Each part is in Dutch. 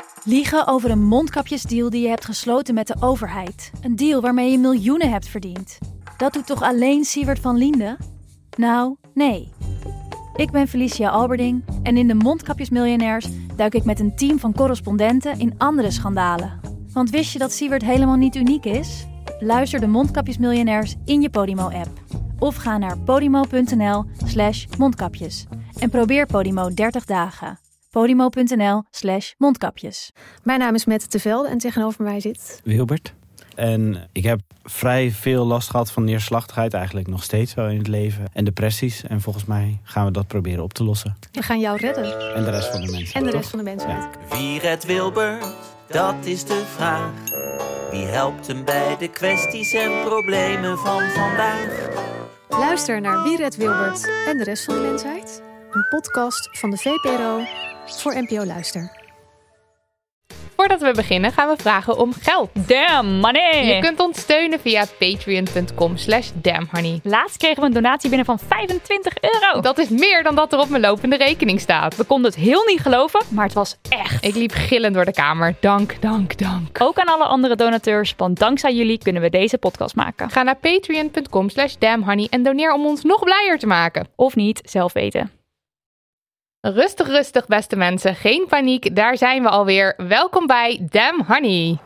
Liegen over een mondkapjesdeal die je hebt gesloten met de overheid. Een deal waarmee je miljoenen hebt verdiend. Dat doet toch alleen Siewert van Liende? Nou, nee. Ik ben Felicia Alberding en in de Mondkapjesmiljonairs duik ik met een team van correspondenten in andere schandalen. Want wist je dat Siewert helemaal niet uniek is? Luister de Mondkapjesmiljonairs in je Podimo-app. Of ga naar podimo.nl/mondkapjes. En probeer Podimo 30 dagen. Podimo.nl/mondkapjes. Mijn naam is Mette Tevelde en tegenover mij zit Wilbert. En ik heb vrij veel last gehad van neerslachtigheid, eigenlijk nog steeds wel in het leven. En depressies. En volgens mij gaan we dat proberen op te lossen. We gaan jou redden. En de rest van de mensen. En de rest van de mensen. Ja. Wie redt Wilbert? Dat is de vraag. Wie helpt hem bij de kwesties en problemen van vandaag? Luister naar Wie redt Wilbert en de rest van de mensheid. Een podcast van de VPRO voor NPO Luister. Voordat we beginnen gaan we vragen om geld. Damn money! Je kunt ons steunen via patreon.com/damnhoney. Laatst kregen we een donatie binnen van €25. Dat is meer dan dat er op mijn lopende rekening staat. We konden het heel niet geloven, maar het was echt. Ik liep gillend door de kamer. Dank. Ook aan alle andere donateurs, want dankzij jullie kunnen we deze podcast maken. Ga naar patreon.com/damnhoney en doneer om ons nog blijer te maken. Of niet, zelf weten. Rustig, beste mensen. Geen paniek, daar zijn we alweer. Welkom bij Damn Honey.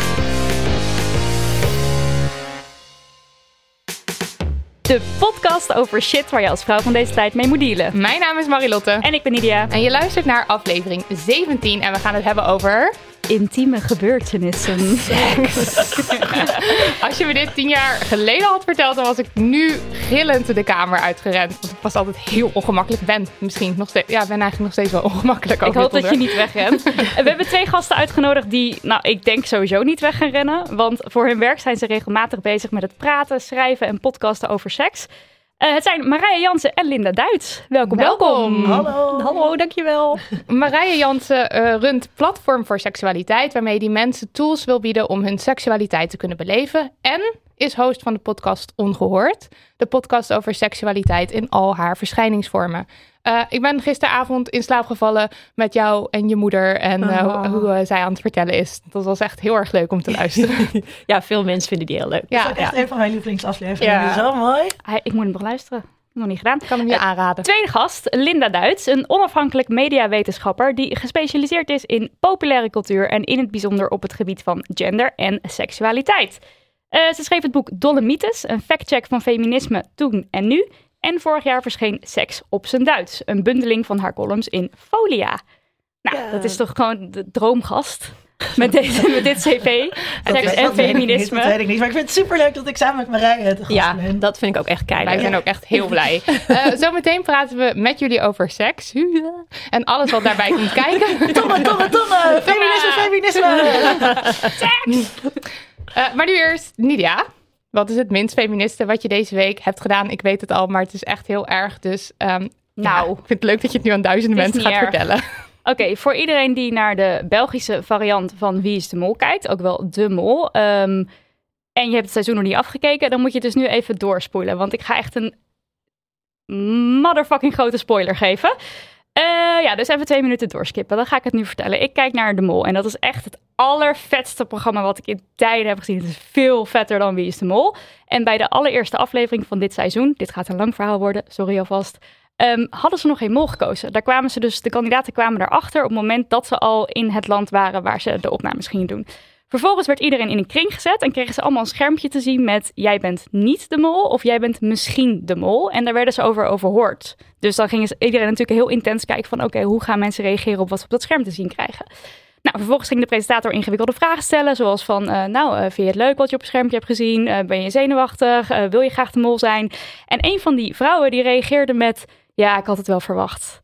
De podcast over shit waar je als vrouw van deze tijd mee moet dealen. Mijn naam is Marilotte. En ik ben Nidia. En je luistert naar aflevering 17 en we gaan het hebben over... Intieme gebeurtenissen. Als je me dit 10 jaar geleden had verteld, dan was ik nu gillend de kamer uitgerend. Want ik was altijd heel ongemakkelijk. Ben misschien nog steeds. Ja, ben eigenlijk nog steeds wel ongemakkelijk. Ik hoop dat je niet wegrent. We hebben 2 gasten uitgenodigd die, ik denk sowieso niet weg gaan rennen. Want voor hun werk zijn ze regelmatig bezig met het praten, schrijven en podcasten over seks. Het zijn Marije Jansen en Linda Duits. Welkom. Hallo, dankjewel. Marije Jansen runt Platform voor Seksualiteit, waarmee die mensen tools wil bieden om hun seksualiteit te kunnen beleven. En is host van de podcast Ongehoord. De podcast over seksualiteit in al haar verschijningsvormen. Ik ben gisteravond in slaap gevallen met jou en je moeder en hoe zij aan het vertellen is. Dat was echt heel erg leuk om te luisteren. Ja, veel mensen vinden die heel leuk. Ja, dat is echt een van mijn lievelingsafleveringen. Ja. Zo mooi. Ik moet hem nog luisteren. Nog niet gedaan. Ik kan hem je aanraden. Tweede gast, Linda Duits, een onafhankelijk mediawetenschapper die gespecialiseerd is in populaire cultuur en in het bijzonder op het gebied van gender en seksualiteit. Ze schreef het boek Dolomites, een factcheck van feminisme toen en nu. En vorig jaar verscheen Seks op zijn Duits, een bundeling van haar columns in Folia. Dat is toch gewoon de droomgast met dit cv. Seks en feminisme. Dat weet ik niet, maar ik vind het superleuk dat ik samen met Marije te gast ben. Dat vind ik ook echt keihard. Wij zijn ook echt heel blij. Zometeen praten we met jullie over seks. En alles wat daarbij komt kijken. Tonnen! Feminisme! Seks! Maar nu eerst, Nidia. Wat is het minst feministe wat je deze week hebt gedaan? Ik weet het al, maar het is echt heel erg. Dus ik vind het leuk dat je het nu aan duizenden mensen gaat vertellen. Oké, voor iedereen die naar de Belgische variant van Wie is de Mol kijkt, ook wel De Mol, en je hebt het seizoen nog niet afgekeken, dan moet je dus nu even doorspoelen. Want ik ga echt een motherfucking grote spoiler geven. Dus even 2 minuten doorskippen. Dan ga ik het nu vertellen. Ik kijk naar De Mol en dat is echt het allervetste programma wat ik in tijden heb gezien. Het is veel vetter dan Wie is de Mol. En bij de allereerste aflevering van dit seizoen, dit gaat een lang verhaal worden, sorry alvast, hadden ze nog geen mol gekozen. De kandidaten kwamen daarachter op het moment dat ze al in het land waren waar ze de opnames gingen doen. Vervolgens werd iedereen in een kring gezet en kregen ze allemaal een schermpje te zien met jij bent niet de mol of jij bent misschien de mol. En daar werden ze over overhoord. Dus dan ging iedereen natuurlijk heel intens kijken van oké, hoe gaan mensen reageren op wat ze op dat scherm te zien krijgen. Vervolgens ging de presentator ingewikkelde vragen stellen, zoals van vind je het leuk wat je op het schermpje hebt gezien? Ben je zenuwachtig? Wil je graag de mol zijn? En een van die vrouwen die reageerde met ja, ik had het wel verwacht.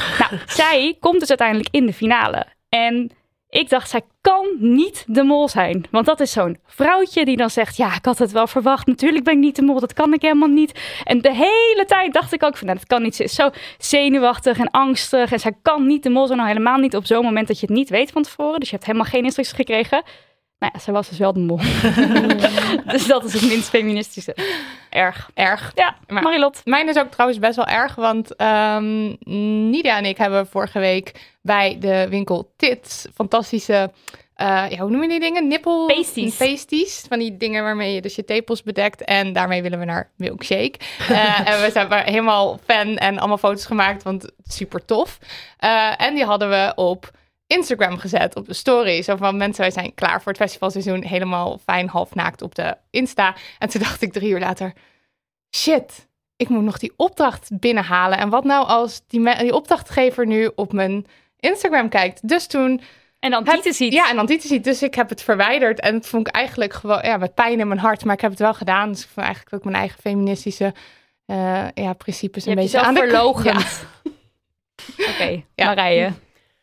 Zij komt dus uiteindelijk in de finale. En ik dacht, zij kan niet de mol zijn. Want dat is zo'n vrouwtje die dan zegt, ja, ik had het wel verwacht. Natuurlijk ben ik niet de mol, dat kan ik helemaal niet. En de hele tijd dacht ik ook van, dat kan niet. Ze is zo zenuwachtig en angstig. En zij kan niet de mol zijn, nou helemaal niet op zo'n moment dat je het niet weet van tevoren. Dus je hebt helemaal geen instructies gekregen. Nou ja, zij was dus wel de mol. Dus dat is het minst feministische. Erg. Ja, maar Marilot. Mijn is ook trouwens best wel erg, want Nidia en ik hebben vorige week bij de winkel Tits fantastische, hoe noem je die dingen? Pasties. Van die dingen waarmee je dus je tepels bedekt. En daarmee willen we naar Milkshake. En we zijn helemaal fan en allemaal foto's gemaakt, want het is super tof. En die hadden we op Instagram gezet, op de story. Zo van, mensen, wij zijn klaar voor het festivalseizoen. Helemaal fijn, half naakt op de Insta. En toen dacht ik 3 uur later, shit, ik moet nog die opdracht binnenhalen. En wat nou als die opdrachtgever nu op mijn Instagram kijkt? Dus toen... En dan Tieten ziet. Ja, en dan Tieten ziet. Dus ik heb het verwijderd. En het vond ik eigenlijk gewoon, met pijn in mijn hart. Maar ik heb het wel gedaan. Dus ik vond eigenlijk ook mijn eigen feministische principes een beetje aan de verloochend. Oké, Marije.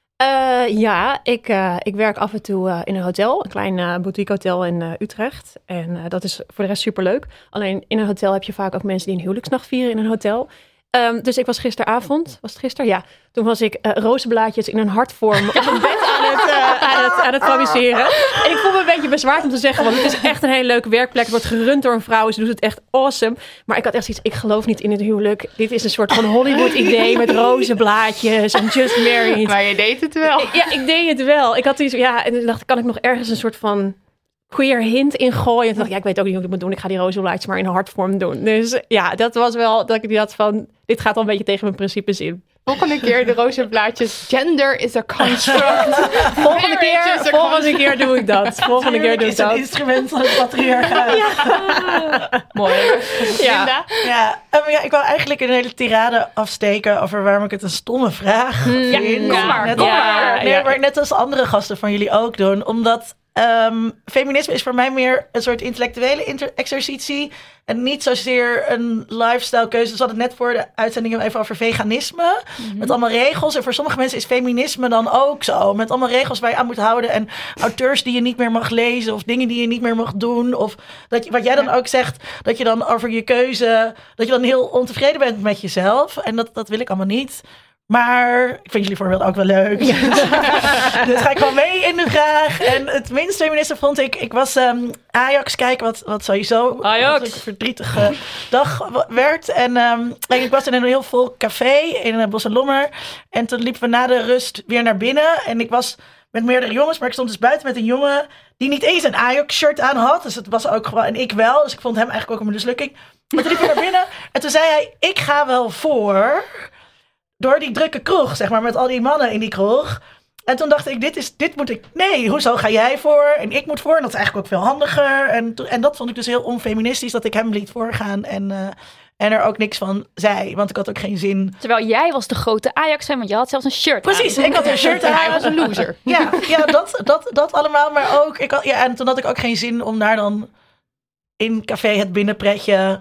Ik werk af en toe in een hotel. Een klein boutique hotel in Utrecht. En dat is voor de rest superleuk. Alleen in een hotel heb je vaak ook mensen die een huwelijksnacht vieren in een hotel. Dus ik was gisteravond, was het gisteren? Ja. Toen was ik rozenblaadjes in een hartvorm op een bed aan het fabriceren. En ik voel me een beetje bezwaard om te zeggen, want het is echt een hele leuke werkplek. Het wordt gerund door een vrouw, ze doet het echt awesome. Maar ik had echt zoiets, ik geloof niet in het huwelijk. Dit is een soort van Hollywood-idee met rozenblaadjes en just married. Maar je deed het wel. Ja, ik deed het wel. Ik had iets, en toen dacht ik, kan ik nog ergens een soort van queer hint ingooien? En toen dacht ik, ik weet ook niet hoe ik het moet doen. Ik ga die rozenblaadjes maar in een hartvorm doen. Dus ja, dat was wel dat ik die had van, dit gaat al een beetje tegen mijn principes in. Volgende keer de rozenblaadjes. Gender is a construct. Volgende keer doe ik dat. Volgende keer doe ik dat. Een instrument van het patriarchaat. Mooi. Ja, ik wou eigenlijk een hele tirade afsteken over waarom ik het een stomme vraag vind. Kom maar. Maar net als andere gasten van jullie ook doen. Omdat feminisme is voor mij meer een soort intellectuele exercitie. En niet zozeer een lifestyle keuze. Dus we hadden het net voor de uitzending even over veganisme. Met allemaal regels. En voor sommige mensen is feminisme dan ook zo. Met allemaal regels waar je aan moet houden. En auteurs die je niet meer mag lezen. Of dingen die je niet meer mag doen. Of wat jij dan ook zegt. Dat je dan over je keuze. Dat je dan heel ontevreden bent met jezelf. En dat wil ik allemaal niet. Maar ik vind jullie voorbeeld ook wel leuk. Dus ga ik wel mee in de vraag. En het minst feministe vond ik... Ik was Ajax kijken, wat sowieso een verdrietige dag werd. En ik was in een heel vol café in Bos en Lommer. En toen liepen we na de rust weer naar binnen. En ik was met meerdere jongens, maar ik stond dus buiten met een jongen die niet eens een Ajax-shirt aan had. Dus het was ook gewoon... En ik wel, dus ik vond hem eigenlijk ook een mislukking. Maar toen liep ik naar binnen en toen zei hij... Ik ga wel voor... Door die drukke kroeg, zeg maar, met al die mannen in die kroeg. En toen dacht ik, dit moet ik... Nee, hoezo ga jij voor? En ik moet voor. En dat is eigenlijk ook veel handiger. En dat vond ik dus heel onfeministisch, dat ik hem liet voorgaan. En er ook niks van zei, want ik had ook geen zin. Terwijl jij was de grote Ajax-fan, want je had zelfs een shirt Precies, ik had een shirt aan. Hij was een loser. Ja, dat allemaal. Maar ook, en toen had ik ook geen zin om daar dan in café het binnenpretje...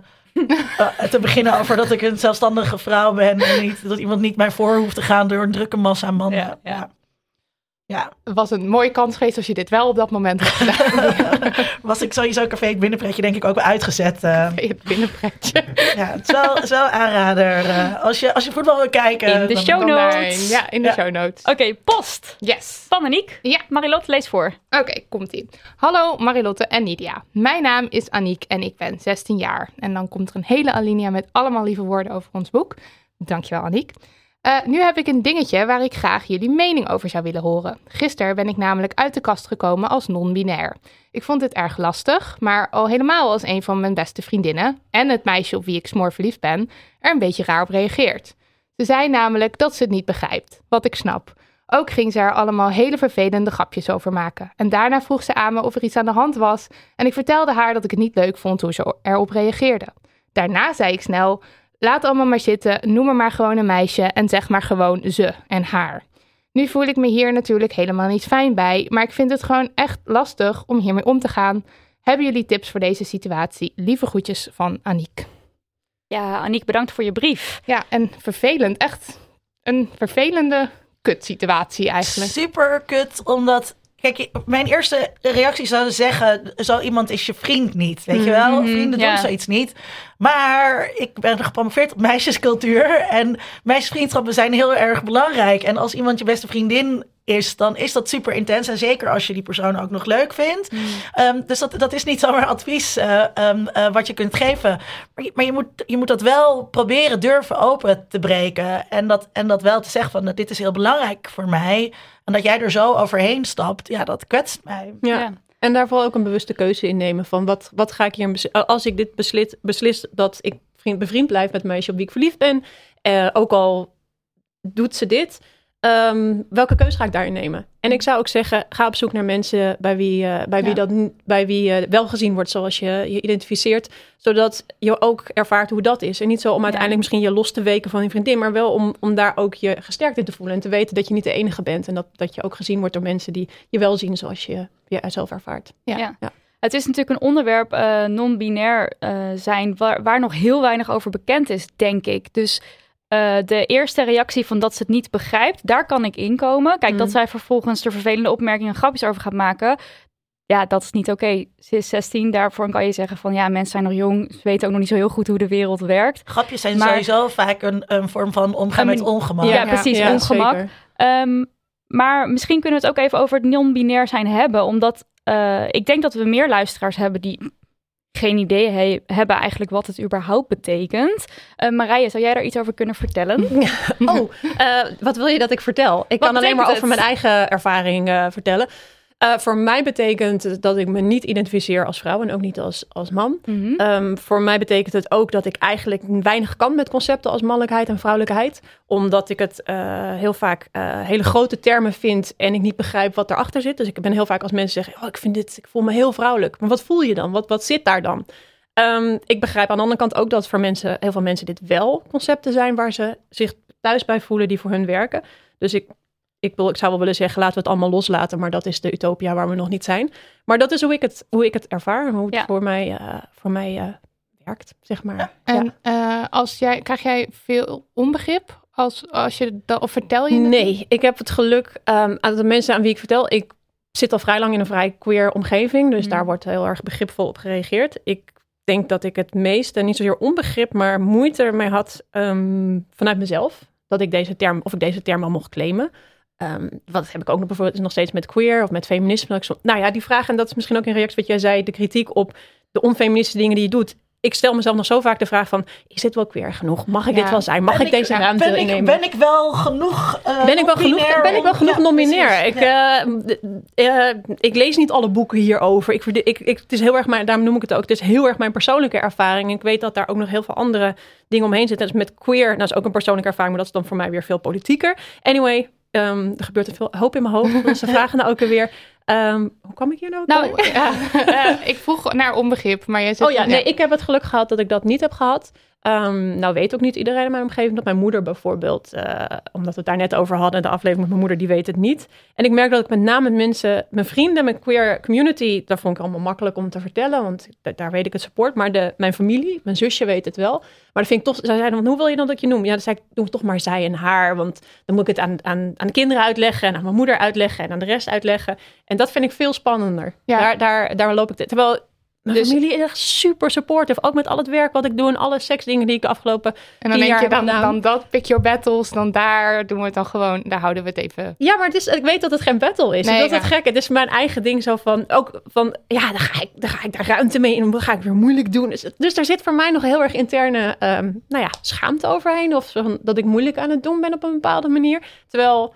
te beginnen over dat ik een zelfstandige vrouw ben en dat iemand niet mij voor hoeft te gaan door een drukke massa mannen. Ja. Het was een mooie kans geweest als je dit wel op dat moment had gedaan. Was ik sowieso café het binnenpretje denk ik ook wel uitgezet. Het binnenpretje. Ja, het is wel aanrader. Als je voetbal wil kijken. In de show notes. Ja, in de show notes. Oké, post. Yes. Van Aniek. Ja. Marilot, lees voor. Oké, komt-ie. Hallo Marilotte en Nidia. Mijn naam is Aniek en ik ben 16 jaar. En dan komt er een hele alinea met allemaal lieve woorden over ons boek. Dankjewel Aniek. Nu heb ik een dingetje waar ik graag jullie mening over zou willen horen. Gisteren ben ik namelijk uit de kast gekomen als non-binair. Ik vond dit erg lastig, maar al helemaal als een van mijn beste vriendinnen... en het meisje op wie ik smoorverliefd ben, er een beetje raar op reageert. Ze zei namelijk dat ze het niet begrijpt, wat ik snap. Ook ging ze er allemaal hele vervelende grapjes over maken. En daarna vroeg ze aan me of er iets aan de hand was... en ik vertelde haar dat ik het niet leuk vond hoe ze erop reageerde. Daarna zei ik snel... Laat allemaal maar zitten, noem er maar gewoon een meisje en zeg maar gewoon ze en haar. Nu voel ik me hier natuurlijk helemaal niet fijn bij, maar ik vind het gewoon echt lastig om hiermee om te gaan. Hebben jullie tips voor deze situatie? Lieve groetjes van Aniek. Ja, Aniek, bedankt voor je brief. Ja, en vervelend. Echt een vervelende kutsituatie eigenlijk. Super kut, omdat... Kijk, mijn eerste reactie zou zeggen... zo iemand is je vriend niet, weet je wel? Vrienden doen zoiets niet. Maar ik ben gepromoveerd op meisjescultuur... en meisjesvriendschappen zijn heel erg belangrijk. En als iemand je beste vriendin is, dan is dat super intens. En zeker als je die persoon ook nog leuk vindt. Dus dat is niet zomaar advies wat je kunt geven. Maar je moet dat wel proberen durven open te breken. En dat wel te zeggen van, dit is heel belangrijk voor mij. En dat jij er zo overheen stapt, ja, dat kwetst mij. Ja. En daar vooral ook een bewuste keuze in nemen. Van wat ga ik hier... Als ik dit beslis dat ik bevriend blijf met een meisje op wie ik verliefd ben. Ook al doet ze dit. Welke keuze ga ik daarin nemen? En ik zou ook zeggen, ga op zoek naar mensen bij wie je wel gezien wordt zoals je identificeert. Zodat je ook ervaart hoe dat is. En niet zo om uiteindelijk misschien je los te weken van je vriendin. Maar wel om daar ook je gesterkt in te voelen. En te weten dat je niet de enige bent. En dat je ook gezien wordt door mensen die je wel zien zoals je zelf ervaart. Ja. Het is natuurlijk een onderwerp, non-binair zijn, waar nog heel weinig over bekend is, denk ik. Dus de eerste reactie van dat ze het niet begrijpt, daar kan ik inkomen. Kijk, dat zij vervolgens er vervelende opmerkingen en grapjes over gaat maken, ja, dat is niet oké. Ze is 16, daarvoor kan je zeggen van, ja, mensen zijn nog jong, ze weten ook nog niet zo heel goed hoe de wereld werkt. Grapjes zijn sowieso vaak een vorm van omgaan met ongemak. Ja, precies, ongemak. Maar misschien kunnen we het ook even over het non-binair zijn hebben, omdat ik denk dat we meer luisteraars hebben die geen idee hebben eigenlijk wat het überhaupt betekent. Marije, zou jij daar iets over kunnen vertellen? Wat wil je dat ik vertel? Ik kan alleen maar over mijn eigen ervaring vertellen. Voor mij betekent dat ik me niet identificeer als vrouw en ook niet als man. Mm-hmm. Voor mij betekent het ook dat ik eigenlijk weinig kan met concepten als mannelijkheid en vrouwelijkheid. Omdat ik het heel vaak hele grote termen vind en ik niet begrijp wat erachter zit. Dus ik ben heel vaak als mensen zeggen, ik voel me heel vrouwelijk. Maar wat voel je dan? Wat zit daar dan? Ik begrijp aan de andere kant ook dat voor heel veel mensen dit wel concepten zijn waar ze zich thuis bij voelen die voor hun werken. Dus ik zou wel willen zeggen, laten we het allemaal loslaten. Maar dat is de utopia waar we nog niet zijn. Maar dat is hoe ik het ervaar. En hoe het voor mij werkt, zeg maar. En krijg jij veel onbegrip? Als je dat, of vertel je het? Nee, ik heb het geluk aan de mensen aan wie ik vertel. Ik zit al vrij lang in een vrij queer omgeving. Dus daar wordt heel erg begripvol op gereageerd. Ik denk dat ik het meeste, niet zozeer onbegrip, maar moeite ermee had vanuit mezelf. Dat ik deze term al mocht claimen. Wat heb ik ook bijvoorbeeld nog steeds met queer of met feminisme. Die vraag, en dat is misschien ook in reactie wat jij zei, de kritiek op de onfeministische dingen die je doet. Ik stel mezelf nog zo vaak de vraag van, is dit wel queer genoeg? Mag ik dit wel zijn? Mag ik deze ruimte innemen? Ben ik wel genoeg Ben ik wel genoeg non-binair? Ik lees niet alle boeken hierover. Het is heel erg daarom noem ik het ook, het is heel erg mijn persoonlijke ervaring. Ik weet dat daar ook nog heel veel andere dingen omheen zitten. Dus met queer, dat is ook een persoonlijke ervaring, maar dat is dan voor mij weer veel politieker. Anyway, er gebeurt er veel hoop in mijn hoofd. Dus ze vragen nou ook weer, hoe kwam ik hier nou? Ik vroeg naar onbegrip, maar jij zegt... Ik heb het geluk gehad dat ik dat niet heb gehad. Weet ook niet iedereen in mijn omgeving dat. Mijn moeder bijvoorbeeld, omdat we het daar net over hadden, de aflevering met mijn moeder, die weet het niet. En ik merk dat ik met name mijn vrienden, mijn queer community, daar vond ik allemaal makkelijk om te vertellen, want daar weet ik het support. Maar mijn familie, mijn zusje weet het wel. Maar dat vind ik toch, zij zeiden, hoe wil je dan dat je noemt? Ja, dan zei ik, doe toch maar zij en haar, want dan moet ik het aan de kinderen uitleggen en aan mijn moeder uitleggen en aan de rest uitleggen. En dat vind ik veel spannender. Ja. Daar loop ik terwijl mijn familie is echt super supportive. Ook met al het werk wat ik doe en alle seksdingen die ik de afgelopen 10 jaar heb gedaan. Dan dat, pick your battles, dan daar doen we het dan gewoon, daar houden we het even. Ja, maar ik weet dat het geen battle is. Nee, dat is het gekke. Het is mijn eigen ding zo dan ga ik daar ruimte mee in en dan ga ik weer moeilijk doen. Dus daar zit voor mij nog heel erg interne schaamte overheen. Of zo, dat ik moeilijk aan het doen ben op een bepaalde manier. Terwijl,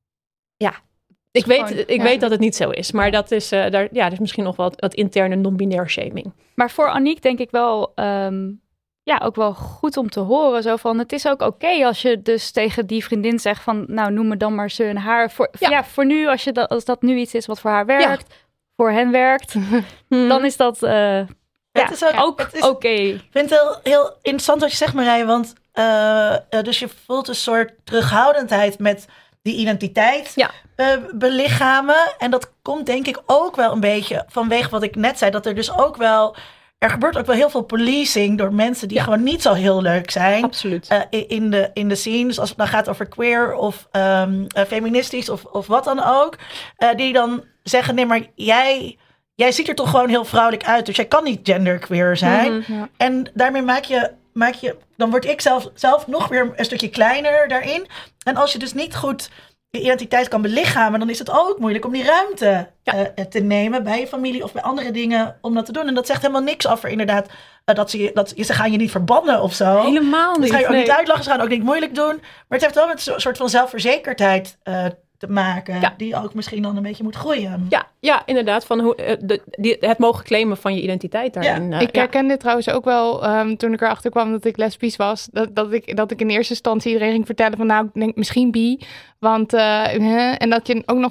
ik weet dat het niet zo is, maar dat is, er is misschien nog wat interne non-binair shaming. Maar voor Aniek denk ik wel, ook wel goed om te horen. Zo van, het is ook oké als je dus tegen die vriendin zegt van, nou noem me dan maar ze en haar. Voor nu, als dat nu iets is wat voor haar werkt, voor hen werkt, dan is dat het is ook oké. Ik vind het heel interessant wat je zegt, Marije, want dus je voelt een soort terughoudendheid met die identiteit belichamen. En dat komt denk ik ook wel een beetje vanwege wat ik net zei. Dat er dus ook wel, er gebeurt ook wel heel veel policing door mensen die gewoon niet zo heel leuk zijn. Absoluut. In de scene. Dus als het dan gaat over queer of feministisch of wat dan ook. Die dan zeggen, nee, maar jij ziet er toch gewoon heel vrouwelijk uit. Dus jij kan niet genderqueer zijn. Mm-hmm, ja. En daarmee maak je dan word ik zelf nog weer een stukje kleiner daarin. En als je dus niet goed je identiteit kan belichamen, dan is het ook moeilijk om die ruimte te nemen bij je familie of bij andere dingen om dat te doen. En dat zegt helemaal niks over inderdaad ze gaan je niet verbannen of zo. Helemaal niet. Dus ga je ook niet uitlachen, ze gaan ook niet moeilijk doen. Maar het heeft wel met een soort van zelfverzekerdheid te maken, die ook misschien dan een beetje moet groeien. Ja, inderdaad. Van het mogen claimen van je identiteit daarin. Ik herken dit trouwens ook wel toen ik erachter kwam dat ik lesbisch was. Dat ik in eerste instantie iedereen ging vertellen van ik denk misschien bi. Want en dat je ook nog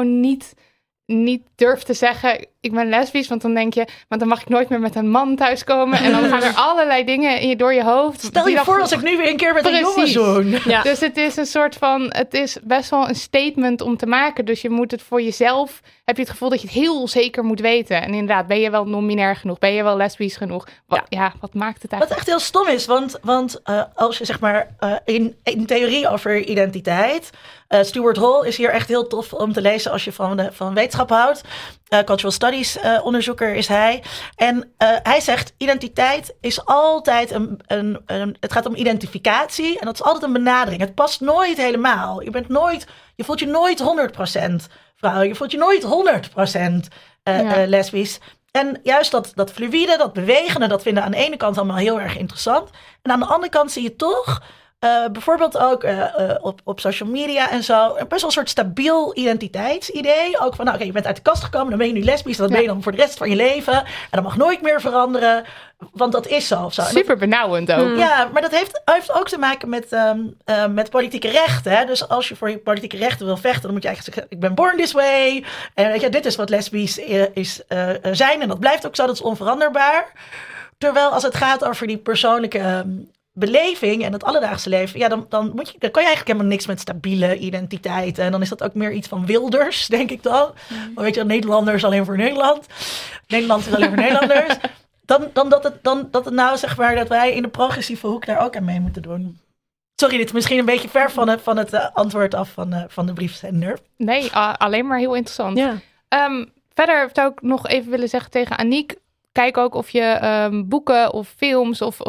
niet durft te zeggen, ik ben lesbisch, want dan denk je, want dan mag ik nooit meer met een man thuiskomen. En dan gaan er allerlei dingen door je hoofd. Stel je voor als ik nu weer een keer met een jongen zoen. Ja. Dus het is een soort van, het is best wel een statement om te maken. Dus je moet het voor jezelf, heb je het gevoel dat je het heel zeker moet weten. En inderdaad, ben je wel non-binair genoeg? Ben je wel lesbisch genoeg? Wat maakt het eigenlijk? Wat echt heel stom is, want als je zeg maar in theorie over identiteit, Stuart Hall is hier echt heel tof om te lezen als je van wetenschap houdt. Cultural Studies onderzoeker is hij. En hij zegt, identiteit is altijd het gaat om identificatie en dat is altijd een benadering. Het past nooit helemaal. Je voelt je nooit 100% vrouw. Je voelt je nooit 100% lesbisch. En juist dat fluïde, dat bewegende, dat vinden aan de ene kant allemaal heel erg interessant. En aan de andere kant zie je toch bijvoorbeeld ook op social media en zo, best wel een soort stabiel identiteitsidee. Ook van, je bent uit de kast gekomen, dan ben je nu lesbisch, dat ben je dan voor de rest van je leven. En dat mag nooit meer veranderen, want dat is zo. Of zo. Super benauwend ook. Ja, maar dat heeft ook te maken met politieke rechten. Hè? Dus als je voor je politieke rechten wil vechten, dan moet je eigenlijk zeggen, ik ben born this way. En weet je, dit is wat lesbisch zijn en dat blijft ook zo, dat is onveranderbaar. Terwijl als het gaat over die persoonlijke beleving en het alledaagse leven, dan kan je eigenlijk helemaal niks met stabiele identiteit. En dan is dat ook meer iets van Wilders, denk ik dan. Maar weet je, Nederlanders alleen voor Nederland. Nederland is alleen voor Nederlanders. Dan dat het nou zeg maar dat wij in de progressieve hoek daar ook aan mee moeten doen. Sorry, dit is misschien een beetje ver van het antwoord af van de briefzender. Nee, alleen maar heel interessant. Ja. Verder zou ik nog even willen zeggen tegen Aniek, kijk ook of je boeken of films of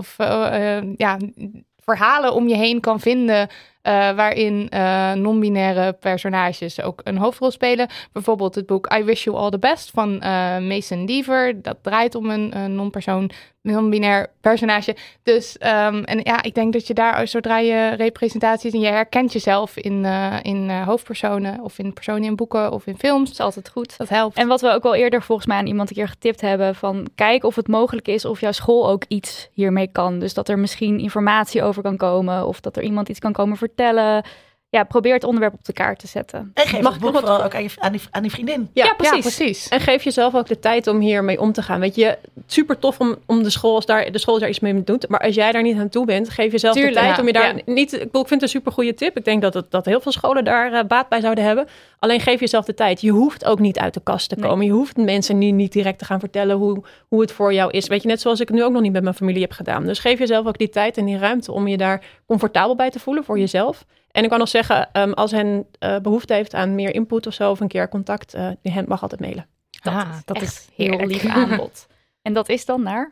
verhalen om je heen kan vinden waarin non-binaire personages ook een hoofdrol spelen. Bijvoorbeeld het boek I Wish You All the Best van Mason Deaver. Dat draait om een non-binair personage. Dus ik denk dat je daar, zodra je representaties en je herkent jezelf in hoofdpersonen of in personen in boeken of in films. Dat is altijd goed. Dat helpt. En wat we ook al eerder volgens mij aan iemand een keer getipt hebben, van kijk of het mogelijk is of jouw school ook iets hiermee kan. Dus dat er misschien informatie over kan komen of dat er iemand iets kan komen vertellen. Ja, probeer het onderwerp op de kaart te zetten. En geef het boek vooral ook aan die vriendin. Ja, precies. En geef jezelf ook de tijd om hiermee om te gaan. Weet je, super tof om de school daar iets mee doet. Maar als jij daar niet aan toe bent, geef jezelf de tijd om je daar niet. Ik vind het een super goede tip. Ik denk dat heel veel scholen daar baat bij zouden hebben. Alleen geef jezelf de tijd. Je hoeft ook niet uit de kast te komen. Je hoeft mensen niet direct te gaan vertellen hoe het voor jou is. Weet je, net zoals ik het nu ook nog niet met mijn familie heb gedaan. Dus geef jezelf ook die tijd en die ruimte om je daar comfortabel bij te voelen voor jezelf. En ik kan nog zeggen, als hen behoefte heeft aan meer input of zo, of een keer contact, hen mag altijd mailen. Dat is heel lief aanbod. En dat is dan naar?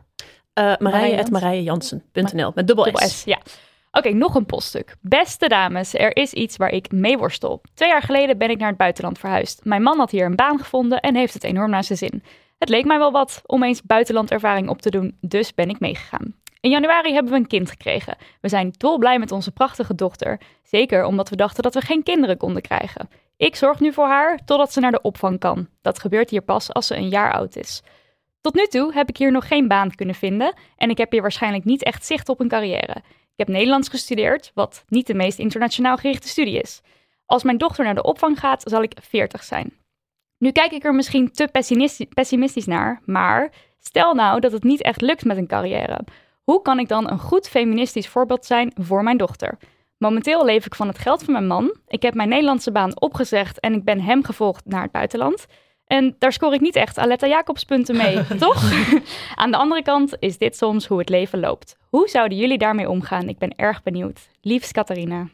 Marije@marijejansen.nl met dubbel S. Ja. Oké, nog een poststuk. Beste dames, er is iets waar ik mee worstel. 2 jaar geleden ben ik naar het buitenland verhuisd. Mijn man had hier een baan gevonden en heeft het enorm naar zijn zin. Het leek mij wel wat om eens buitenlandervaring op te doen, dus ben ik meegegaan. In januari hebben we een kind gekregen. We zijn dolblij met onze prachtige dochter. Zeker omdat we dachten dat we geen kinderen konden krijgen. Ik zorg nu voor haar totdat ze naar de opvang kan. Dat gebeurt hier pas als ze 1 jaar oud is. Tot nu toe heb ik hier nog geen baan kunnen vinden en ik heb hier waarschijnlijk niet echt zicht op een carrière. Ik heb Nederlands gestudeerd, wat niet de meest internationaal gerichte studie is. Als mijn dochter naar de opvang gaat, zal ik 40 zijn. Nu kijk ik er misschien te pessimistisch naar, maar stel nou dat het niet echt lukt met een carrière. Hoe kan ik dan een goed feministisch voorbeeld zijn voor mijn dochter? Momenteel leef ik van het geld van mijn man. Ik heb mijn Nederlandse baan opgezegd en ik ben hem gevolgd naar het buitenland. En daar scoor ik niet echt Aletta Jacobs punten mee, toch? Aan de andere kant is dit soms hoe het leven loopt. Hoe zouden jullie daarmee omgaan? Ik ben erg benieuwd. Liefst Catharina.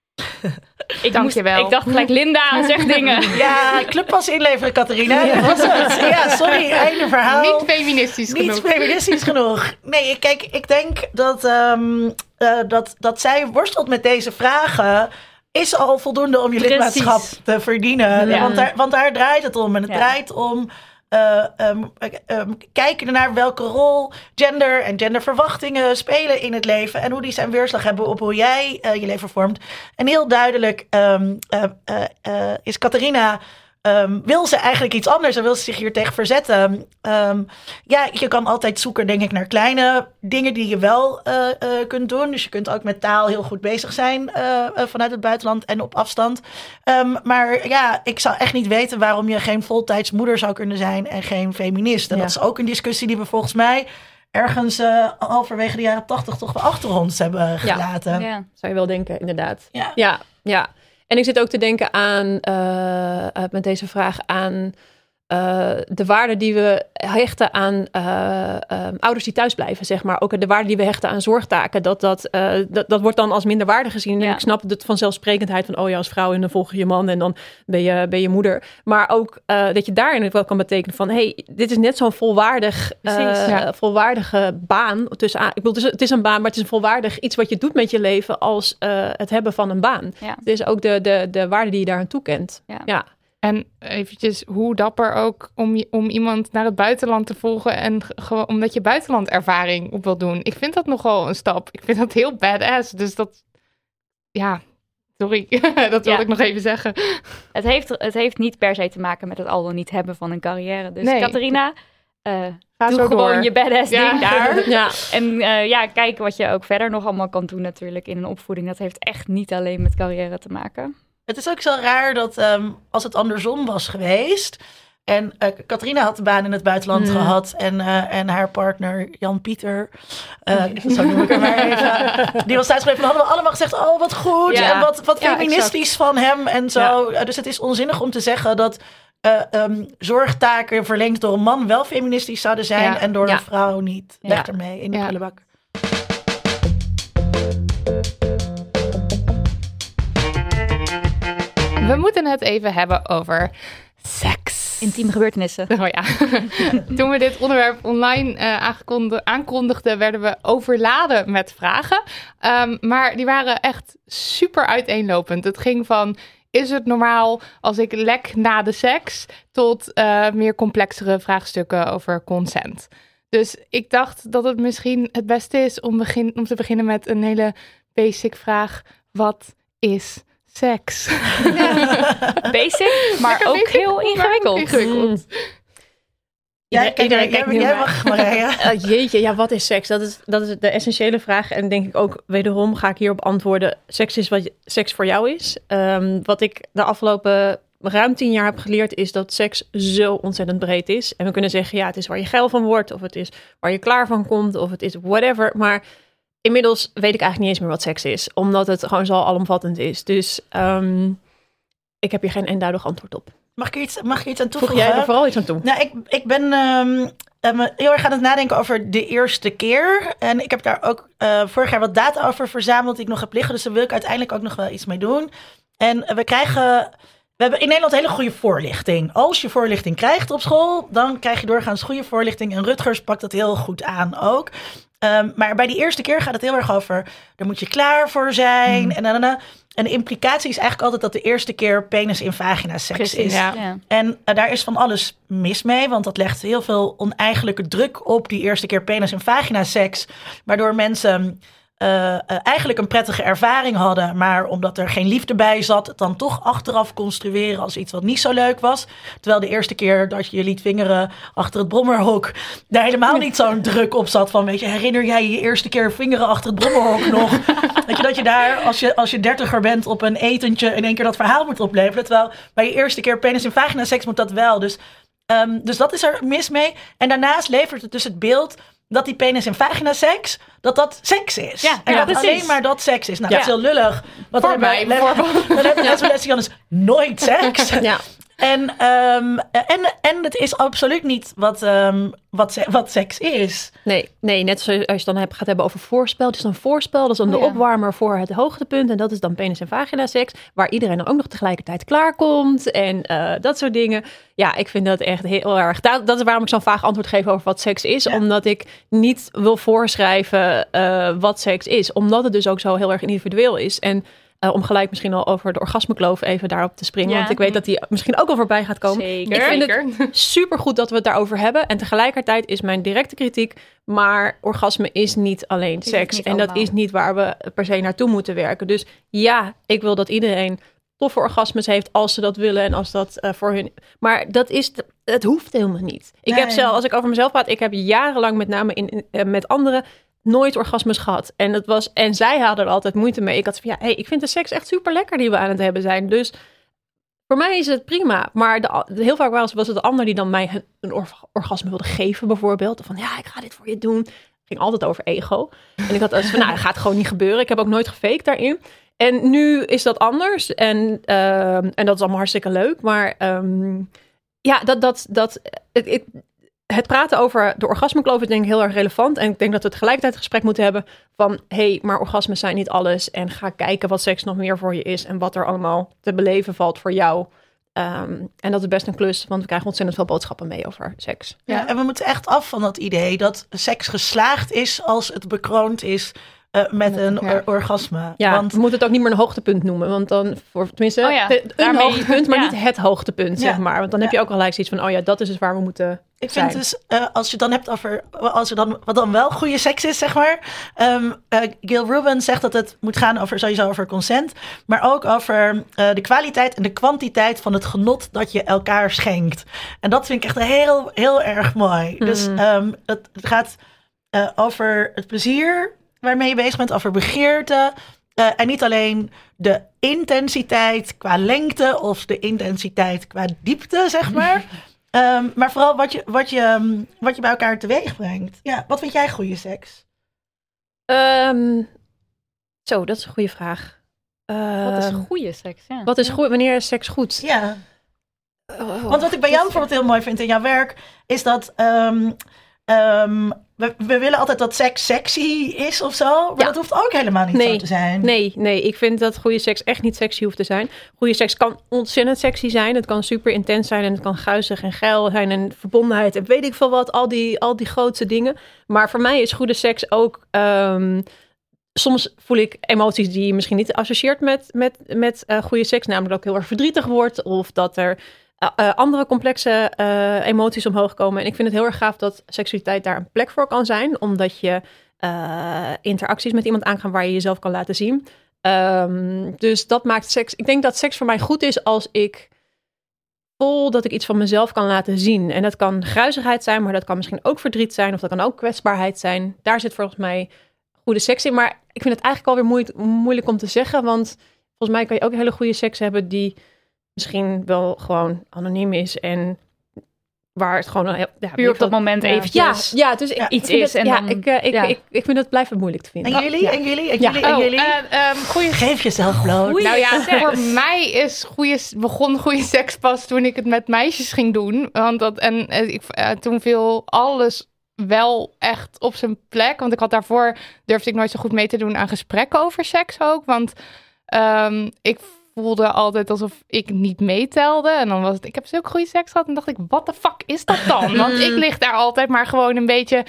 Dankjewel. Ik dacht gelijk, Linda, zeg dingen. Ja, clubpas inleveren, Catharina. Dat was het. Ja, sorry, einde verhaal. Niet feministisch genoeg. Nee, kijk, ik denk dat zij worstelt met deze vragen is al voldoende om je lidmaatschap te verdienen. Ja. Want daar draait het om. En het draait om kijken naar welke rol gender en genderverwachtingen spelen in het leven. En hoe die zijn weerslag hebben op hoe jij je leven vormt. En heel duidelijk is Catharina... wil ze eigenlijk iets anders en wil ze zich hier tegen verzetten? Je kan altijd zoeken, denk ik, naar kleine dingen die je wel kunt doen. Dus je kunt ook met taal heel goed bezig zijn vanuit het buitenland en op afstand. Maar ik zou echt niet weten waarom je geen voltijds moeder zou kunnen zijn en geen feminist. En dat is ook een discussie die we volgens mij ergens halverwege de jaren 80 toch wel achter ons hebben gelaten. Ja, zou je wel denken, inderdaad. Ja. En ik zit ook te denken aan, met deze vraag aan de waarde die we hechten aan ouders die thuis blijven, zeg maar. Ook de waarde die we hechten aan zorgtaken. Dat wordt dan als minderwaardig gezien. En ik snap de vanzelfsprekendheid van, als vrouw en dan volg je man en dan ben je moeder. Maar ook dat je daarin wel kan betekenen van, dit is net zo'n volwaardige baan. Het is een baan, maar het is een volwaardig iets wat je doet met je leven als het hebben van een baan. Ja. Het is ook de waarde die je daaraan toekent. Ja. En eventjes, hoe dapper ook om iemand naar het buitenland te volgen en gewoon omdat je buitenlandervaring op wil doen. Ik vind dat nogal een stap. Ik vind dat heel badass. Dus dat, sorry, dat wilde ik nog even zeggen. Het heeft niet per se te maken met het al dan niet hebben van een carrière. Dus Catharina, ga doe gewoon je badass ding daar. Ja. En kijk wat je ook verder nog allemaal kan doen natuurlijk in een opvoeding. Dat heeft echt niet alleen met carrière te maken. Het is ook zo raar dat als het andersom was geweest... en Catharina had de baan in het buitenland gehad... en haar partner Jan-Pieter... zo noem ik hem maar even... die was thuisgebleven, dan hadden we allemaal gezegd... oh, wat goed en wat feministisch van hem en zo. Ja. Dus het is onzinnig om te zeggen dat... zorgtaken verlengd door een man wel feministisch zouden zijn... en door een vrouw niet. Leg ermee in de prullenbak. We moeten het even hebben over seks. Intieme gebeurtenissen. Oh ja. Toen we dit onderwerp online aankondigden, werden we overladen met vragen. Maar die waren echt super uiteenlopend. Het ging van, is het normaal als ik lek na de seks? Tot meer complexere vraagstukken over consent. Dus ik dacht dat het misschien het beste is om te beginnen met een hele basic vraag. Wat is seks? Basic, maar ook basic, heel ingewikkeld. Jij mag, Marije. Jeetje, wat is seks? Dat is de essentiële vraag. En denk ik ook, wederom ga ik hierop antwoorden. Seks is wat seks voor jou is. Wat ik de afgelopen ruim 10 jaar heb geleerd... is dat seks zo ontzettend breed is. En we kunnen zeggen, het is waar je geil van wordt... of het is waar je klaar van komt... of het is whatever, maar... Inmiddels weet ik eigenlijk niet eens meer wat seks is. Omdat het gewoon zo alomvattend is. Dus ik heb hier geen eenduidig antwoord op. Mag ik iets aan toevoegen? Voeg jij er vooral iets aan toe? Nou, ik ben heel erg aan het nadenken over de eerste keer. En ik heb daar ook vorig jaar wat data over verzameld... die ik nog heb liggen. Dus daar wil ik uiteindelijk ook nog wel iets mee doen. En we hebben in Nederland hele goede voorlichting. Als je voorlichting krijgt op school... dan krijg je doorgaans goede voorlichting. En Rutgers pakt dat heel goed aan ook... maar bij die eerste keer gaat het heel erg over... daar moet je klaar voor zijn. En de implicatie is eigenlijk altijd... dat de eerste keer penis in vagina seks is. Ja. En daar is van alles mis mee. Want dat legt heel veel oneigenlijke druk op... die eerste keer penis in vagina seks. Waardoor mensen... eigenlijk een prettige ervaring hadden... maar omdat er geen liefde bij zat... het dan toch achteraf construeren als iets wat niet zo leuk was. Terwijl de eerste keer dat je je liet vingeren achter het brommerhok... daar helemaal niet zo'n druk op zat van... weet je, herinner jij je eerste keer vingeren achter het brommerhok nog? Dat je daar, als je 30er bent op een etentje... in één keer dat verhaal moet opleveren. Terwijl bij je eerste keer penis in vagina seks moet dat wel. Dus dat is er mis mee. En daarnaast levert het dus het beeld... dat die penis in vagina seks, dat seks is. Ja, en dat alleen maar dat seks is. Nou, dat is heel lullig. Want dan hebben lesbiennes nooit seks. Ja. En het is absoluut niet wat seks is. Nee, net zoals als je dan gaat hebben over voorspel. Het is dan voorspel, dat is dan de opwarmer voor het hoogtepunt. En dat is dan penis- en vagina seks. Waar iedereen dan ook nog tegelijkertijd klaarkomt. En dat soort dingen. Ja, ik vind dat echt heel erg. Dat is waarom ik zo'n vaag antwoord geef over wat seks is. Ja. Omdat ik niet wil voorschrijven wat seks is. Omdat het dus ook zo heel erg individueel is. En Om gelijk misschien al over de orgasmekloof even daarop te springen. Ja. Want ik weet dat die misschien ook al voorbij gaat komen. Zeker. Ik vind het supergoed dat we het daarover hebben. En tegelijkertijd is mijn directe kritiek, maar orgasme is niet alleen seks. niet En dat allemaal. is niet waar we per se naartoe moeten werken. Dus ja, ik wil dat iedereen toffe orgasmes heeft als ze dat willen en als dat voor hun... Maar het hoeft helemaal niet. Ik heb zelf, als ik over mezelf praat, ik heb jarenlang met name met anderen nooit orgasmes gehad. En zij hadden er altijd moeite mee. Ik had van, ik vind de seks echt super lekker die we aan het hebben zijn. Dus voor mij is het prima. Maar heel vaak was het de ander die dan mij een orgasme wilde geven bijvoorbeeld. Van ik ga dit voor je doen. Het ging altijd over ego. En ik had als van, dat gaat gewoon niet gebeuren. Ik heb ook nooit gefaked daarin. En nu is dat anders. En dat is allemaal hartstikke leuk. Maar het praten over de orgasmekloof is denk ik heel erg relevant. En ik denk dat we tegelijkertijd een gesprek moeten hebben van... maar orgasmes zijn niet alles. En ga kijken wat seks nog meer voor je is. En wat er allemaal te beleven valt voor jou. En dat is best een klus, want we krijgen ontzettend veel boodschappen mee over seks. Ja, en we moeten echt af van dat idee dat seks geslaagd is als het bekroond is met een orgasme. Ja, want we moeten het ook niet meer een hoogtepunt noemen. Want dan, tenminste, een daarmee, hoogtepunt, maar niet het hoogtepunt, zeg maar. Want dan heb je Ja. ook gelijk zoiets van, dat is dus waar we moeten ik zijn. vind dus, als je het dan hebt over wat dan wel goede seks is, zeg maar. Gil Rubin zegt dat het moet gaan sowieso over consent. Maar ook over de kwaliteit en de kwantiteit van het genot dat je elkaar schenkt. En dat vind ik echt heel, heel erg mooi. Dus het gaat over het plezier waarmee je bezig bent, over begeerte. En niet alleen de intensiteit qua lengte of de intensiteit qua diepte, zeg maar. Maar vooral wat je bij elkaar teweeg brengt. Ja, wat vind jij goede seks? Dat is een goede vraag. Wat is goede seks? Ja. Wat is goed? Wanneer is seks goed? Ja. Want wat ik bij jou bijvoorbeeld heel mooi vind in jouw werk, is dat we willen altijd dat seks sexy is of zo. Maar dat hoeft ook helemaal niet zo te zijn. Nee, ik vind dat goede seks echt niet sexy hoeft te zijn. Goede seks kan ontzettend sexy zijn. Het kan super intens zijn en het kan guizig en geil zijn en verbondenheid en weet ik veel wat. Al die grootste dingen. Maar voor mij is goede seks ook... soms voel ik emoties die je misschien niet associeert met goede seks. Namelijk dat ik heel erg verdrietig word of dat er... andere complexe emoties omhoog komen. En ik vind het heel erg gaaf dat seksualiteit daar een plek voor kan zijn. Omdat je interacties met iemand aangaan waar je jezelf kan laten zien. Dus dat maakt seks... Ik denk dat seks voor mij goed is als ik voel dat ik iets van mezelf kan laten zien. En dat kan gruizigheid zijn, maar dat kan misschien ook verdriet zijn. Of dat kan ook kwetsbaarheid zijn. Daar zit volgens mij goede seks in. Maar ik vind het eigenlijk alweer moeilijk om te zeggen. Want volgens mij kan je ook hele goede seks hebben die... misschien wel gewoon anoniem is en waar het gewoon... puur op dat moment eventjes dus iets is. Ik vind het blijven moeilijk te vinden. En jullie? En jullie? Geef jezelf bloot. Nou ja, voor mij begon goede seks pas toen ik het met meisjes ging doen. Toen viel alles wel echt op zijn plek. Want daarvoor durfde ik nooit zo goed mee te doen aan gesprekken over seks ook. Want ik voelde altijd alsof ik niet meetelde. En dan was het, ik heb zulke goede seks gehad. En dacht ik, wat de fuck is dat dan? Want ik lig daar altijd maar gewoon een beetje...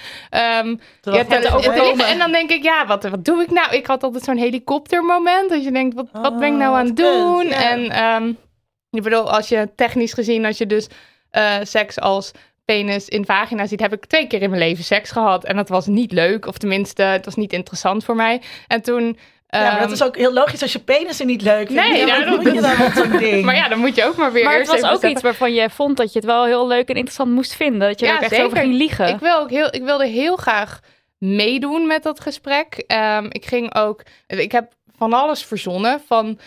en dan denk ik, wat doe ik nou? Ik had altijd zo'n helikoptermoment. Dat je denkt, wat ben ik nou aan het doen? Ja. En ik bedoel, als je technisch gezien, als je dus seks als penis in vagina ziet, heb ik 2 keer in mijn leven seks gehad. En dat was niet leuk. Of tenminste, het was niet interessant voor mij. En toen... maar dat is ook heel logisch als je penissen niet leuk vindt. Nee, dan moet je dan wat zo'n ding. Maar ja, dan moet je ook maar weer Maar eerst het was ook even iets waarvan je vond dat je het wel heel leuk en interessant moest vinden. Dat je er ook echt over ging liegen. Ik wilde heel graag meedoen met dat gesprek. Ik heb van alles verzonnen.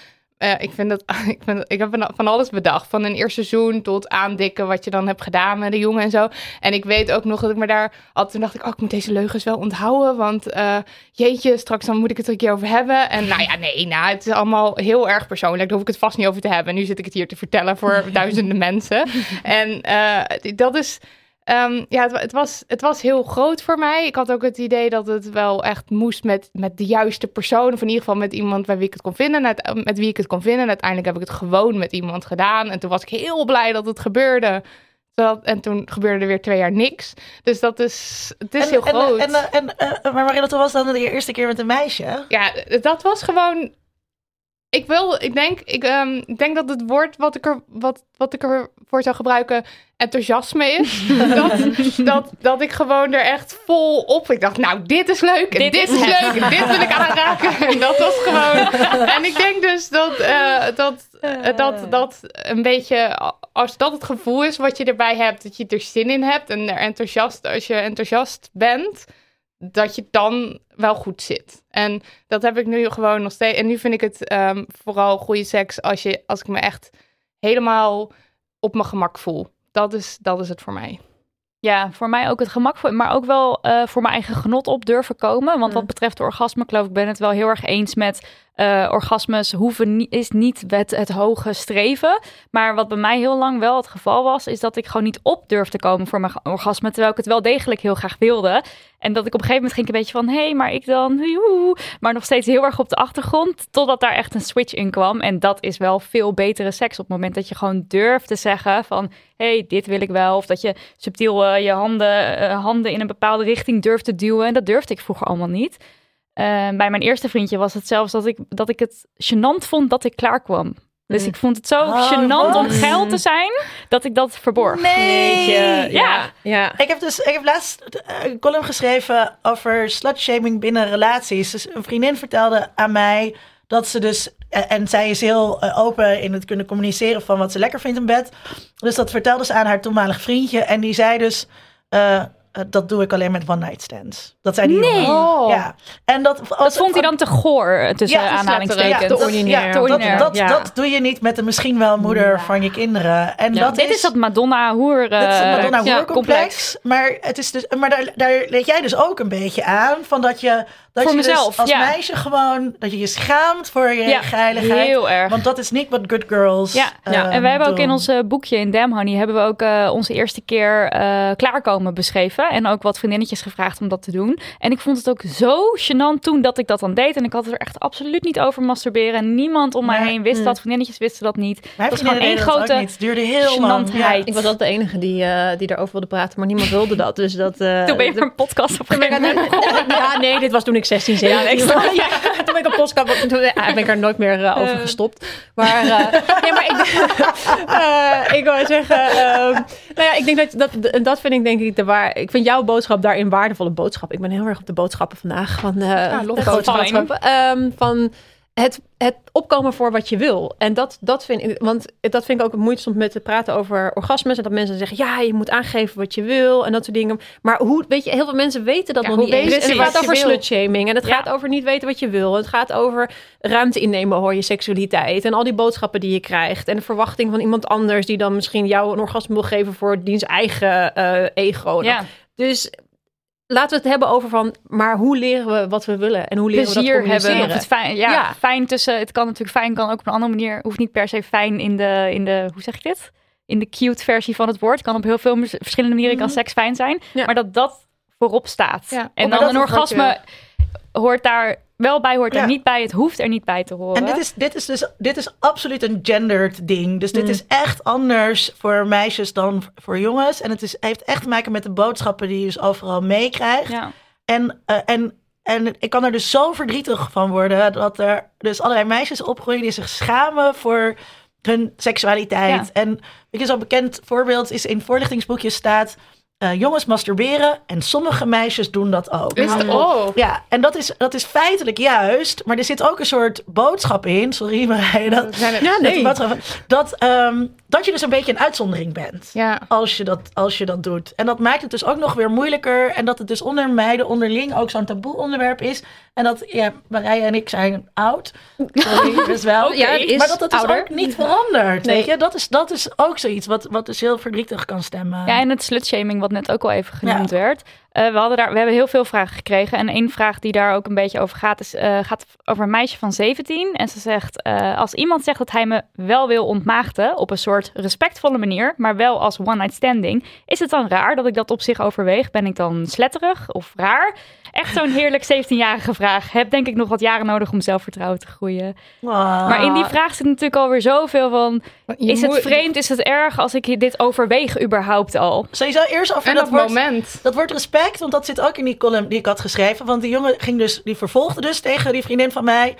Ik heb van alles bedacht. Van een eerste seizoen tot aandikken wat je dan hebt gedaan met de jongen en zo. En ik weet ook nog dat ik me daar had. Toen dacht ik, ik moet deze leugens wel onthouden. Want jeetje, straks dan moet ik het er een keer over hebben. En het is allemaal heel erg persoonlijk. Daar hoef ik het vast niet over te hebben. Nu zit ik het hier te vertellen voor duizenden mensen. En dat is... Het was heel groot voor mij. Ik had ook het idee dat het wel echt moest met de juiste persoon. Of in ieder geval met iemand bij wie ik het kon vinden. Met wie ik het kon vinden. En uiteindelijk heb ik het gewoon met iemand gedaan. En toen was ik heel blij dat het gebeurde. En toen gebeurde er weer 2 jaar niks. Dus het is heel groot. Maar Marilla, toen was dan de eerste keer met een meisje? Ja, dat was gewoon... Ik denk dat het woord wat ik ervoor zou gebruiken enthousiasme is. dat ik gewoon er echt vol op. Ik dacht, nou, dit is leuk. En dit is leuk. En dit wil ik aanraken. En dat was gewoon. En ik denk dus dat een beetje, als dat het gevoel is wat je erbij hebt, dat je er zin in hebt en als je enthousiast bent, dat je dan wel goed zit. En dat heb ik nu gewoon nog steeds. En nu vind ik het vooral goede seks als ik me echt helemaal op mijn gemak voel. Dat is het voor mij. Ja, voor mij ook het gemak, maar ook wel voor mijn eigen genot op durven komen. Want wat betreft de orgasme, geloof ik, ben het wel heel erg eens met orgasmes is niet het hoge streven. Maar wat bij mij heel lang wel het geval was, is dat ik gewoon niet op durfde komen voor mijn orgasme, terwijl ik het wel degelijk heel graag wilde. En dat ik op een gegeven moment ging een beetje van, hé, maar ik dan, maar nog steeds heel erg op de achtergrond, totdat daar echt een switch in kwam. En dat is wel veel betere seks op het moment dat je gewoon durft te zeggen van, hé, dit wil ik wel. Of dat je subtiel je handen in een bepaalde richting durft te duwen. En dat durfde ik vroeger allemaal niet. Bij mijn eerste vriendje was het zelfs dat ik het gênant vond dat ik klaar kwam. Dus ik vond het zo gênant om geil te zijn, dat ik dat verborg. Nee! Ja. Ik heb laatst een column geschreven over slutshaming binnen relaties. Dus een vriendin vertelde aan mij dat ze dus, en zij is heel open in het kunnen communiceren van wat ze lekker vindt in bed. Dus dat vertelde ze aan haar toenmalig vriendje. En die zei dus, dat doe ik alleen met one night stands. Dat zei die jongen. Oh. Ja. En dat vond hij dan te goor, tussen aanhalingstekens. Te ordinair. Dat doe je niet met de misschien wel moeder van je kinderen. En dit is dat Madonna-hoer complex. Maar het is dus, daar leed jij dus ook een beetje aan van dat je mezelf, dus als meisje gewoon, dat je je schaamt voor je geiligheid. Heel erg. Want dat is niet wat good girls en we hebben ook in ons boekje in Damn Honey, hebben we ook onze eerste keer klaarkomen beschreven. En ook wat vriendinnetjes gevraagd om dat te doen. En ik vond het ook zo gênant toen dat ik dat dan deed. En ik had het er echt absoluut niet over masturberen. En niemand om mij heen wist dat. Vriendinnetjes wisten dat niet. Het was gewoon één grote het duurde heel lang. Ja, ik was altijd de enige die daarover wilde praten. Maar niemand wilde dat. Dus dat toen ben je er een podcast op nee, dit was toen ik 16, 17. Toen ben ik een podcast. Toen ben ik er nooit meer over gestopt. Maar ik wou zeggen. Ik denk dat vind ik denk ik de waar. Ik vind jouw boodschap daarin waardevolle boodschap. Ik ben heel erg op de boodschappen vandaag. Van van het opkomen voor wat je wil. En dat vind ik, want dat vind ik ook moeite soms met te praten over orgasmes. En dat mensen zeggen, ja, je moet aangeven wat je wil. En dat soort dingen. Maar heel veel mensen weten dat nog niet eens. En het gaat over slutshaming. En het gaat over niet weten wat je wil. Het gaat over ruimte innemen voor je seksualiteit. En al die boodschappen die je krijgt. En de verwachting van iemand anders die dan misschien jou een orgasme wil geven voor diens eigen ego. Ja. Dus laten we het hebben over van, maar hoe leren we wat we willen? En hoe leren we dat communiceren? Hebben, of het fijn tussen, het kan natuurlijk fijn, kan ook op een andere manier, hoeft niet per se fijn in de hoe zeg ik dit? In de cute versie van het woord. Het kan op heel veel verschillende manieren, kan seks fijn zijn. Ja. Maar dat voorop staat. Ja. En dan een orgasme hoort daar wel bij, hoort er niet bij. Het hoeft er niet bij te horen. En dit is absoluut een gendered ding. Dus dit is echt anders voor meisjes dan voor jongens. En het heeft echt te maken met de boodschappen die je dus overal meekrijgt. Ja. En ik kan er dus zo verdrietig van worden dat er dus allerlei meisjes opgroeien die zich schamen voor hun seksualiteit. Ja. En weet je, zo'n bekend voorbeeld is in voorlichtingsboekjes staat: jongens masturberen en sommige meisjes doen dat ook. Ja, en dat is feitelijk juist, maar er zit ook een soort boodschap in. Sorry Marije, dat je dus een beetje een uitzondering bent als je dat doet. En dat maakt het dus ook nog weer moeilijker en dat het dus onder meiden onderling ook zo'n taboe onderwerp is. En dat, Marije en ik zijn oud. Sorry, dus wel. Maar dat het dus ook niet verandert. Nee. Weet je? Dat is ook zoiets wat dus heel verdrietig kan stemmen. Ja, en het slutshaming wat net ook al even genoemd werd. We hebben heel veel vragen gekregen. En één vraag die daar ook een beetje over gaat, gaat over een meisje van 17. En ze zegt, als iemand zegt dat hij me wel wil ontmaagden op een soort respectvolle manier, maar wel als one night standing, is het dan raar dat ik dat op zich overweeg? Ben ik dan sletterig of raar? Echt zo'n heerlijk 17-jarige vraag. Heb denk ik nog wat jaren nodig om zelfvertrouwen te groeien. Maar in die vraag zit natuurlijk alweer zoveel van, is het vreemd, is het erg als ik dit overweeg überhaupt al? Sowieso eerst over dat wordt respect, want dat zit ook in die column die ik had geschreven. Want die jongen die vervolgde dus tegen die vriendin van mij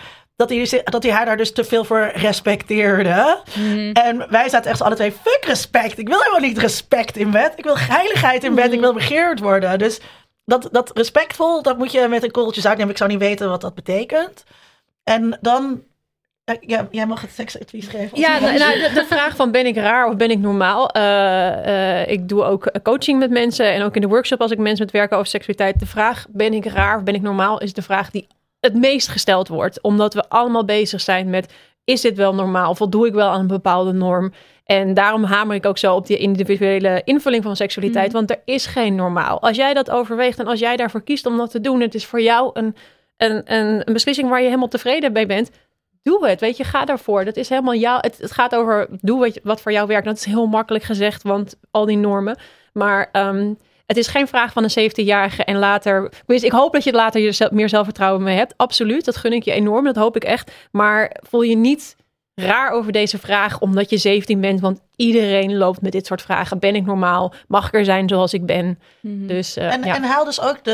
dat hij haar daar dus te veel voor respecteerde. En wij zaten echt alle twee, fuck respect. Ik wil helemaal niet respect in bed. Ik wil geiligheid in bed. Ik wil begeerd worden. Dus dat respectvol, dat moet je met een korreltje zout nemen. Ik zou niet weten wat dat betekent. En dan... jij mag het seksadvies geven. Ja, de vraag van ben ik raar of ben ik normaal? Ik doe ook coaching met mensen en ook in de workshop als ik mensen met werken over seksualiteit. De vraag ben ik raar of ben ik normaal is de vraag die het meest gesteld wordt. Omdat we allemaal bezig zijn met is dit wel normaal? Voldoe ik wel aan een bepaalde norm? En daarom hamer ik ook zo op die individuele invulling van seksualiteit. Want er is geen normaal. Als jij dat overweegt en als jij daarvoor kiest om dat te doen. Het is voor jou een beslissing waar je helemaal tevreden mee bent. Doe het, weet je, ga daarvoor. Dat is helemaal jou. Het gaat over, doe wat voor jou werkt. Dat is heel makkelijk gezegd, want al die normen. Maar het is geen vraag van een 17-jarige en later... Ik hoop dat je later meer zelfvertrouwen mee hebt. Absoluut, dat gun ik je enorm, dat hoop ik echt. Maar voel je niet raar over deze vraag omdat je 17 bent. Want iedereen loopt met dit soort vragen. Ben ik normaal? Mag ik er zijn zoals ik ben? Dus, en haal dus ook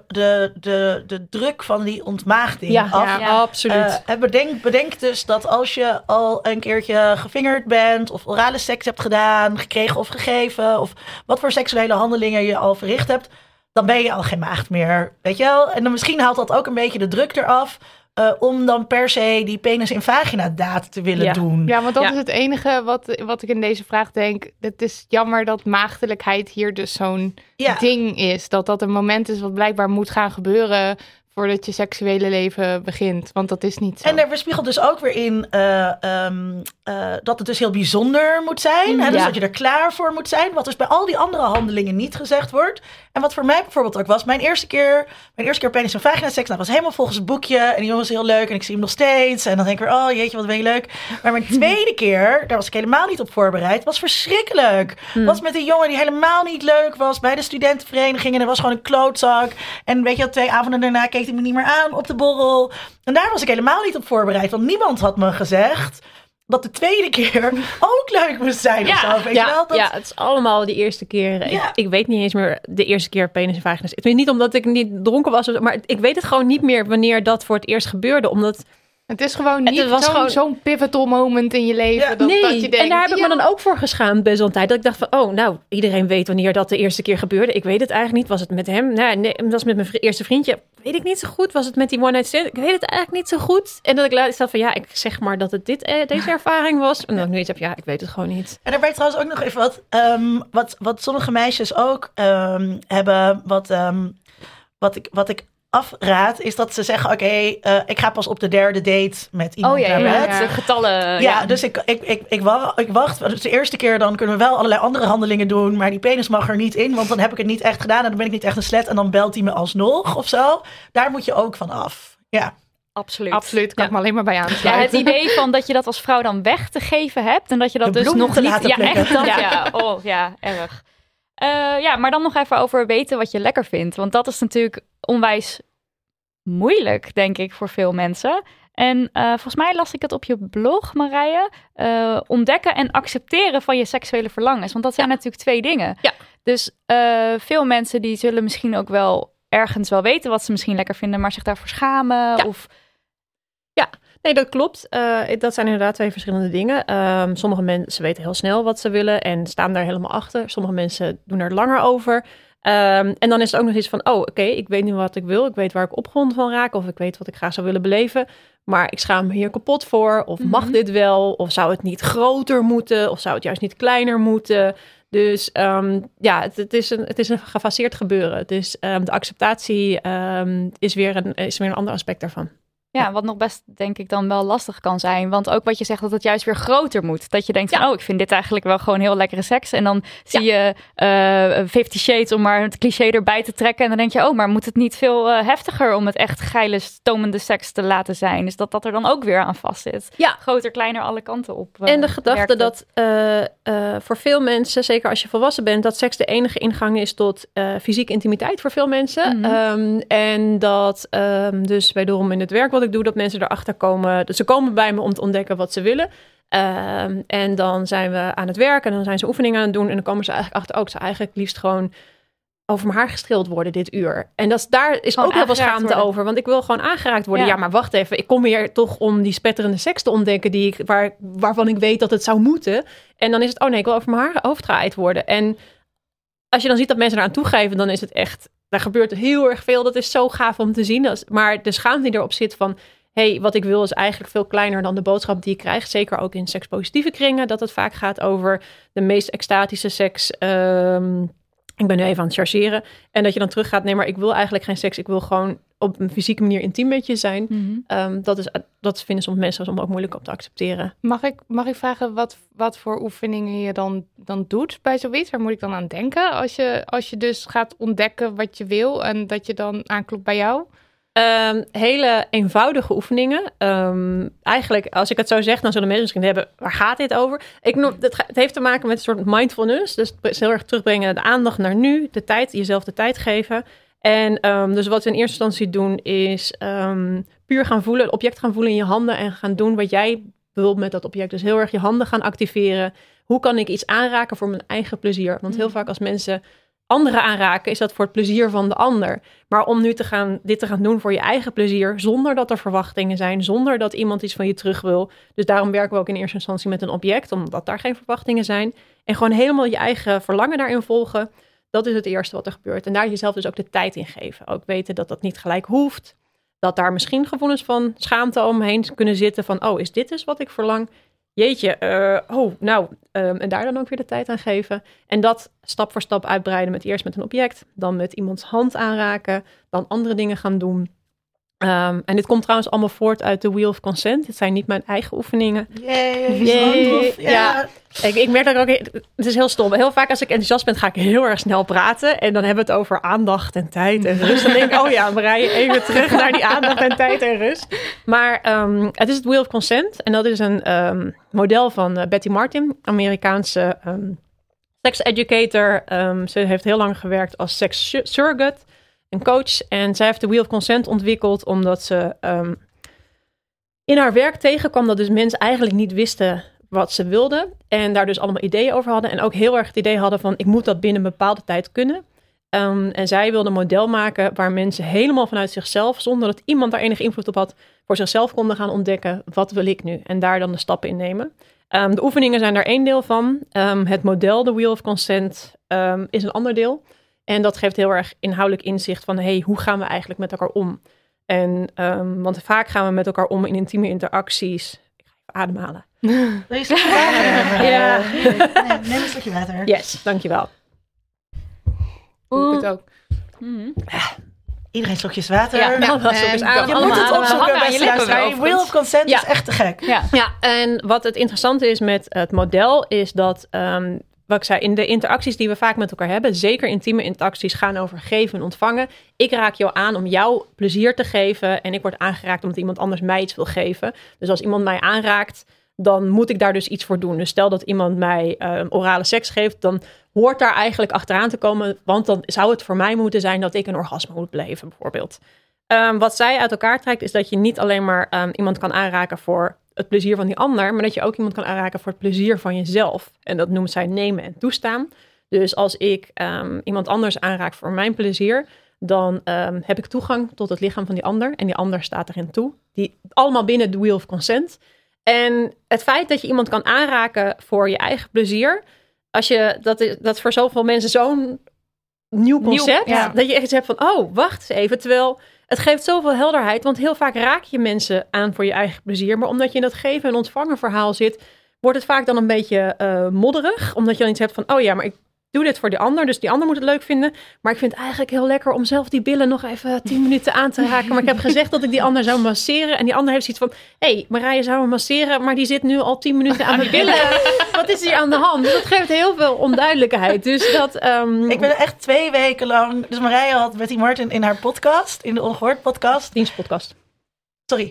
de druk van die ontmaagding af. Ja, absoluut. Bedenk dus dat als je al een keertje gevingerd bent... of orale seks hebt gedaan, gekregen of gegeven... of wat voor seksuele handelingen je al verricht hebt... dan ben je al geen maagd meer, weet je wel? En dan misschien haalt dat ook een beetje de druk eraf... om dan per se die penis in vagina daad te willen doen. Ja, want dat is het enige wat ik in deze vraag denk. Het is jammer dat maagdelijkheid hier dus zo'n ding is. Dat een moment is wat blijkbaar moet gaan gebeuren... voordat je seksuele leven begint. Want dat is niet zo. En er weerspiegelt dus ook weer in dat het dus heel bijzonder moet zijn. Hè? Dus dat je er klaar voor moet zijn. Wat dus bij al die andere handelingen niet gezegd wordt. En wat voor mij bijvoorbeeld ook was. Mijn eerste keer penis en vagina seks. Dat was helemaal volgens het boekje. En die jongen was heel leuk. En ik zie hem nog steeds. En dan denk ik weer, oh jeetje, wat ben je leuk. Maar mijn tweede keer, daar was ik helemaal niet op voorbereid. Was verschrikkelijk. Was met een jongen die helemaal niet leuk was. Bij de studentenvereniging. En er was gewoon een klootzak. En weet je, 2 avonden daarna keek hij me niet meer aan op de borrel. En daar was ik helemaal niet op voorbereid. Want niemand had me gezegd dat de tweede keer ook leuk moest zijn. Of zo, weet je wel? Het is allemaal de eerste keer. Ik weet niet eens meer de eerste keer penis en vagina. Ik weet niet omdat ik niet dronken was. Maar ik weet het gewoon niet meer wanneer dat voor het eerst gebeurde. Omdat... Het is gewoon niet zo'n pivotal moment in je leven. Dat je denkt, en daar heb ik me dan ook voor geschaamd best wel een tijd. Dat ik dacht van, iedereen weet wanneer dat de eerste keer gebeurde. Ik weet het eigenlijk niet. Was het met hem? Nee, dat was met mijn eerste vriendje. Weet ik niet zo goed. Was het met die one night stand? Ik weet het eigenlijk niet zo goed. En dat ik later dacht van, ik zeg maar dat het deze ervaring was. En dat ik nu iets heb, ik weet het gewoon niet. En daarbij trouwens ook nog even wat sommige meisjes ook hebben. Wat ik afraad, is dat ze zeggen, oké, ik ga pas op de 3e date met iemand. De getallen. Dus ik wacht. Dus de eerste keer dan kunnen we wel allerlei andere handelingen doen, maar die penis mag er niet in, want dan heb ik het niet echt gedaan en dan ben ik niet echt een slet en dan belt hij me alsnog of zo. Daar moet je ook van af. Ja. Absoluut. Kan ik me alleen maar bij aansluiten. Het idee van dat je dat als vrouw dan weg te geven hebt en dat je dat de dus nog niet... laten plekken. Echt dat, erg. Maar dan nog even over weten wat je lekker vindt. Want dat is natuurlijk onwijs moeilijk, denk ik, voor veel mensen. En volgens mij las ik het op je blog, Marije. Ontdekken en accepteren van je seksuele verlangens. Want dat zijn natuurlijk 2 dingen. Ja. Dus veel mensen die zullen misschien ook wel ergens wel weten wat ze misschien lekker vinden, maar zich daarvoor schamen. Ja. Nee, dat klopt. Dat zijn inderdaad 2 verschillende dingen. Sommige mensen weten heel snel wat ze willen en staan daar helemaal achter. Sommige mensen doen er langer over. En dan is het ook nog iets van, oké, ik weet nu wat ik wil. Ik weet waar ik opgewonden van raak of ik weet wat ik graag zou willen beleven. Maar ik schaam me hier kapot voor. Of mag dit wel? Of zou het niet groter moeten? Of zou het juist niet kleiner moeten? Dus het is een gefaseerd gebeuren. Dus de acceptatie is weer een ander aspect daarvan. Ja, wat nog best, denk ik, dan wel lastig kan zijn. Want ook wat je zegt, dat het juist weer groter moet. Dat je denkt van, ik vind dit eigenlijk wel gewoon heel lekkere seks. En dan zie je 50 Shades, om maar het cliché erbij te trekken. En dan denk je, maar moet het niet veel heftiger om het echt geile, stomende seks te laten zijn? Dus dat er dan ook weer aan vast zit. Ja. Groter, kleiner, alle kanten op. En de gedachte dat voor veel mensen, zeker als je volwassen bent, dat seks de enige ingang is tot fysieke intimiteit voor veel mensen. En dat dus wederom in het werk wat ik doe, dat mensen erachter komen. Dus ze komen bij me om te ontdekken wat ze willen. En dan zijn we aan het werk en dan zijn ze oefeningen aan het doen. En dan komen ze eigenlijk achter ook ze eigenlijk liefst gewoon over mijn haar gestreeld worden dit uur. En daar is ook heel veel schaamte over. Want ik wil gewoon aangeraakt worden. Ja, maar wacht even. Ik kom hier toch om die spetterende seks te ontdekken waarvan ik weet dat het zou moeten. En dan is het, ik wil over mijn hoofd gehaaid worden. En als je dan ziet dat mensen eraan toegeven, dan is het echt, daar gebeurt heel erg veel. Dat is zo gaaf om te zien. Maar de schaamte die erop zit van, wat ik wil is eigenlijk veel kleiner dan de boodschap die ik krijg. Zeker ook in sekspositieve kringen, dat het vaak gaat over de meest extatische seks. Ik ben nu even aan het chargeren. En dat je dan teruggaat, nee, maar ik wil eigenlijk geen seks. Ik wil gewoon op een fysieke manier intiem met je zijn. Mm-hmm. Dat vinden soms mensen soms ook moeilijk om te accepteren. Mag ik vragen wat voor oefeningen je dan doet bij zoiets? Waar moet ik dan aan denken? Als je dus gaat ontdekken wat je wil en dat je dan aanklopt bij jou? Hele eenvoudige oefeningen. Eigenlijk, als ik het zo zeg, dan zullen mensen misschien hebben, waar gaat dit over? Het heeft te maken met een soort mindfulness. Dus het is heel erg terugbrengen de aandacht naar nu, de tijd, jezelf de tijd geven. En dus wat we in eerste instantie doen is puur gaan voelen, het object gaan voelen in je handen en gaan doen wat jij wil met dat object. Dus heel erg je handen gaan activeren. Hoe kan ik iets aanraken voor mijn eigen plezier? Want heel vaak als mensen anderen aanraken, is dat voor het plezier van de ander. Maar om nu dit te gaan doen voor je eigen plezier, zonder dat er verwachtingen zijn, zonder dat iemand iets van je terug wil. Dus daarom werken we ook in eerste instantie met een object, omdat daar geen verwachtingen zijn. En gewoon helemaal je eigen verlangen daarin volgen. Dat is het eerste wat er gebeurt. En daar jezelf dus ook de tijd in geven. Ook weten dat dat niet gelijk hoeft. Dat daar misschien gevoelens van schaamte omheen kunnen zitten van, is dit dus wat ik verlang? Jeetje, en daar dan ook weer de tijd aan geven. En dat stap voor stap uitbreiden eerst met een object, dan met iemands hand aanraken, dan andere dingen gaan doen. En dit komt trouwens allemaal voort uit de Wheel of Consent. Dit zijn niet mijn eigen oefeningen. Yay. Ja. Ik merk dat ook, het is heel stom. Heel vaak als ik enthousiast ben, ga ik heel erg snel praten. En dan hebben we het over aandacht en tijd en rust. Dan denk ik, Marije, even terug naar die aandacht en tijd en rust. Maar het is het Wheel of Consent. En dat is een model van Betty Martin, Amerikaanse sex educator. Ze heeft heel lang gewerkt als sex surrogate, een coach. En zij heeft de Wheel of Consent ontwikkeld omdat ze in haar werk tegenkwam dat dus mensen eigenlijk niet wisten wat ze wilden. En daar dus allemaal ideeën over hadden. En ook heel erg het idee hadden van, ik moet dat binnen een bepaalde tijd kunnen. En zij wilde een model maken waar mensen helemaal vanuit zichzelf, zonder dat iemand daar enige invloed op had, voor zichzelf konden gaan ontdekken, wat wil ik nu? En daar dan de stappen in nemen. De oefeningen zijn daar één deel van. Het model, de Wheel of Consent, is een ander deel. En dat geeft heel erg inhoudelijk inzicht van, hoe gaan we eigenlijk met elkaar om? En, want vaak gaan we met elkaar om in intieme interacties. Ik ga even ademhalen. Wil je een slokje water? Ja. Neem een slokje water. Yes, dankjewel. Doe ik het ook. Iedereen slokjes water. Ja, je moet het opzoeken, beste luisteraar. Wheel of Consent is echt te gek. Ja, en wat het interessante is met het model is dat, wat ik zei, in de interacties die we vaak met elkaar hebben, zeker intieme interacties, gaan over geven en ontvangen. Ik raak jou aan om jou plezier te geven en ik word aangeraakt omdat iemand anders mij iets wil geven. Dus als iemand mij aanraakt, dan moet ik daar dus iets voor doen. Dus stel dat iemand mij orale seks geeft, dan hoort daar eigenlijk achteraan te komen, want dan zou het voor mij moeten zijn dat ik een orgasme moet beleven, bijvoorbeeld. Wat zij uit elkaar trekt, is dat je niet alleen maar iemand kan aanraken voor het plezier van die ander, maar dat je ook iemand kan aanraken voor het plezier van jezelf. En dat noemt zij nemen en toestaan. Dus als ik iemand anders aanraak voor mijn plezier, dan heb ik toegang tot het lichaam van die ander en die ander staat erin toe. Die allemaal binnen de Wheel of Consent. En het feit dat je iemand kan aanraken voor je eigen plezier, dat voor zoveel mensen zo'n nieuw concept, dat je echt iets hebt van, wacht eens even, terwijl het geeft zoveel helderheid, want heel vaak raak je mensen aan voor je eigen plezier, maar omdat je in dat geven en ontvangen verhaal zit, wordt het vaak dan een beetje modderig, omdat je dan iets hebt van, maar ik doe dit voor die ander, dus die ander moet het leuk vinden, maar ik vind het eigenlijk heel lekker om zelf die billen nog even 10 minuten aan te raken, maar ik heb gezegd dat ik die ander zou masseren en die ander heeft zoiets van, Marije zou me masseren, maar die zit nu al 10 minuten aan mijn billen. Wat is hier aan de hand? Dus dat geeft heel veel onduidelijkheid. Dus dat, Ik ben echt 2 weken lang, dus Marije had Betty Martin in haar podcast, in de Ongehoord podcast. Dienstpodcast. Sorry.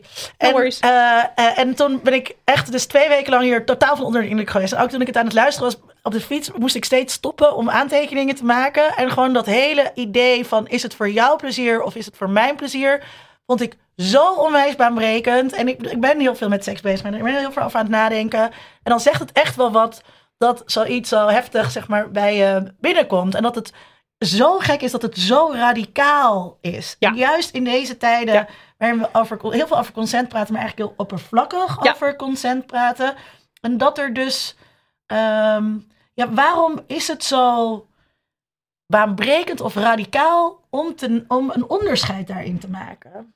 En toen ben ik echt dus 2 weken lang hier totaal van onder de indruk geweest. En ook toen ik het aan het luisteren was op de fiets, moest ik steeds stoppen om aantekeningen te maken. En gewoon dat hele idee van, is het voor jouw plezier of is het voor mijn plezier, vond ik zo onwijs baanbrekend. En ik ben heel veel met seks bezig. Ik ben heel veel over aan het nadenken. En dan zegt het echt wel wat dat zoiets zo heftig, zeg maar, bij je binnenkomt. En dat het zo gek is dat het zo radicaal is. Ja. En juist in deze tijden waarin we heel veel over consent praten, maar eigenlijk heel oppervlakkig over consent praten. En dat er dus... waarom is het zo baanbrekend of radicaal om een onderscheid daarin te maken?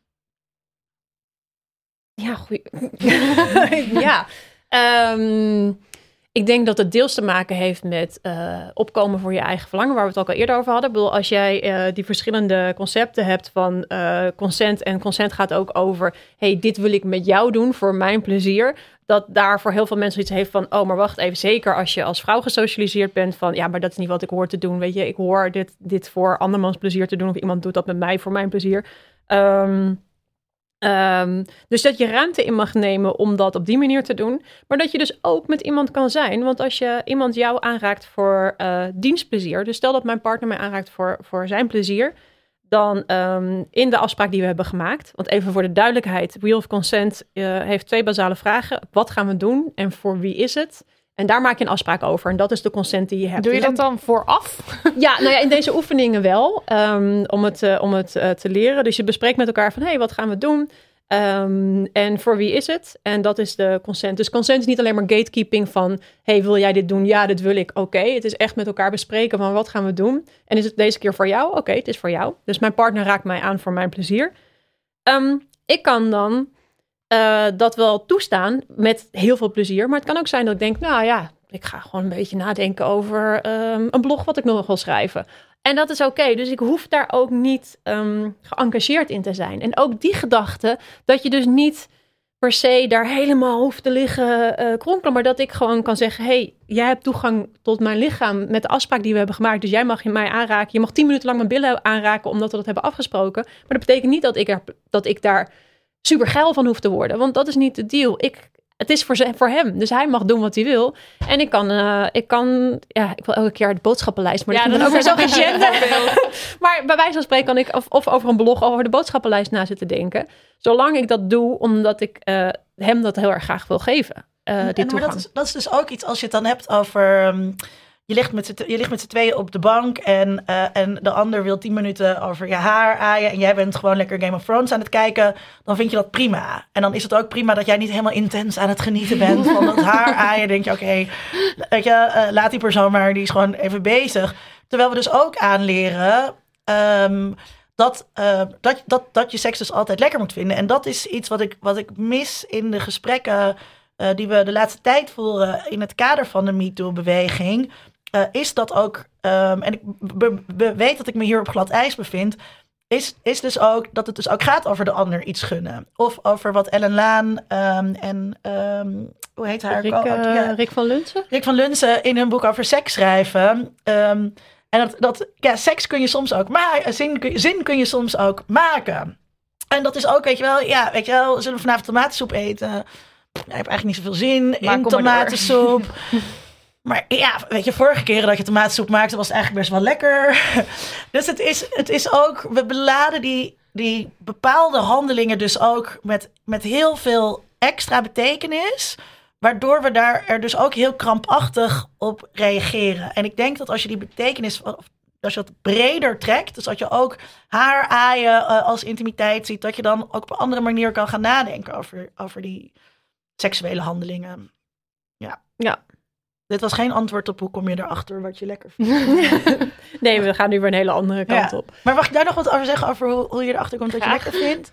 Ja, goeie. Ja. Ik denk dat het deels te maken heeft met opkomen voor je eigen verlangen, waar we het ook al eerder over hadden. Ik bedoel, als jij die verschillende concepten hebt van consent, en consent gaat ook over, hey, dit wil ik met jou doen voor mijn plezier, dat daar voor heel veel mensen iets heeft van, oh, maar wacht even, zeker als je als vrouw gesocialiseerd bent van, ja, maar dat is niet wat ik hoor te doen, weet je, ik hoor dit voor andermans plezier te doen, of iemand doet dat met mij voor mijn plezier. Dus dat je ruimte in mag nemen om dat op die manier te doen. Maar dat je dus ook met iemand kan zijn. Want als je iemand jou aanraakt voor dienstplezier. Dus stel dat mijn partner mij aanraakt voor zijn plezier. Dan in de afspraak die we hebben gemaakt. Want even voor de duidelijkheid. Wheel of Consent heeft 2 basale vragen. Wat gaan we doen en voor wie is het? En daar maak je een afspraak over. En dat is de consent die je hebt. Doe je dat dan vooraf? Ja, nou ja, in deze oefeningen wel. Om het te leren. Dus je bespreekt met elkaar van, hey, wat gaan we doen? En voor wie is het? En dat is de consent. Dus consent is niet alleen maar gatekeeping van, hey, wil jij dit doen? Ja, dit wil ik. Oké. Het is echt met elkaar bespreken van, wat gaan we doen? En is het deze keer voor jou? Oké, het is voor jou. Dus mijn partner raakt mij aan voor mijn plezier. Ik kan dan dat wel toestaan met heel veel plezier. Maar het kan ook zijn dat ik denk, nou ja, ik ga gewoon een beetje nadenken over een blog wat ik nog wil schrijven. En dat is oké. Dus ik hoef daar ook niet geëngageerd in te zijn. En ook die gedachte dat je dus niet per se daar helemaal hoeft te liggen kronkelen. Maar dat ik gewoon kan zeggen, hey, jij hebt toegang tot mijn lichaam met de afspraak die we hebben gemaakt. Dus jij mag mij aanraken. Je mag 10 minuten lang mijn billen aanraken omdat we dat hebben afgesproken. Maar dat betekent niet dat ik daar super geil van hoef te worden. Want dat is niet de deal. Het is voor hem. Dus hij mag doen wat hij wil. En ik wil elke keer de boodschappenlijst. Maar dat is ook weer zo gegender. Maar bij wijze van spreken kan ik of over een blog over de boodschappenlijst na zitten denken. Zolang ik dat doe, omdat ik hem dat heel erg graag wil geven. Maar dat is dus ook iets als je het dan hebt over... Je ligt met z'n tweeën op de bank en de ander wil 10 minuten over je haar aaien en jij bent gewoon lekker Game of Thrones aan het kijken, dan vind je dat prima. En dan is het ook prima dat jij niet helemaal intens aan het genieten bent van dat haar aaien. Denk je, oké, weet je, laat die persoon maar, die is gewoon even bezig. Terwijl we dus ook aanleren dat je seks dus altijd lekker moet vinden. En dat is iets wat ik mis in de gesprekken die we de laatste tijd voeren in het kader van de MeToo-beweging. Is dat ook, en ik weet dat ik me hier op glad ijs bevind, is dus ook dat het dus ook gaat over de ander iets gunnen. Of over wat Ellen Laan en hoe heet haar? Rick van Lunsen? Rick van Lunsen in hun boek over seks schrijven. En seks kun je soms ook maken, zin kun je soms ook maken. En dat is ook, weet je wel, zullen we vanavond tomatensoep eten? Ik heb eigenlijk niet zoveel zin in tomatensoep. Maar ja, weet je, vorige keren dat je tomatensoep maakte, was het eigenlijk best wel lekker. Dus het is ook, we beladen die bepaalde handelingen dus ook met heel veel extra betekenis. Waardoor we er dus ook heel krampachtig op reageren. En ik denk dat als je die betekenis, als je dat breder trekt, dus dat je ook haar aaien als intimiteit ziet, dat je dan ook op een andere manier kan gaan nadenken over die seksuele handelingen. Ja. Dit was geen antwoord op hoe kom je erachter wat je lekker vindt. Nee, we gaan nu weer een hele andere kant op. Maar mag ik daar nog wat over zeggen over hoe je erachter komt wat je lekker vindt?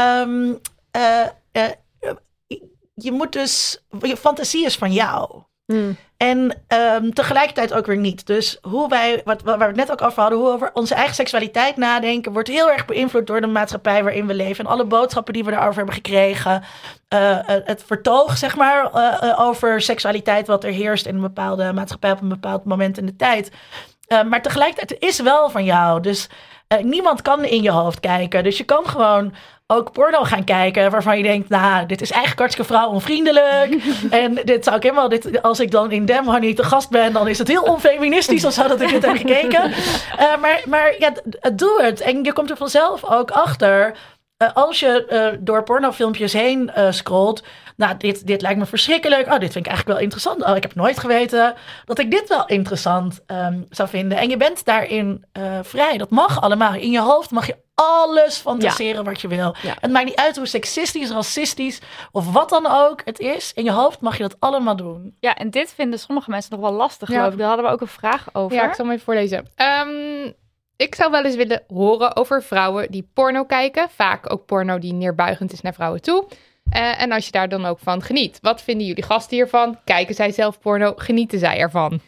Je moet dus, je fantasie is van jou. En tegelijkertijd ook weer niet. Dus waar we het net ook over hadden, hoe we over onze eigen seksualiteit nadenken, wordt heel erg beïnvloed door de maatschappij waarin we leven. En alle boodschappen die we daarover hebben gekregen. Het vertoog, zeg maar, over seksualiteit wat er heerst in een bepaalde maatschappij op een bepaald moment in de tijd. Maar tegelijkertijd, het is wel van jou. Dus niemand kan in je hoofd kijken. Dus je kan gewoon ook porno gaan kijken waarvan je denkt, nou, dit is eigenlijk hartstikke vrouwonvriendelijk. En dit zou ik helemaal, als ik dan in Damn Honey te gast ben, dan is het heel onfeministisch of zo dat ik dit heb gekeken. Maar ja, doe het. En je komt er vanzelf ook achter als je door pornofilmpjes heen scrolt. Nou, dit lijkt me verschrikkelijk. Oh, dit vind ik eigenlijk wel interessant. Oh, ik heb nooit geweten dat ik dit wel interessant zou vinden. En je bent daarin vrij. Dat mag allemaal. In je hoofd mag je alles fantaseren wat je wil. Ja. Het maakt niet uit hoe seksistisch, racistisch of wat dan ook het is. In je hoofd mag je dat allemaal doen. Ja, en dit vinden sommige mensen nog wel lastig, Ja. geloof ik. Daar hadden we ook een vraag over. Ja, ik zal hem even voorlezen. Ik zou wel eens willen horen over vrouwen die porno kijken. Vaak ook porno die neerbuigend is naar vrouwen toe. En als je daar dan ook van geniet. Wat vinden jullie gasten hiervan? Kijken zij zelf porno? Genieten zij ervan?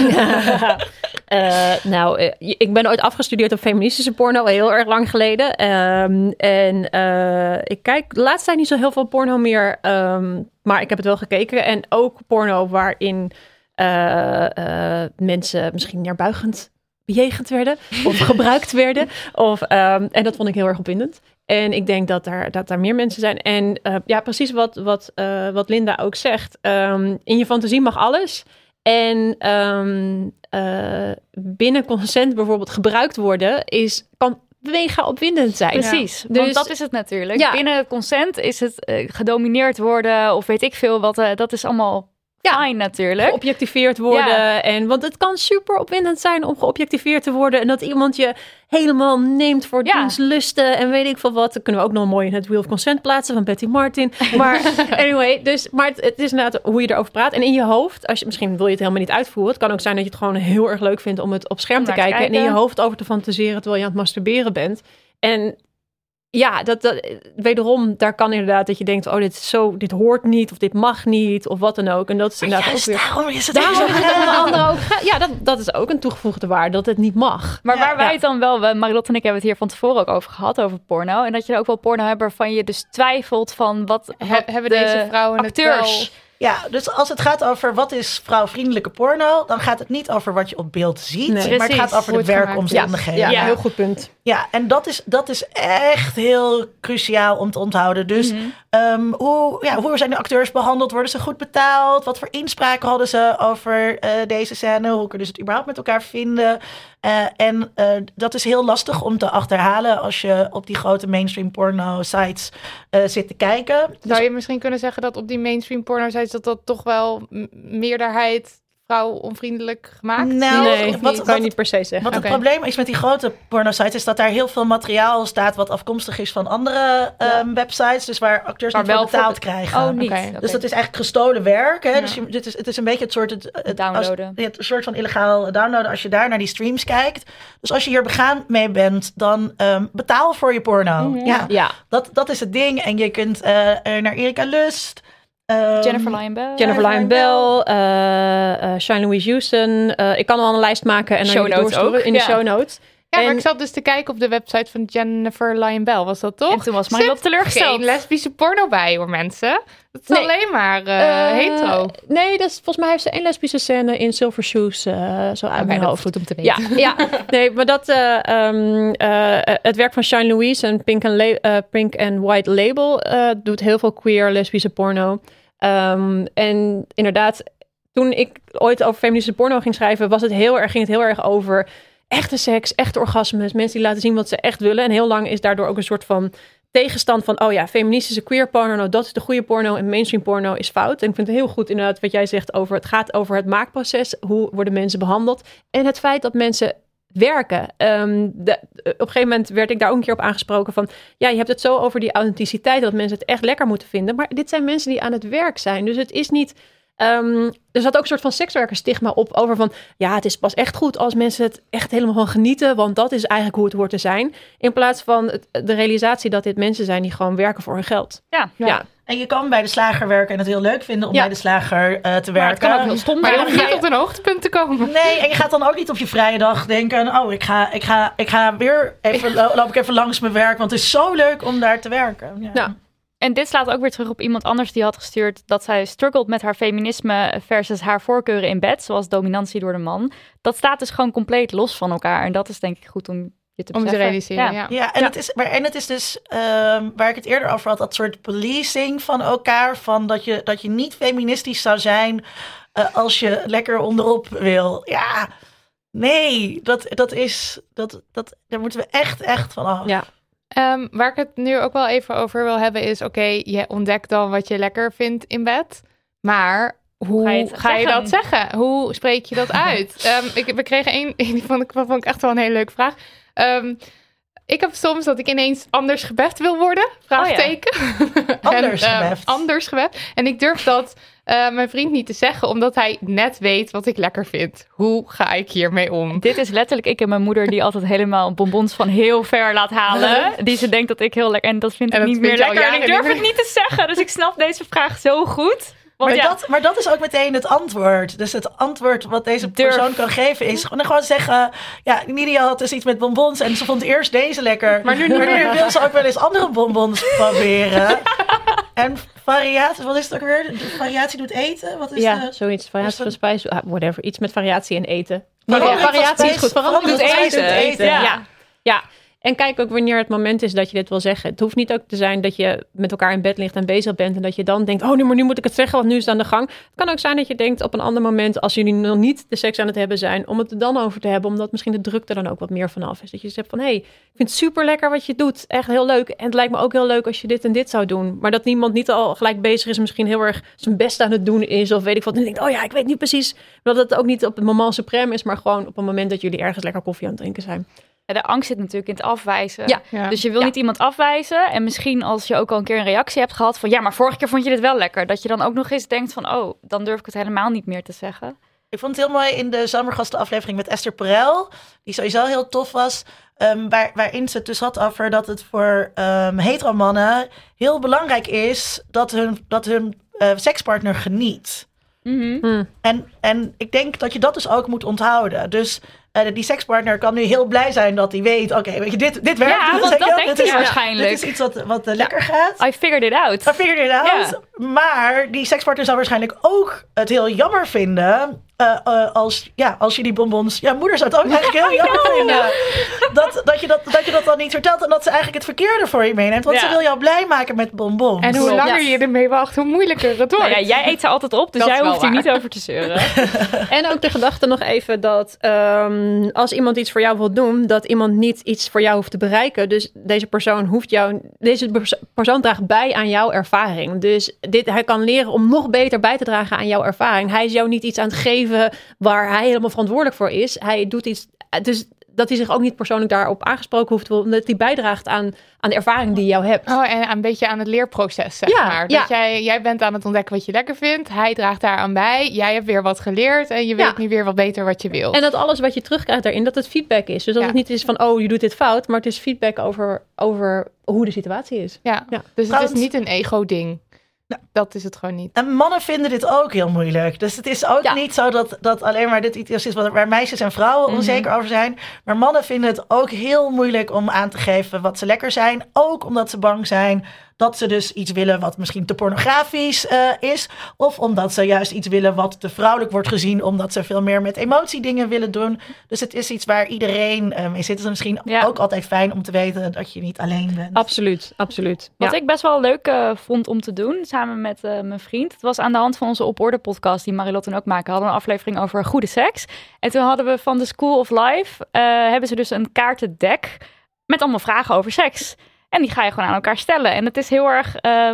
Ik ben ooit afgestudeerd op feministische porno, heel erg lang geleden. Ik kijk de laatste tijd niet zo heel veel porno meer, maar ik heb het wel gekeken. En ook porno waarin mensen misschien neerbuigend bejegend werden of gebruikt werden. En dat vond ik heel erg opwindend. En ik denk dat daar meer mensen zijn. En precies wat Linda ook zegt. In je fantasie mag alles. En binnen consent bijvoorbeeld gebruikt worden kan mega opwindend zijn. Precies, Ja. want dat is het natuurlijk. Ja. Binnen het consent is het gedomineerd worden of weet ik veel wat. Dat is allemaal fijn natuurlijk. Geobjectiveerd worden. Ja. Want het kan super opwindend zijn om geobjectiveerd te worden. En dat iemand je helemaal neemt voor diens lusten en weet ik veel wat. Dan kunnen we ook nog mooi in het Wheel of Consent plaatsen van Betty Martin. Maar anyway, maar het is inderdaad hoe je erover praat. En in je hoofd, misschien wil je het helemaal niet uitvoeren. Het kan ook zijn dat je het gewoon heel erg leuk vindt om het op scherm te kijken. En in je hoofd over te fantaseren terwijl je aan het masturberen bent. En ja, wederom, daar kan inderdaad dat je denkt, dit hoort niet, of dit mag niet, of wat dan ook. En dat is inderdaad ook weer. Daarom is het Onder andere ook. Dat is ook een toegevoegde waarde, dat het niet mag. Maar waar wij het dan wel, Marilotte en ik hebben het hier van tevoren ook over gehad, over porno. En dat je ook wel porno hebt waarvan je dus twijfelt van wat hebben deze vrouwen acteurs. het Ja, dus als het gaat over wat is vrouwvriendelijke porno, dan gaat het niet over wat je op beeld ziet, maar het Precies, gaat over de werkomstandigheden. Ja, heel goed punt. Ja, en dat is echt heel cruciaal om te onthouden. Dus hoe zijn de acteurs behandeld? Worden ze goed betaald? Wat voor inspraken hadden ze over deze scène? Hoe kunnen ze het überhaupt met elkaar vinden? Dat is heel lastig om te achterhalen als je op die grote mainstream porno sites zit te kijken. Zou je misschien kunnen zeggen dat op die mainstream porno sites dat toch wel meerderheid vrouw-onvriendelijk gemaakt? Nou, Nee, wat dat kan je niet per se zeggen. Wat het probleem is met die grote pornosites is dat daar heel veel materiaal staat wat afkomstig is van andere websites. Dus waar acteurs niet voor betaald krijgen. Oh, niet. Oké. Dus dat is eigenlijk gestolen werk. Hè? Dus het is een beetje het soort downloaden. Het soort van illegaal downloaden als je daar naar die streams kijkt. Dus als je hier begaan mee bent, dan betaal voor je porno. Ja. Dat is het ding. En je kunt naar Erika Lust. Jennifer Lyon Bell, Shine Louise Houston. Ik kan al een lijst maken en Show dan notes doorsturen ook. in de Ja. show notes. Ja, maar ik zat dus te kijken op de website van Jennifer Lyon Bell, was dat toch? En toen was Marilotte teleurgesteld. Geen lesbische porno bij, hoor mensen. Het is Nee. alleen maar hetero. Nee, volgens mij heeft ze 1 lesbische scène in Silver Shoes. Zo uit mijn dat is hoofd. goed om te weten. Ja. Nee, maar het werk van Shine Louise en Pink and White Label doet heel veel queer lesbische porno. En inderdaad, toen ik ooit over feministische porno ging schrijven, ging het heel erg over echte seks, echte orgasmes, mensen die laten zien wat ze echt willen. En heel lang is daardoor ook een soort van tegenstand van, feministische queer porno, nou dat is de goede porno en mainstream porno is fout. En ik vind het heel goed inderdaad wat jij zegt over, het gaat over het maakproces, hoe worden mensen behandeld en het feit dat mensen werken. Op een gegeven moment werd ik daar ook een keer op aangesproken van, je hebt het zo over die authenticiteit, dat mensen het echt lekker moeten vinden, maar dit zijn mensen die aan het werk zijn. Dus het is niet, er zat ook een soort van sekswerkerstigma op over van, het is pas echt goed als mensen het echt helemaal van genieten, want dat is eigenlijk hoe het hoort te zijn. In plaats van de realisatie dat dit mensen zijn die gewoon werken voor hun geld. Ja. En je kan bij de slager werken en het heel leuk vinden om bij de slager te werken. Maar het kan ook heel stom Maar zijn. je hoeft niet tot een hoogtepunt te komen. Nee, en je gaat dan ook niet op je vrije dag denken, ik ga weer even, loop ik even langs mijn werk, want het is zo leuk om daar te werken. Ja. En dit slaat ook weer terug op iemand anders die had gestuurd dat zij struggelt met haar feminisme versus haar voorkeuren in bed, zoals dominantie door de man. Dat staat dus gewoon compleet los van elkaar. En dat is denk ik goed om je te beseffen. realiseren, ja. Ja, en het is dus waar ik het eerder over had, dat soort policing van elkaar, van dat je niet feministisch zou zijn als je lekker onderop wil. Ja, nee, daar moeten we echt van af. Ja. Waar ik het nu ook wel even over wil hebben is... Oké, je ontdekt dan wat je lekker vindt in bed. Maar hoe ga je dat zeggen? Hoe spreek je dat uit? We kregen één, die vond ik echt wel een hele leuke vraag. Ik heb soms dat ik ineens anders gebeft wil worden. Vraagteken. Anders gebeft. En ik durf dat mijn vriend niet te zeggen, omdat hij net weet wat ik lekker vind. Hoe ga ik hiermee om? Dit is letterlijk ik en mijn moeder die altijd helemaal bonbons van heel ver laat halen. Die ze denkt dat ik heel lekker... En dat vind ik niet meer lekker. En ik durf het niet te zeggen. Dus ik snap deze vraag zo goed. Maar dat is ook meteen het antwoord. Dus het antwoord wat deze persoon kan geven is gewoon zeggen... Ja, Nidia had dus iets met bonbons en ze vond eerst deze lekker. Maar nu wil ze ook wel eens andere bonbons proberen. En variatie, wat is het ook weer? Variatie doet eten? Wat is zoiets. Variatie van spijs, whatever. Iets met variatie en eten. Variatie is goed. Verandering doet eten. Ja. En kijk ook wanneer het moment is dat je dit wil zeggen. Het hoeft niet ook te zijn dat je met elkaar in bed ligt en bezig bent. En dat je dan denkt, maar nu moet ik het zeggen, want nu is het aan de gang. Het kan ook zijn dat je denkt op een ander moment, als jullie nog niet de seks aan het hebben zijn, om het er dan over te hebben. Omdat misschien de druk er dan ook wat meer vanaf is. Dat je zegt van, ik vind het super lekker wat je doet. Echt heel leuk. En het lijkt me ook heel leuk als je dit en dit zou doen. Maar dat niemand niet al gelijk bezig is, misschien heel erg zijn best aan het doen is. Of weet ik wat. En denkt, ik weet niet precies. Dat het ook niet op het moment suprême is, maar gewoon op het moment dat jullie ergens lekker koffie aan het drinken zijn. De angst zit natuurlijk in het afwijzen. Ja. Dus je wil niet iemand afwijzen. En misschien als je ook al een keer een reactie hebt gehad van... maar vorige keer vond je dit wel lekker. Dat je dan ook nog eens denkt van... dan durf ik het helemaal niet meer te zeggen. Ik vond het heel mooi in de Zomergastenaflevering met Esther Perel... die sowieso heel tof was... waarin ze het dus had over dat het voor hetero mannen... heel belangrijk is dat hun sekspartner geniet. Mm-hmm. En ik denk dat je dat dus ook moet onthouden. Dus... die sekspartner kan nu heel blij zijn dat hij weet... Oké, weet je, dit werkt. Ja, want dat denkt hij waarschijnlijk. Dit is iets wat lekker gaat. I figured it out. Ja. Maar die sekspartner zou waarschijnlijk ook het heel jammer vinden... als je die bonbons... Ja, moeder zou het ook eigenlijk heel jammer vinden. Dat je dat dan niet vertelt... en dat ze eigenlijk het verkeerde voor je meeneemt. Want ze wil jou blij maken met bonbons. En hoe langer je ermee wacht, hoe moeilijker het wordt. Jij eet ze altijd op, dus jij hoeft hier niet over te zeuren. En ook de gedachte nog even dat... als iemand iets voor jou wil doen... dat iemand niet iets voor jou hoeft te bereiken. Dus deze persoon draagt bij aan jouw ervaring. Dus hij kan leren om nog beter bij te dragen aan jouw ervaring. Hij is jou niet iets aan het geven waar hij helemaal verantwoordelijk voor is. Hij doet iets... Dus dat hij zich ook niet persoonlijk daarop aangesproken hoeft te worden... omdat hij bijdraagt aan de ervaring die je jou hebt. En een beetje aan het leerproces, zeg maar. Dat jij bent aan het ontdekken wat je lekker vindt. Hij draagt daaraan bij. Jij hebt weer wat geleerd en je weet nu weer wat beter wat je wil. En dat alles wat je terugkrijgt daarin, dat het feedback is. Dus dat het niet is van, je doet dit fout... maar het is feedback over hoe de situatie is. Ja. Dus het is niet een ego-ding. Nou, dat is het gewoon niet. En mannen vinden dit ook heel moeilijk. Dus het is ook niet zo dat alleen maar dit iets is waar meisjes en vrouwen onzeker over zijn. Maar mannen vinden het ook heel moeilijk om aan te geven wat ze lekker zijn. Ook omdat ze bang zijn dat ze dus iets willen wat misschien te pornografisch is. Of omdat ze juist iets willen wat te vrouwelijk wordt gezien. Omdat ze veel meer met emotiedingen willen doen. Dus het is iets waar iedereen mee zit. Het is misschien ook altijd fijn om te weten dat je niet alleen bent. Absoluut. Wat ik best wel leuk vond om te doen, samen met mijn vriend. Het was aan de hand van onze Op Orde podcast, die Marilotte en ook maken. Hadden een aflevering over goede seks. En toen hadden we van de School of Life, hebben ze dus een kaartendek met allemaal vragen over seks. En die ga je gewoon aan elkaar stellen. En het is heel erg,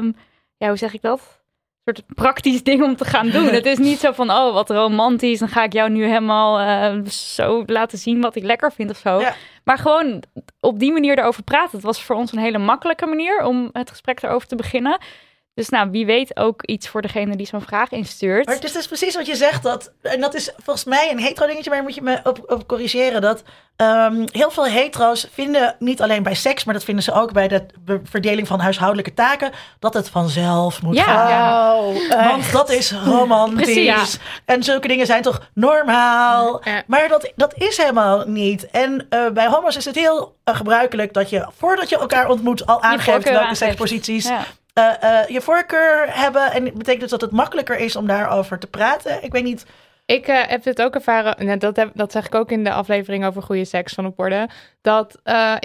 hoe zeg ik dat? Een soort praktisch ding om te gaan doen. Het is niet zo van, wat romantisch. Dan ga ik jou nu helemaal zo laten zien wat ik lekker vind of zo. Ja. Maar gewoon op die manier erover praten. Het was voor ons een hele makkelijke manier om het gesprek erover te beginnen. Dus wie weet ook iets voor degene die zo'n vraag instuurt. Maar het is dus precies wat je zegt. En dat is volgens mij een hetero dingetje, maar daar moet je me op corrigeren. Dat heel veel hetero's vinden, niet alleen bij seks, maar dat vinden ze ook bij de verdeling van huishoudelijke taken, dat het vanzelf moet gaan. Ja. Want dat is romantisch. Precies, en zulke dingen zijn toch normaal. Ja. Maar dat is helemaal niet. En bij homo's is het heel gebruikelijk dat je, voordat je elkaar ontmoet, al aangeeft welke seksposities... Ja. Je voorkeur hebben. En dat betekent dus dat het makkelijker is om daarover te praten. Ik weet niet. Ik heb dit ook ervaren. Dat zeg ik ook in de aflevering over goede seks van Op Orde. Dat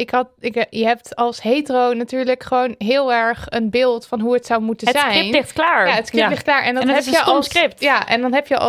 je hebt als hetero natuurlijk gewoon heel erg een beeld van hoe het zou moeten zijn. Het script ligt klaar. Ja, het script ligt klaar. En dat heb je als script. Ja, en dan heb je als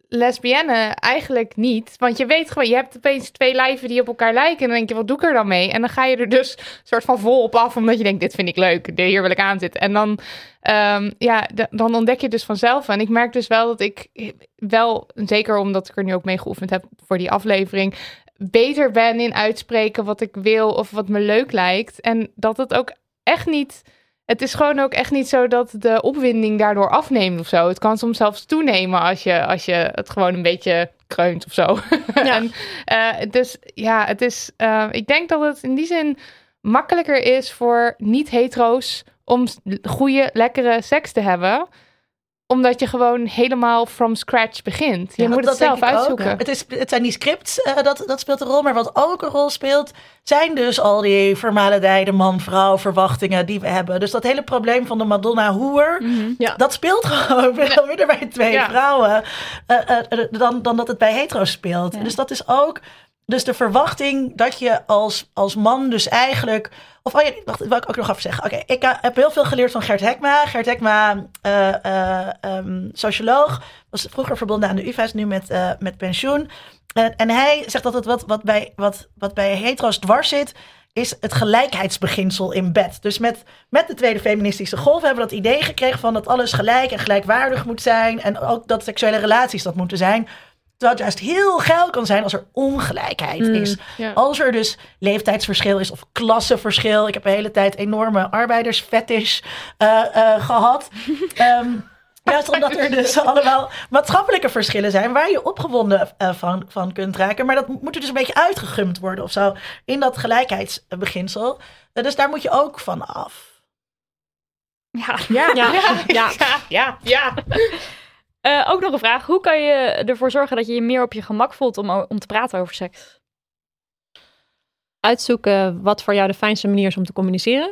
lesbienne eigenlijk niet. Want je weet gewoon, je hebt opeens 2 lijven die op elkaar lijken. En dan denk je, wat doe ik er dan mee? En dan ga je er dus soort van vol op af. Omdat je denkt, dit vind ik leuk. Hier wil ik aan zitten. En dan, dan ontdek je dus vanzelf. En ik merk dus wel dat ik wel, zeker omdat ik er nu ook mee geoefend heb voor die aflevering, beter ben in uitspreken wat ik wil of wat me leuk lijkt. En dat het ook echt niet... Het is gewoon ook echt niet zo dat de opwinding daardoor afneemt of zo. Het kan soms zelfs toenemen als je het gewoon een beetje kreunt of zo. Ja. Dus ja, het is... ik denk dat het in die zin makkelijker is voor niet-hetero's om goede, lekkere seks te hebben, omdat je gewoon helemaal from scratch begint. Je moet het zelf uitzoeken. Het zijn die scripts, dat speelt een rol. Maar wat ook een rol speelt, zijn dus al die vermalendijde man-vrouw verwachtingen die we hebben. Dus dat hele probleem van de Madonna-hoer, dat speelt gewoon veel minder bij 2 vrouwen dan dat het bij hetero's speelt. Ja. Dus dat is ook... Dus de verwachting dat je als man dus eigenlijk... wacht, dat wil ik ook nog even zeggen. Oké, ik heb heel veel geleerd van Gert Hekma. Gert Hekma, socioloog, was vroeger verbonden aan de UvA, is nu met pensioen. En hij zegt dat het wat bij hetero's dwars zit, is het gelijkheidsbeginsel in bed. Dus met de tweede feministische golf hebben we dat idee gekregen van dat alles gelijk en gelijkwaardig moet zijn. En ook dat seksuele relaties dat moeten zijn. Terwijl het juist heel geil kan zijn als er ongelijkheid is. Ja. Als er dus leeftijdsverschil is of klassenverschil. Ik heb een hele tijd enorme arbeidersfetish gehad. Juist omdat er dus allemaal maatschappelijke verschillen zijn waar je opgewonden van kunt raken. Maar dat moet er dus een beetje uitgegumd worden of zo in dat gelijkheidsbeginsel. Dus daar moet je ook van af. Ja. Ook nog een vraag. Hoe kan je ervoor zorgen dat je je meer op je gemak voelt om te praten over seks? Uitzoeken wat voor jou de fijnste manier is om te communiceren.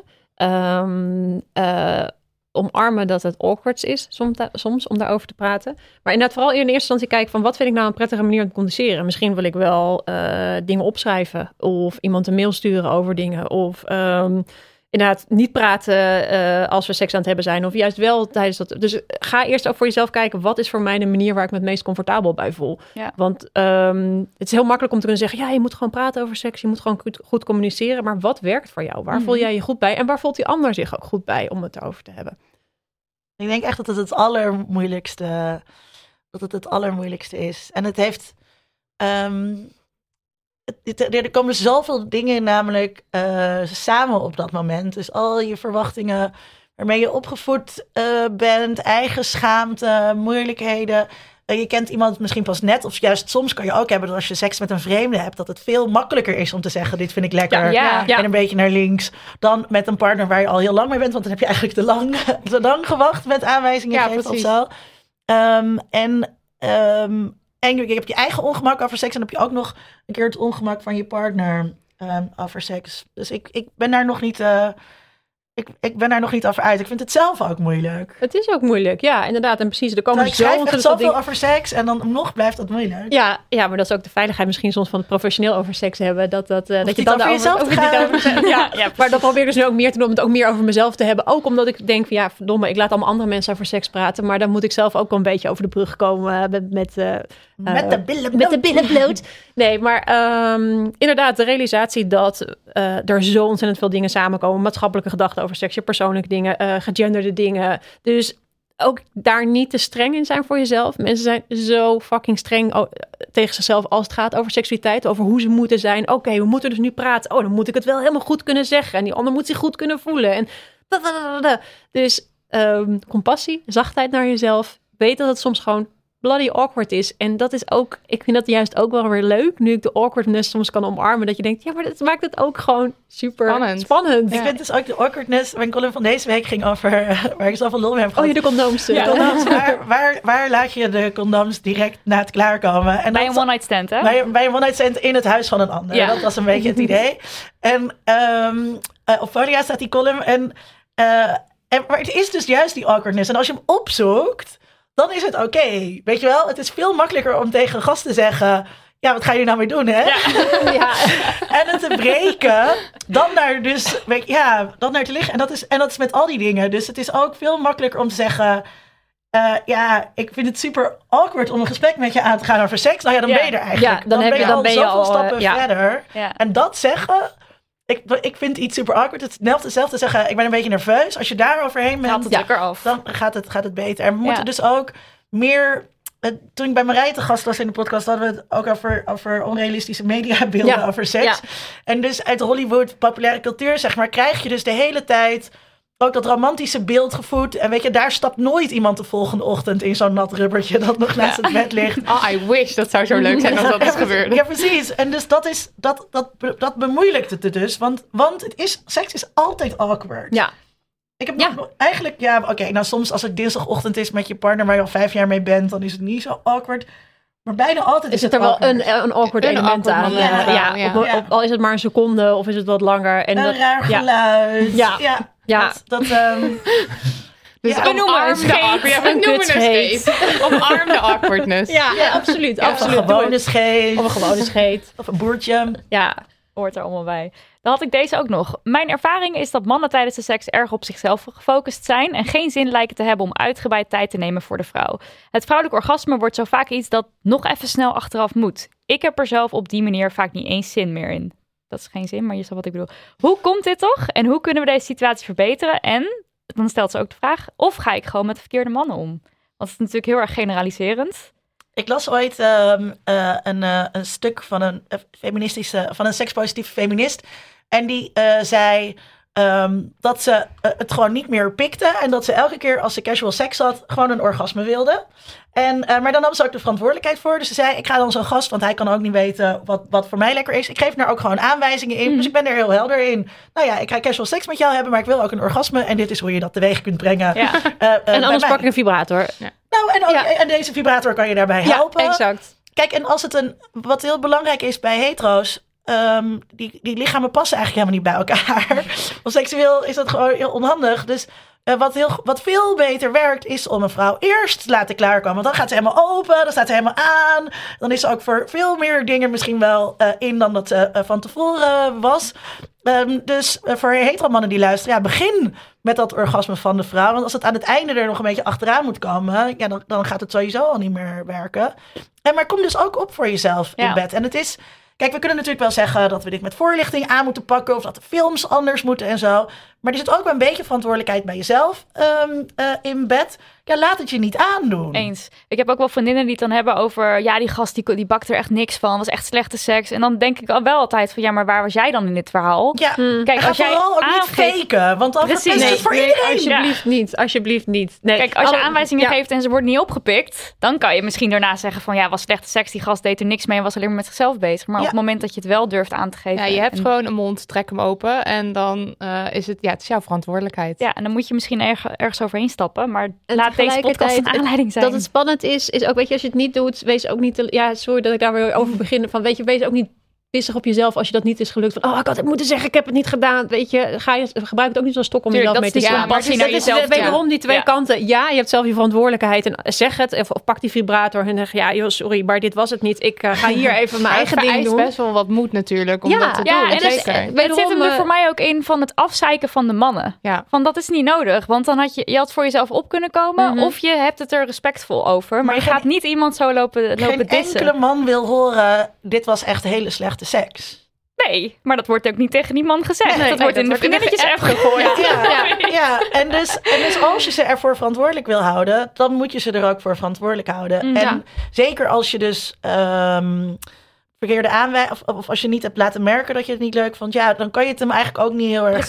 Omarmen dat het awkward is soms om daarover te praten. Maar inderdaad vooral in eerste instantie kijken van wat vind ik nou een prettige manier om te communiceren. Misschien wil ik wel dingen opschrijven of iemand een mail sturen over dingen of... inderdaad niet praten als we seks aan het hebben zijn. Of juist wel tijdens dat. Dus ga eerst ook voor jezelf kijken. Wat is voor mij de manier waar ik me het meest comfortabel bij voel? Ja. Want het is heel makkelijk om te kunnen zeggen. Ja, je moet gewoon praten over seks. Je moet gewoon goed communiceren. Maar wat werkt voor jou? Waar voel jij je goed bij? En waar voelt die ander zich ook goed bij om het erover te hebben? Ik denk echt dat het het allermoeilijkste is. En het heeft... er komen zoveel dingen namelijk samen op dat moment. Dus al je verwachtingen waarmee je opgevoed bent, eigen schaamte, moeilijkheden. Je kent iemand misschien pas net, of juist soms kan je ook hebben dat als je seks met een vreemde hebt, dat het veel makkelijker is om te zeggen, dit vind ik lekker. En een beetje naar links. Dan met een partner waar je al heel lang mee bent, want dan heb je eigenlijk te lang gewacht met aanwijzingen geven of zo. En je hebt je eigen ongemak over seks en dan heb je ook nog een keer het ongemak van je partner over seks. Dus ik ben daar nog niet... Ik ben daar nog niet over uit. Ik vind het zelf ook moeilijk. Het is ook moeilijk, ja, inderdaad. En precies, er komen ik schrijf echt zoveel over seks en dan nog blijft dat moeilijk. Ja, maar dat is ook de veiligheid misschien soms van het professioneel over seks hebben. Dat je dan over jezelf gaat. Ja, maar dat probeer ik dus nu ook meer te doen, om het ook meer over mezelf te hebben. Ook omdat ik denk van, ja, verdomme, ik laat allemaal andere mensen over seks praten. Maar dan moet ik zelf ook wel een beetje over de brug komen met de billen bloot. Nee, maar inderdaad, de realisatie dat er zo ontzettend veel dingen samenkomen. Maatschappelijke gedachten over seks, je persoonlijke dingen, gegenderde dingen. Dus ook daar niet te streng in zijn voor jezelf. Mensen zijn zo fucking streng tegen zichzelf als het gaat over seksualiteit. Over hoe ze moeten zijn. Oké, we moeten dus nu praten. Oh, dan moet ik het wel helemaal goed kunnen zeggen. En die ander moet zich goed kunnen voelen. En dus compassie, zachtheid naar jezelf. Weet dat het soms gewoon bloody awkward is. En dat is ook, ik vind dat juist ook wel weer leuk. Nu ik de awkwardness soms kan omarmen. Dat je denkt, ja, maar dat maakt het ook gewoon super spannend. Ja. Ik vind dus ook de awkwardness. Mijn column van deze week ging over waar ik zoveel lol mee heb gehad. Oh, de condooms. De condooms. Waar laat je de condooms direct na het klaarkomen? En bij een one-night stand, hè? Bij een one-night stand in het huis van een ander. Ja. Dat was een beetje het idee. En op Folia staat die column. Maar het is dus juist die awkwardness. En als je hem opzoekt, dan is het oké. Weet je wel? Het is veel makkelijker om tegen een gast te zeggen, ja, wat ga je nou weer doen, hè? Ja. En het te breken, dan naar te liggen. En dat is met al die dingen. Dus het is ook veel makkelijker om te zeggen, ik vind het super awkward om een gesprek met je aan te gaan over seks. Nou ja, dan ben je er eigenlijk. Ja, dan ben je zoveel al stappen verder. Ja. En dat zeggen, ik vind iets super awkward. Hetzelfde zeggen, ik ben een beetje nerveus. Als je daar overheen bent, Gaat het lekker af. dan gaat het beter. En we moeten dus ook meer... Toen ik bij Marije te gast was in de podcast, hadden we het ook over onrealistische mediabeelden over seks. Ja. En dus uit Hollywood, populaire cultuur, zeg maar, krijg je dus de hele tijd ook dat romantische beeld gevoed. En weet je, daar stapt nooit iemand de volgende ochtend in zo'n nat rubbertje dat nog naast het bed ligt. Oh, I wish. Dat zou zo leuk zijn als dat is gebeurd. Ja, precies. En dus dat bemoeilijkt het dus. Want seks is altijd awkward. Ja. Ik heb eigenlijk, nou soms als het dinsdagochtend is met je partner waar je al 5 jaar mee bent, dan is het niet zo awkward. Maar bijna altijd is het er wel een awkward element aan. Al is het maar een seconde of is het wat langer. En een raar geluid. Dus we noemen een scheet. Omarm de awkwardness. Ja, absoluut. Of een gewone scheet. Of een boertje. Ja, hoort er allemaal bij. Dan had ik deze ook nog. Mijn ervaring is dat mannen tijdens de seks erg op zichzelf gefocust zijn en geen zin lijken te hebben om uitgebreid tijd te nemen voor de vrouw. Het vrouwelijk orgasme wordt zo vaak iets dat nog even snel achteraf moet. Ik heb er zelf op die manier vaak niet eens zin meer in. Dat is geen zin, maar je snapt wat ik bedoel. Hoe komt dit toch? En hoe kunnen we deze situatie verbeteren? En, dan stelt ze ook de vraag, of ga ik gewoon met de verkeerde mannen om? Want het is natuurlijk heel erg generaliserend. Ik las ooit een stuk van een sekspositieve feminist. En die zei dat ze het gewoon niet meer pikte. En dat ze elke keer als ze casual seks had, gewoon een orgasme wilde. Maar dan nam ze ook de verantwoordelijkheid voor. Dus ze zei, ik ga dan zo'n gast, want hij kan ook niet weten wat voor mij lekker is. Ik geef daar ook gewoon aanwijzingen in. Dus ik ben er heel helder in. Nou ja, ik ga casual seks met jou hebben, maar ik wil ook een orgasme. En dit is hoe je dat teweeg kunt brengen. Ja. En anders pak ik een vibrator. Ja. Nou, en deze vibrator kan je daarbij helpen. Ja, exact. Kijk, en als het wat heel belangrijk is bij hetero's, die lichamen passen eigenlijk helemaal niet bij elkaar. Want seksueel is dat gewoon heel onhandig. Dus wat veel beter werkt, is om een vrouw eerst te laten klaarkomen. Want dan gaat ze helemaal open, dan staat ze helemaal aan. Dan is ze ook voor veel meer dingen misschien wel in dan dat ze van tevoren was. Dus voor hetero-mannen die luisteren, begin met dat orgasme van de vrouw. Want als het aan het einde er nog een beetje achteraan moet komen, dan gaat het sowieso al niet meer werken. Maar kom dus ook op voor jezelf in bed. En het is... Kijk, we kunnen natuurlijk wel zeggen dat we dit met voorlichting aan moeten pakken, of dat de films anders moeten en zo. Maar er zit ook wel een beetje verantwoordelijkheid bij jezelf in bed. Ja, laat het je niet aandoen. Eens. Ik heb ook wel vriendinnen die het dan hebben over, die gast die bakt er echt niks van, was echt slechte seks. En dan denk ik al wel altijd van, maar waar was jij dan in dit verhaal? Ja, kijk, als jij vooral ook niet faken, want dan is het voor iedereen. Alsjeblieft niet. Nee. Kijk, als je aanwijzingen geeft en ze wordt niet opgepikt, dan kan je misschien daarna zeggen van, was slechte seks, die gast deed er niks mee en was alleen maar met zichzelf bezig. Maar op het moment dat je het wel durft aan te geven. Ja, je hebt gewoon een mond, trek hem open en dan is het, het is jouw verantwoordelijkheid. Ja, en dan moet je misschien ergens overheen stappen, maar laat deze podcast een aanleiding zijn. Dat het spannend is ook, weet je, als je het niet doet, wees ook niet sorry dat ik daar weer over begin, van weet je, wees ook niet pissig op jezelf als je dat niet is gelukt. Van, ik had het moeten zeggen, ik heb het niet gedaan. Weet je, gebruik het ook niet als stok om jezelf mee te slaan. Maar dat is wederom die twee kanten. Ja, je hebt zelf je verantwoordelijkheid en zeg het. Of pak die vibrator en zeg, sorry, maar dit was het niet. Ik ga hier even mijn eigen ding doen. Het best wel wat moed natuurlijk om dat te doen. En het zit hem er voor mij ook in van het afzeiken van de mannen. Ja. Van dat is niet nodig, want dan had je had voor jezelf op kunnen komen of je hebt het er respectvol over. Maar je gaat niet iemand zo lopen dissen. Geen enkele man wil horen, dit was echt hele slechte seks. Nee, maar dat wordt ook niet tegen die man gezegd. Dat wordt in de vriendinnetjes-app gegooid. Ja. En dus als je ze ervoor verantwoordelijk wil houden, dan moet je ze er ook voor verantwoordelijk houden. En zeker als je dus verkeerde aanwijzingen, of als je niet hebt laten merken dat je het niet leuk vond, dan kan je het hem eigenlijk ook niet heel erg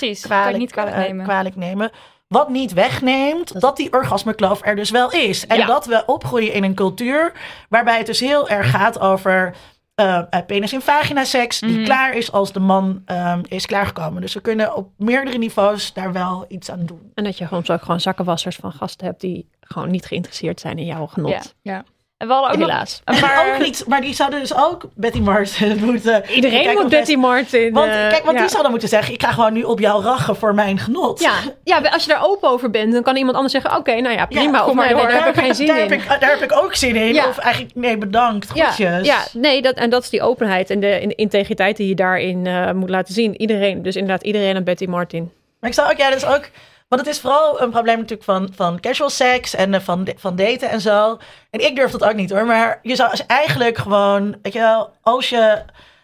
kwalijk nemen. Wat niet wegneemt dat die orgasmekloof er dus wel is. En dat we opgroeien in een cultuur waarbij het dus heel erg gaat over penis- en vagina-seks die klaar is als de man is klaargekomen. Dus we kunnen op meerdere niveaus daar wel iets aan doen. En dat je gewoon zakkenwassers van gasten hebt die gewoon niet geïnteresseerd zijn in jouw genot. Ja. En we hadden helaas. Ook niet, maar die zouden dus ook Betty Martin moeten... Iedereen moet Betty Martin. Want die zouden moeten zeggen, ik ga gewoon nu op jou rachen voor mijn genot. Ja, als je daar open over bent, dan kan iemand anders zeggen, oké, nou ja, prima. Ja, of maar daar heb ik geen zin in. Daar heb ik ook zin in. Ja. Of eigenlijk, nee, bedankt, groetjes. Dat is die openheid en de integriteit die je daarin moet laten zien. Iedereen aan Betty Martin. Maar ik zou ook, dus ook Want het is vooral een probleem natuurlijk van casual seks en van daten en zo. En ik durf dat ook niet hoor. Maar je zou eigenlijk gewoon, weet je wel, als je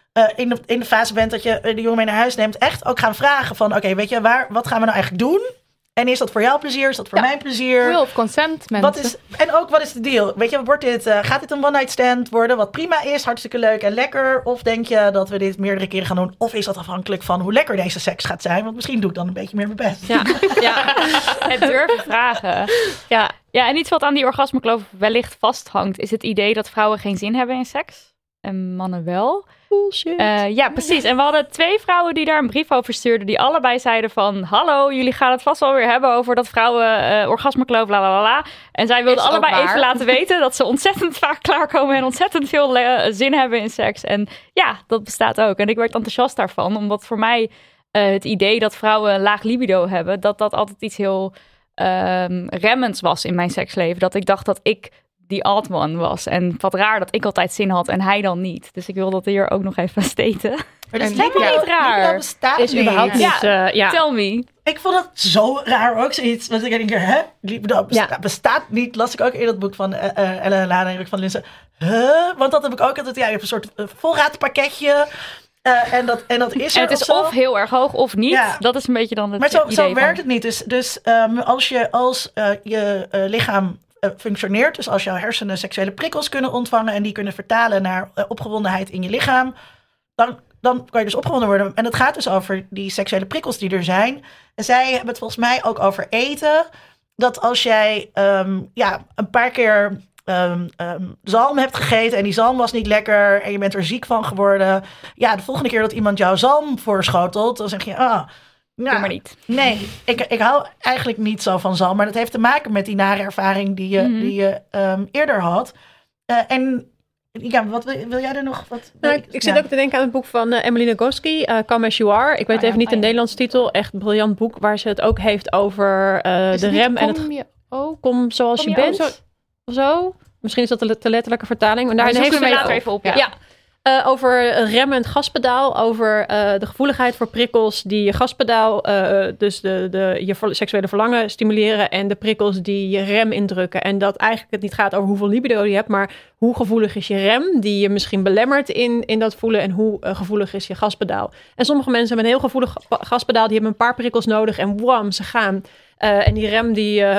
in de fase bent dat je de jongen mee naar huis neemt, echt ook gaan vragen van, oké, weet je, wat gaan we nou eigenlijk doen? En is dat voor jou plezier? Is dat voor mijn plezier? Will of consent, mensen. Wat is de deal? Weet je, gaat dit een one-night stand worden? Wat prima is, hartstikke leuk en lekker. Of denk je dat we dit meerdere keren gaan doen? Of is dat afhankelijk van hoe lekker deze seks gaat zijn? Want misschien doe ik dan een beetje meer mijn best. Ja. Het durven vragen. Ja, en iets wat aan die orgasmekloof wellicht vasthangt, is het idee dat vrouwen geen zin hebben in seks. En mannen wel. Bullshit. Ja, precies. En we hadden 2 vrouwen die daar een brief over stuurden. Die allebei zeiden van, hallo, jullie gaan het vast wel weer hebben over dat vrouwen orgasmekloof, la la la. En zij wilden allebei even laten weten dat ze ontzettend vaak klaarkomen en ontzettend veel zin hebben in seks. En ja, dat bestaat ook. En ik werd enthousiast daarvan, omdat voor mij het idee dat vrouwen een laag libido hebben, dat altijd iets heel remmends was in mijn seksleven. Dat ik dacht dat ik die odd one was. En wat raar dat ik altijd zin had en hij dan niet. Dus ik wil dat hier ook nog even staten. Maar dat is helemaal niet raar. Dat bestaat Is niet. überhaupt niet. Tell me. Ik vond het zo raar ook zoiets. Want ik denk, libido bestaat niet. Las ik ook in dat boek van Ellen Laan en Erik van Linssen. Want dat heb ik ook altijd. Ja, je hebt een soort voorraadpakketje. En dat is er. En het is of heel erg hoog of niet. Ja. Dat is een beetje dan het maar idee zo werkt het niet. Dus als je lichaam functioneert, dus als jouw hersenen seksuele prikkels kunnen ontvangen en die kunnen vertalen naar opgewondenheid in je lichaam, dan kan je dus opgewonden worden. En het gaat dus over die seksuele prikkels die er zijn. En zij hebben het volgens mij ook over eten. Dat als jij een paar keer zalm hebt gegeten en die zalm was niet lekker en je bent er ziek van geworden. Ja, de volgende keer dat iemand jouw zalm voorschotelt, dan zeg je, doe maar niet. Nee, ik hou eigenlijk niet zo van zalm. Maar dat heeft te maken met die nare ervaring die je eerder had. Wat wil jij er nog? Ik zit ook te denken aan het boek van Emily Nagoski, Come As You Are. Ik weet even niet de Nederlandse titel. Echt een briljant boek waar ze het ook heeft over de rem. Kom zoals je bent. Of zo. Misschien is dat de letterlijke vertaling. Maar daar heeft ze later even op. Ja. Over rem en gaspedaal, over de gevoeligheid voor prikkels die je gaspedaal, dus je seksuele verlangen stimuleren en de prikkels die je rem indrukken. En dat eigenlijk het niet gaat over hoeveel libido je hebt, maar hoe gevoelig is je rem die je misschien belemmert in dat voelen en hoe gevoelig is je gaspedaal. En sommige mensen hebben een heel gevoelig gaspedaal, die hebben een paar prikkels nodig en wam, ze gaan. En die rem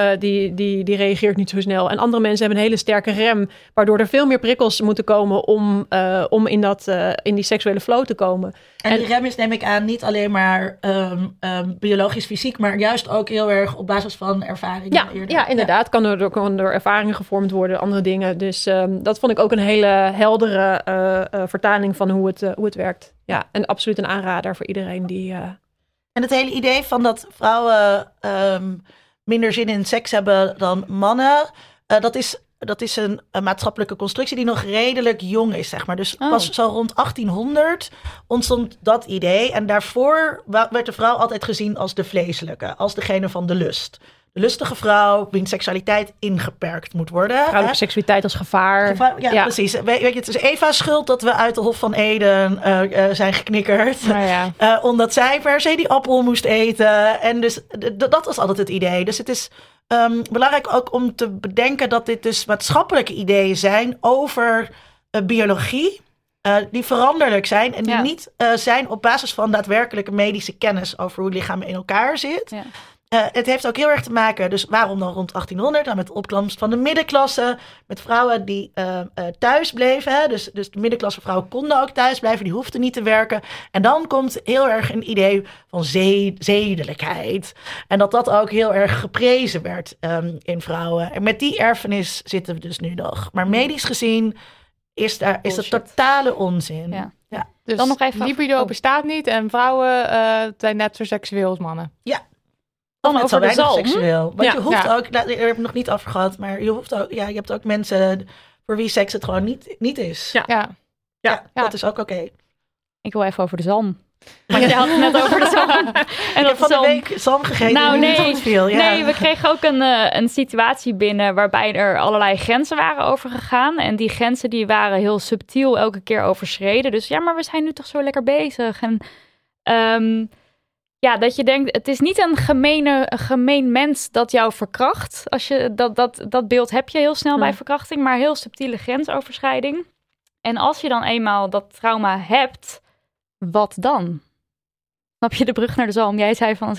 die reageert niet zo snel. En andere mensen hebben een hele sterke rem, waardoor er veel meer prikkels moeten komen om in die seksuele flow te komen. En die rem is, neem ik aan, niet alleen maar biologisch fysiek, maar juist ook heel erg op basis van ervaringen. Ja, inderdaad. Kan door ervaringen gevormd worden, andere dingen. Dus dat vond ik ook een hele heldere vertaling van hoe het werkt. Ja, en absoluut een aanrader voor iedereen die... En het hele idee van dat vrouwen minder zin in seks hebben dan mannen, dat is een maatschappelijke constructie die nog redelijk jong is, zeg maar. Dus pas zo rond 1800 ontstond dat idee. En daarvoor werd de vrouw altijd gezien als de vleeselijke, als degene van de lust. De lustige vrouw, wiens seksualiteit ingeperkt moet worden. Vrouwelijke seksualiteit als gevaar. Ja, precies. Weet je, het is Eva's schuld dat we uit de Hof van Eden zijn geknikkerd. Omdat zij per se die appel moest eten. En dus dat was altijd het idee. Dus het is belangrijk ook om te bedenken dat dit dus maatschappelijke ideeën zijn over biologie. Die veranderlijk zijn en die niet zijn op basis van daadwerkelijke medische kennis over hoe het lichaam in elkaar zit. Ja. Het heeft ook heel erg te maken, dus waarom dan rond 1800? Nou, met de opkomst van de middenklasse, met vrouwen die thuis bleven. Hè? Dus de middenklasse vrouwen konden ook thuis blijven, die hoefden niet te werken. En dan komt heel erg een idee van zedelijkheid. En dat ook heel erg geprezen werd in vrouwen. En met die erfenis zitten we dus nu nog. Maar medisch gezien is het totale onzin. Ja. Dus dan nog even libido bestaat niet en vrouwen zijn net zo seksueel als mannen. Ja. Dan over de zalm. Seksueel. Want je hoeft ook, daar heb ik nog niet over gehad, maar je hoeft ook, je hebt ook mensen voor wie seks het gewoon niet is. Ja, dat is ook oké. Ik wil even over de zalm. Want je had het net over de zalm. En dat van de week zalm gegeten. Nou, nee, we kregen ook een situatie binnen waarbij er allerlei grenzen waren overgegaan. En die grenzen die waren heel subtiel elke keer overschreden. Dus ja, maar we zijn nu toch zo lekker bezig. En dat je denkt, het is niet een gemeen mens dat jou verkracht. Als je dat beeld heb je heel snel bij verkrachting, maar heel subtiele grensoverschrijding. En als je dan eenmaal dat trauma hebt, wat dan? Snap je de brug naar de zalm? Jij zei van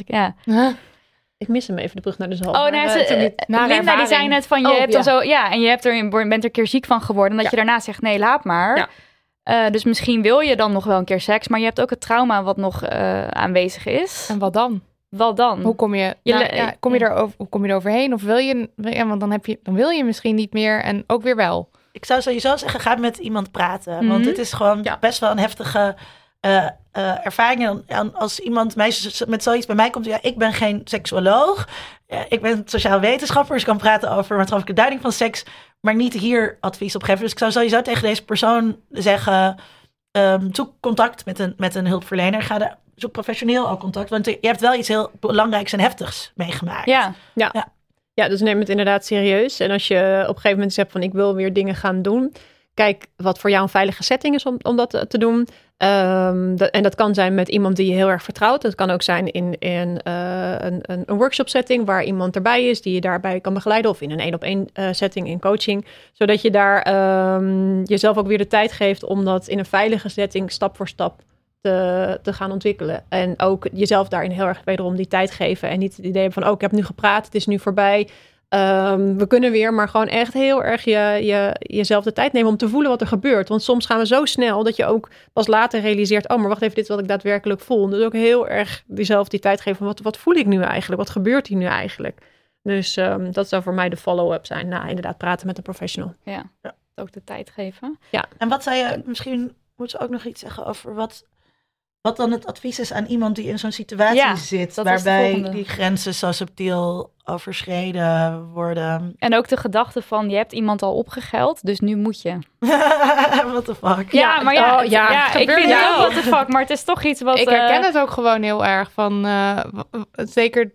Ik mis hem even, de brug naar de zalm. Linda die zei net van je hebt dan zo, en je bent er een keer ziek van geworden, dat je daarna zegt nee, laat maar. Ja. Dus misschien wil je dan nog wel een keer seks, maar je hebt ook het trauma wat nog aanwezig is. En wat dan? Wat dan? Hoe kom je er overheen? Of wil je, want dan wil je misschien niet meer en ook weer wel. Ik zou sowieso zeggen, ga met iemand praten. Want dit is gewoon best wel een heftige ervaring. En als iemand met zoiets bij mij komt, ik ben geen seksuoloog. Ik ben sociaal wetenschapper, dus ik kan praten over maatschappelijke duiding van seks, maar niet hier advies op geven. Dus ik zou sowieso tegen deze persoon zeggen, zoek contact met een hulpverlener. Zoek professioneel ook contact, want je hebt wel iets heel belangrijks en heftigs meegemaakt. Ja, dus neem het inderdaad serieus. En als je op een gegeven moment zegt van ik wil weer dingen gaan doen, kijk wat voor jou een veilige setting is om dat te doen. En dat kan zijn met iemand die je heel erg vertrouwt. Dat kan ook zijn in een workshop setting waar iemand erbij is die je daarbij kan begeleiden. Of in een 1-op-1 setting in coaching. Zodat je daar jezelf ook weer de tijd geeft om dat in een veilige setting stap voor stap te gaan ontwikkelen. En ook jezelf daarin heel erg wederom die tijd geven. En niet het idee van ik heb nu gepraat, het is nu voorbij. We kunnen weer, maar gewoon echt heel erg jezelf de tijd nemen om te voelen wat er gebeurt. Want soms gaan we zo snel dat je ook pas later realiseert, maar wacht even, dit is wat ik daadwerkelijk voel. Dus ook heel erg jezelf die tijd geven van wat voel ik nu eigenlijk? Wat gebeurt hier nu eigenlijk? Dus dat zou voor mij de follow-up zijn. Nou, inderdaad, praten met een professional. Ja, ook de tijd geven. Ja. En wat zou je, misschien moet ze ook nog iets zeggen over wat dan het advies is aan iemand die in zo'n situatie zit, waarbij die grenzen zo subtiel overschreden worden. En ook de gedachte van, je hebt iemand al opgegeld, dus nu moet je. What the fuck? Ja, maar ik vind het ook what the fuck, maar het is toch iets wat... Ik herken het ook gewoon heel erg van, zeker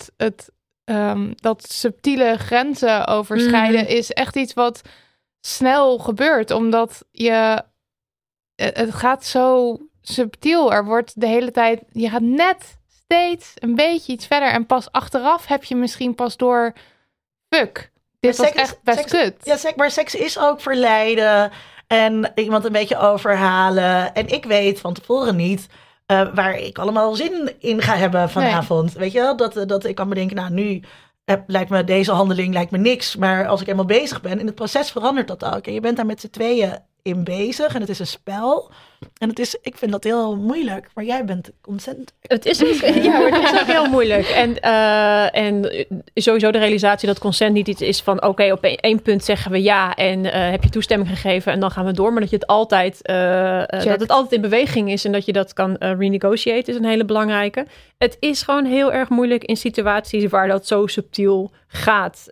dat subtiele grenzen overschrijden is echt iets wat snel gebeurt, omdat het gaat zo subtiel. Er wordt de hele tijd, je gaat net steeds een beetje iets verder en pas achteraf heb je misschien pas door, fuck, dit was echt best kut. Ja, maar seks is ook verleiden en iemand een beetje overhalen. En ik weet van tevoren niet waar ik allemaal zin in ga hebben vanavond. Nee. Weet je wel, dat ik kan bedenken, nou nu lijkt me deze handeling niks. Maar als ik eenmaal bezig ben, in het proces verandert dat ook. En je bent daar met z'n tweeën in bezig en het is een spel. En ik vind dat heel moeilijk, maar jij bent consent. Het is ook heel moeilijk. En sowieso de realisatie dat consent niet iets is van oké, op één punt zeggen we ja en heb je toestemming gegeven en dan gaan we door. Maar dat je het altijd, dat het altijd in beweging is en dat je dat kan renegotiate is een hele belangrijke. Het is gewoon heel erg moeilijk in situaties waar dat zo subtiel gaat.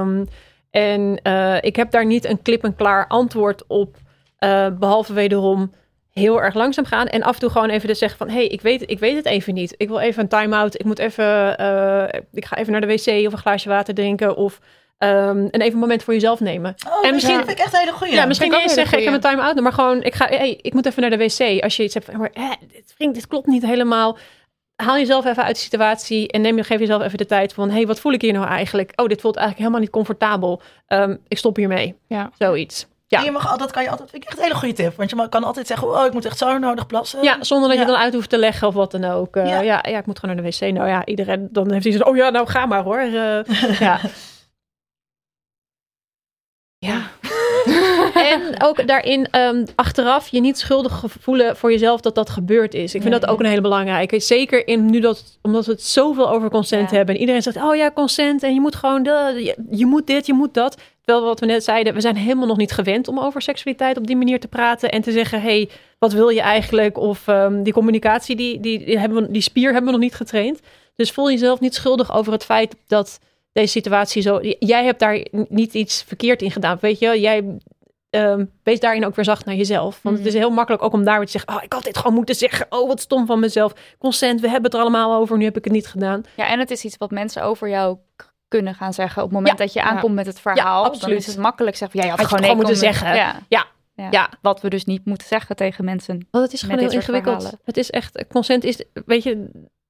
Ik heb daar niet een klip-en-klaar antwoord op. Behalve wederom heel erg langzaam gaan. En af en toe gewoon even te zeggen van hey, ik weet het even niet. Ik wil even een time-out. Ik ga even naar de wc of een glaasje water drinken. Of even een moment voor jezelf nemen. En misschien vind ik echt een hele goeie. Ja, misschien niet eens zeggen ik heb een time-out. Maar gewoon ik moet even naar de wc. Als je iets hebt van dit klopt niet helemaal. Haal jezelf even uit de situatie en geef jezelf even de tijd van hey, wat voel ik hier nou eigenlijk? Oh, dit voelt eigenlijk helemaal niet comfortabel. Ik stop hiermee. Ja. Zoiets. Ja. En dat kan je altijd, vind ik echt een hele goede tip. Want je kan altijd zeggen, ik moet echt zo nodig plassen. Ja, zonder dat je dan uit hoeft te leggen of wat dan ook. Ik moet gewoon naar de wc. Nou ja, iedereen, dan heeft hij zo, nou ga maar hoor. Ja. En ook daarin achteraf je niet schuldig voelen voor jezelf dat gebeurd is. Ik vind dat ook een hele belangrijke. Zeker omdat we het zoveel over consent hebben. En iedereen zegt, consent. En je moet gewoon, je moet dit, je moet dat. Terwijl wat we net zeiden, we zijn helemaal nog niet gewend om over seksualiteit op die manier te praten. En te zeggen, hey, wat wil je eigenlijk? Of die communicatie, die spier hebben we nog niet getraind. Dus voel jezelf niet schuldig over het feit dat deze situatie zo... Jij hebt daar niet iets verkeerd in gedaan. Weet je, jij wees daarin ook weer zacht naar jezelf. Want het is heel makkelijk ook om daar weer te zeggen... ik had dit gewoon moeten zeggen. Oh, wat stom van mezelf. Consent, we hebben het er allemaal over. Nu heb ik het niet gedaan. Ja, en het is iets wat mensen over jou kunnen gaan zeggen. Op het moment dat je aankomt met het verhaal. Absoluut. Dan is het makkelijk zeggen. Jij had gewoon moeten zeggen. Ja, wat we dus niet moeten zeggen tegen mensen. Want het is gewoon heel ingewikkeld. Verhalen. Het is echt... Consent is... Weet je...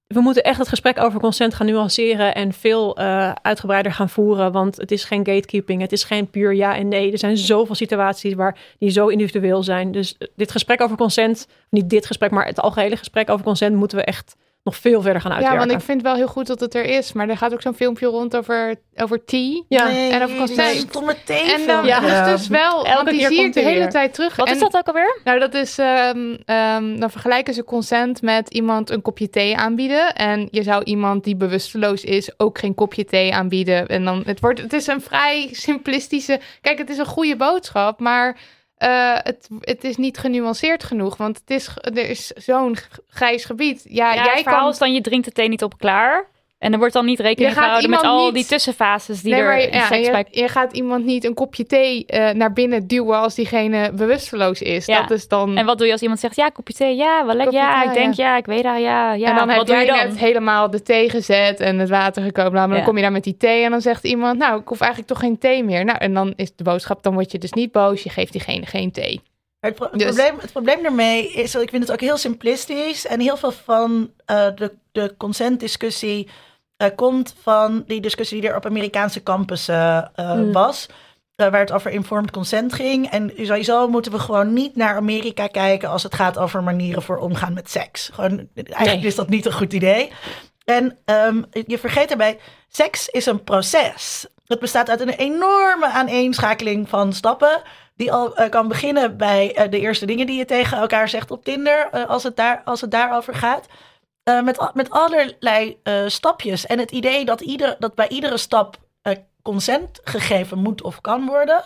we moeten echt het gesprek over consent gaan nuanceren en veel uitgebreider gaan voeren. Want het is geen gatekeeping. Het is geen puur ja en nee. Er zijn zoveel situaties die zo individueel zijn. Dus dit gesprek over consent, niet dit gesprek, maar het algehele gesprek over consent moeten we echt nog veel verder gaan uitwerken. Ja, want ik vind wel heel goed dat het er is. Maar er gaat ook zo'n filmpje rond over tea. Ja. Nee, En over consent. stomme thee. En dan is dus wel, Elke want die keer zie ik komt de hij hele weer. tijd terug. Wat En- is dat ook alweer? Nou, dat is, dan vergelijken ze consent met iemand een kopje thee aanbieden. En je zou iemand die bewusteloos is ook geen kopje thee aanbieden. En dan, het is een vrij simplistische... Kijk, het is een goede boodschap, maar het is niet genuanceerd genoeg. Want er is zo'n grijs gebied. Ja, Ja, jij het verhaal kan... is dan, je drinkt de thee niet op klaar. En er wordt dan niet rekening Je gaat gehouden met iemand al niet- die tussenfases die Nee, er maar in seks bij... je gaat iemand niet een kopje thee naar binnen duwen als diegene bewusteloos is. Ja. Dat is dan... En wat doe je als iemand zegt, ja, kopje thee, ja, wel lekker, Kopje ja, thee, ik denk, ja. ja, ik weet daar, ja. en dan wat heb doe je jij dan? net helemaal de thee gezet en het water gekomen. Maar dan Ja. kom je daar met die thee en dan zegt iemand... Nou, ik hoef eigenlijk toch geen thee meer. Nou, en dan is de boodschap, dan word je dus niet boos. Je geeft diegene geen thee. Het probleem daarmee is dat ik vind het ook heel simplistisch. En heel veel van de consentdiscussie komt van die discussie die er op Amerikaanse campussen was. Waar het over informed consent ging. En sowieso moeten we gewoon niet naar Amerika kijken als het gaat over manieren voor omgaan met seks. Gewoon, eigenlijk is dat niet een goed idee. En je vergeet daarbij, seks is een proces. Het bestaat uit een enorme aaneenschakeling van stappen. Die al kan beginnen bij de eerste dingen die je tegen elkaar zegt op Tinder. Als het daarover gaat. Met allerlei stapjes. En het idee dat bij iedere stap consent gegeven moet of kan worden.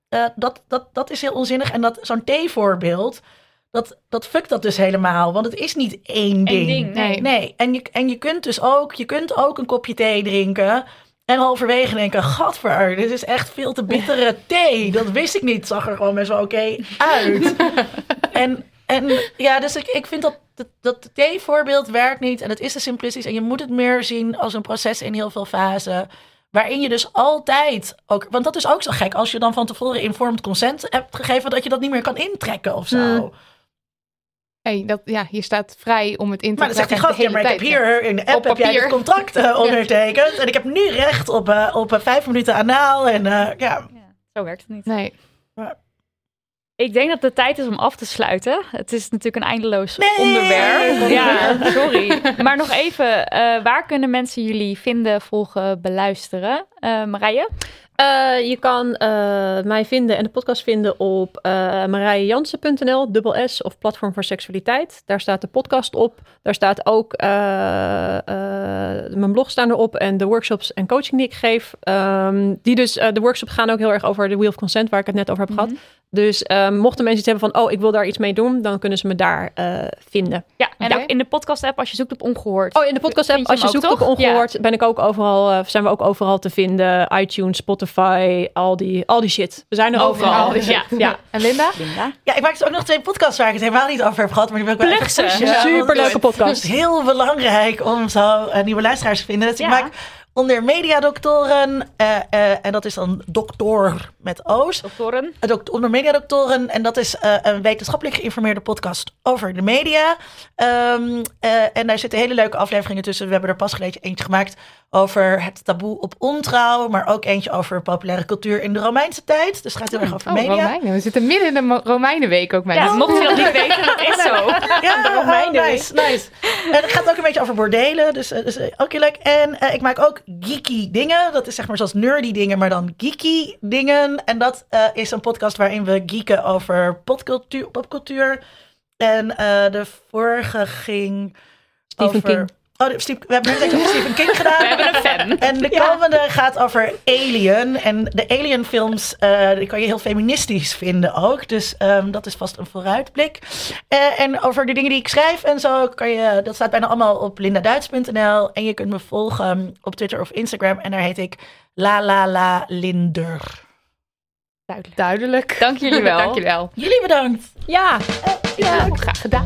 Dat is heel onzinnig. En zo'n theevoorbeeld, dat fuckt dat dus helemaal. Want het is niet één ding. Nee. En je kunt ook een kopje thee drinken. En halverwege denken, gadver, dit is echt veel te bittere thee. Dat wist ik niet. Het zag er gewoon best wel oké uit. En ja, dus ik vind dat theevoorbeeld werkt niet. En het is te simplistisch. En je moet het meer zien als een proces in heel veel fasen. Waarin je dus altijd ook... Want dat is ook zo gek. Als je dan van tevoren informed consent hebt gegeven... dat je dat niet meer kan intrekken of zo. Hier staat vrij om het in te Maar dan zegt die trekken gast, maar ik heb hier in de app heb jij dit contract ondertekend. En ik heb nu recht op 5 minuten anaal. En Zo werkt het niet. Nee. Ik denk dat het tijd is om af te sluiten. Het is natuurlijk een eindeloos onderwerp. Ja, sorry. Maar nog even, waar kunnen mensen jullie vinden, volgen, beluisteren? Marije? Je kan mij vinden en de podcast vinden op marijejansen.nl, /S of Platform voor Seksualiteit. Daar staat de podcast op. Daar staat ook mijn blog staan erop en de workshops en coaching die ik geef. De workshops gaan ook heel erg over de Wheel of Consent, waar ik het net over heb gehad. Dus mochten mensen iets hebben van, ik wil daar iets mee doen, dan kunnen ze me daar vinden. Ja, en ook in de podcast-app, als je zoekt op Ongehoord. Oh, in de podcast-app, als je zoekt op Ongehoord, ben ik ook overal, zijn we ook overal te vinden. iTunes, Spotify, al die shit. We zijn er overal. Ja. En Linda? Ja, ik maakte ook nog 2 podcasts waar ik het helemaal niet over heb gehad. Maar die wil ik wel even pushen. Superleuke podcast. Het is heel belangrijk om zo nieuwe luisteraars te vinden. Dus ik maak onder Mediadoktoren. En dat is dan dokter met O's. Doktoren. Onder Mediadoktoren. En dat is een wetenschappelijk geïnformeerde podcast over de media. En daar zitten hele leuke afleveringen tussen. We hebben er pas geleden eentje gemaakt over het taboe op ontrouw. Maar ook eentje over populaire cultuur in de Romeinse tijd. Dus het gaat heel erg over media. Romeinen. We zitten midden in de Romeinenweek ook, mensen. Ja, mocht je dat niet weten, dat is zo. Ja, de Romeinenweek. Nice. En het gaat ook een beetje over bordelen. Dus ook heel leuk. En ik maak ook geeky dingen. Dat is zeg maar zoals nerdy dingen, maar dan geeky dingen. En dat is een podcast waarin we geeken over popcultuur. En de vorige ging Stephen King. We hebben net over Stephen King gedaan. We hebben een fan. En de komende gaat over Alien. En de Alien films, die kan je heel feministisch vinden ook. Dus dat is vast een vooruitblik. En over de dingen die ik schrijf en zo, dat staat bijna allemaal op lindaduits.nl. En je kunt me volgen op Twitter of Instagram. En daar heet ik Linder. Duidelijk. Dank jullie wel. Dank jullie wel. Jullie bedankt. Ja. Graag gedaan.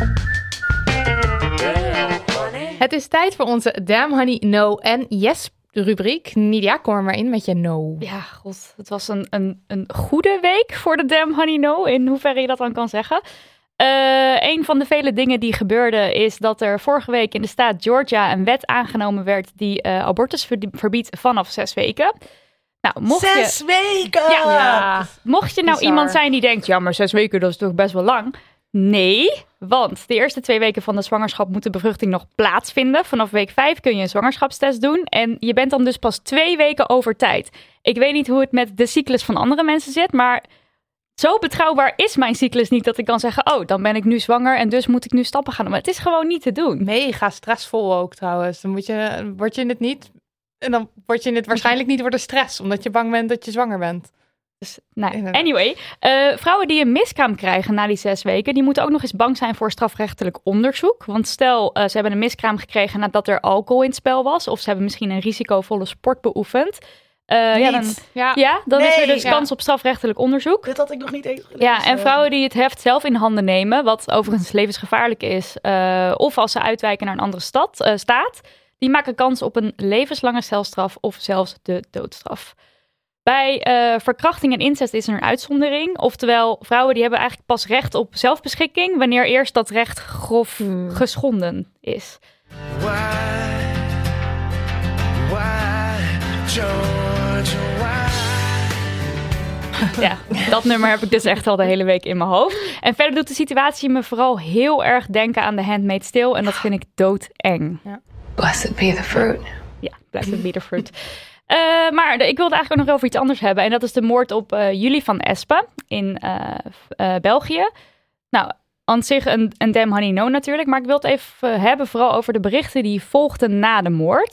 Het is tijd voor onze Damn Honey No en Yes rubriek. Nidia, kom er maar in met je no. Ja, god. Het was een goede week voor de Damn Honey No. In hoeverre je dat dan kan zeggen. Een van de vele dingen die gebeurde is dat er vorige week in de staat Georgia een wet aangenomen werd die abortus verbiedt vanaf 6 weken. Nou, 6 weken! Ja. Mocht je nou Bizar. iemand zijn die denkt, ja, maar 6 weken, dat is toch best wel lang? Nee, want de eerste 2 weken van de zwangerschap moet de bevruchting nog plaatsvinden. Vanaf week 5 kun je een zwangerschapstest doen. En je bent dan dus pas 2 weken over tijd. Ik weet niet hoe het met de cyclus van andere mensen zit, maar zo betrouwbaar is mijn cyclus niet dat ik kan zeggen, oh, dan ben ik nu zwanger en dus moet ik nu stappen gaan doen. Maar het is gewoon niet te doen. Mega stressvol ook trouwens. Dan word je het niet. En dan word je het waarschijnlijk niet door de stress, omdat je bang bent dat je zwanger bent. Dus, anyway, vrouwen die een miskraam krijgen na die 6 weken, die moeten ook nog eens bang zijn voor strafrechtelijk onderzoek. Want stel, ze hebben een miskraam gekregen nadat er alcohol in het spel was, of ze hebben misschien een risicovolle sport beoefend. Dan is er dus kans op strafrechtelijk onderzoek. Dit had ik nog niet eens gelezen. Ja, en vrouwen die het heft zelf in handen nemen, wat overigens levensgevaarlijk is, of als ze uitwijken naar een andere staat, die maken kans op een levenslange celstraf of zelfs de doodstraf. Bij verkrachting en incest is er een uitzondering. Oftewel, vrouwen die hebben eigenlijk pas recht op zelfbeschikking wanneer eerst dat recht grof geschonden is. Why, Georgia, why? Ja, dat nummer heb ik dus echt al de hele week in mijn hoofd. En verder doet de situatie me vooral heel erg denken aan The Handmaid's Tale. En dat vind ik doodeng. Ja. Blessed be the fruit. Ja, blessed be the fruit. Maar ik wilde eigenlijk ook nog over iets anders hebben. En dat is de moord op Julie van Espen in België. Nou, aan zich een Damn Honey No natuurlijk. Maar ik wil het even hebben vooral over de berichten die volgden na de moord.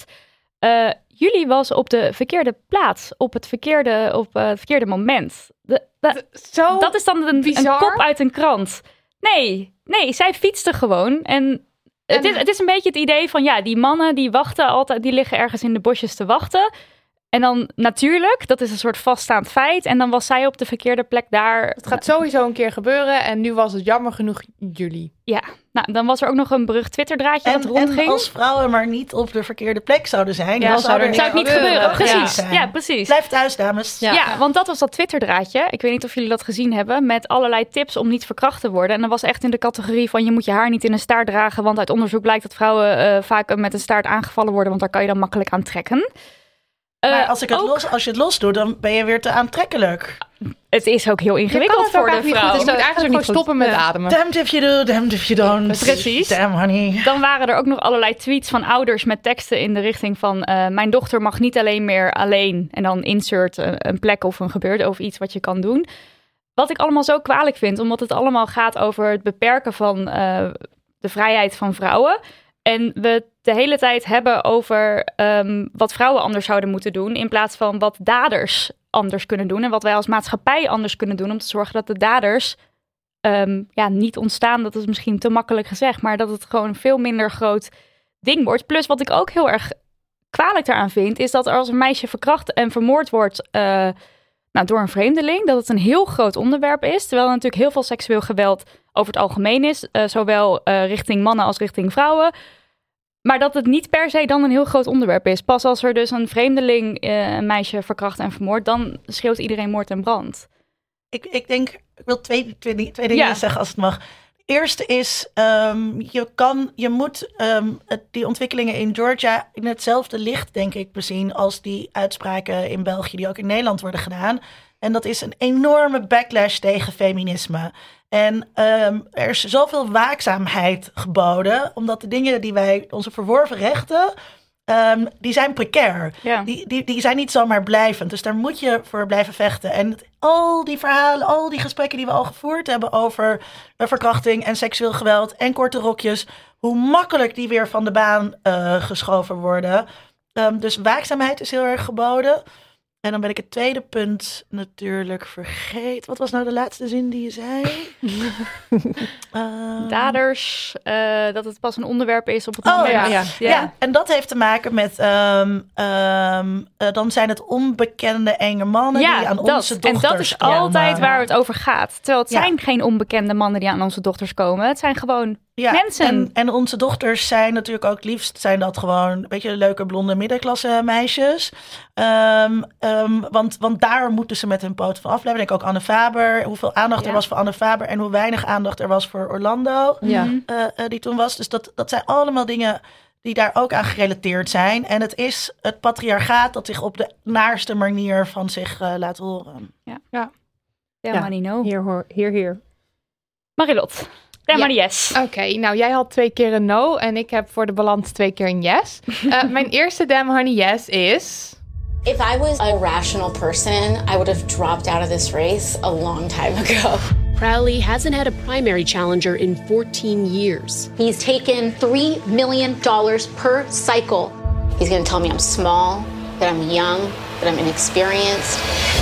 Julie was op de verkeerde plaats. Op het verkeerde moment. Dat is dan een kop uit een krant. Nee, zij fietste gewoon. En het is een beetje het idee van, ja, die mannen die wachten altijd, die liggen ergens in de bosjes te wachten. En dan natuurlijk, dat is een soort vaststaand feit. En dan was zij op de verkeerde plek daar. Het gaat sowieso een keer gebeuren en nu was het jammer genoeg Julie. Ja, nou dan was er ook nog een berucht Twitterdraadje dat rondging. En als vrouwen maar niet op de verkeerde plek zouden zijn, dan zou het niet gebeuren. Precies. Ja, precies. Blijf thuis, dames. Ja, want dat was dat Twitterdraadje. Ik weet niet of jullie dat gezien hebben, met allerlei tips om niet verkracht te worden. En dat was echt in de categorie van je moet je haar niet in een staart dragen, want uit onderzoek blijkt dat vrouwen vaak met een staart aangevallen worden, want daar kan je dan makkelijk aan trekken. Maar als je het los doet, dan ben je weer te aantrekkelijk. Het is ook heel ingewikkeld voor de vrouw. Je moet eigenlijk gewoon stoppen met ademen. Damned if you do, damned if you don't. Precies. Damn honey. Dan waren er ook nog allerlei tweets van ouders met teksten in de richting van mijn dochter mag niet alleen meer alleen. En dan insert een plek of een gebeurde of iets wat je kan doen. Wat ik allemaal zo kwalijk vind, omdat het allemaal gaat over het beperken van de vrijheid van vrouwen. En we het de hele tijd hebben over wat vrouwen anders zouden moeten doen, in plaats van wat daders anders kunnen doen. En wat wij als maatschappij anders kunnen doen om te zorgen dat de daders niet ontstaan. Dat is misschien te makkelijk gezegd, maar dat het gewoon een veel minder groot ding wordt. Plus wat ik ook heel erg kwalijk daaraan vind, is dat er als een meisje verkracht en vermoord wordt door een vreemdeling, dat het een heel groot onderwerp is. Terwijl er natuurlijk heel veel seksueel geweld over het algemeen is. Zowel richting mannen als richting vrouwen. Maar dat het niet per se dan een heel groot onderwerp is. Pas als er dus een vreemdeling een meisje verkracht en vermoord, dan schreeuwt iedereen moord en brand. Ik denk, ik wil twee dingen zeggen als het mag. Eerste is, je moet die ontwikkelingen in Georgia in hetzelfde licht, denk ik, bezien als die uitspraken in België die ook in Nederland worden gedaan. En dat is een enorme backlash tegen feminisme. En er is zoveel waakzaamheid geboden, omdat de dingen die wij, onze verworven rechten, die zijn precair. Ja. Die zijn niet zomaar blijvend. Dus daar moet je voor blijven vechten. En al die verhalen, al die gesprekken die we al gevoerd hebben over verkrachting en seksueel geweld en korte rokjes, hoe makkelijk die weer van de baan geschoven worden. Dus waakzaamheid is heel erg geboden. En dan ben ik het tweede punt natuurlijk vergeten. Wat was nou de laatste zin die je zei? Daders, dat het pas een onderwerp is op het moment. Ja, en dat heeft te maken met dan zijn het onbekende enge mannen die aan onze dochters en dat is komen. altijd waar het over gaat. Terwijl het zijn geen onbekende mannen die aan onze dochters komen. Het zijn gewoon mensen. En onze dochters zijn natuurlijk ook liefst zijn dat gewoon een beetje leuke blonde middenklasse meisjes. Want daar moeten ze met hun poot van afblijven. Ik denk ook Anne Faber, hoeveel aandacht er was voor Anne Faber en hoe weinig aandacht er was voor Orlando, die toen was. Dus dat zijn allemaal dingen die daar ook aan gerelateerd zijn. En het is het patriarchaat dat zich op de naarste manier van zich laat horen. Ja, money no. Hier. Marilot. Maar yes. Oké, nou jij had 2 keer een no en ik heb voor de balans 2 keer een yes. Mijn eerste damn honey yes is... If I was a rational person, I would have dropped out of this race a long time ago. Crowley hasn't had a primary challenger in 14 years. He's taken $3 million per cycle. He's going to tell me I'm small, that I'm young, that I'm inexperienced.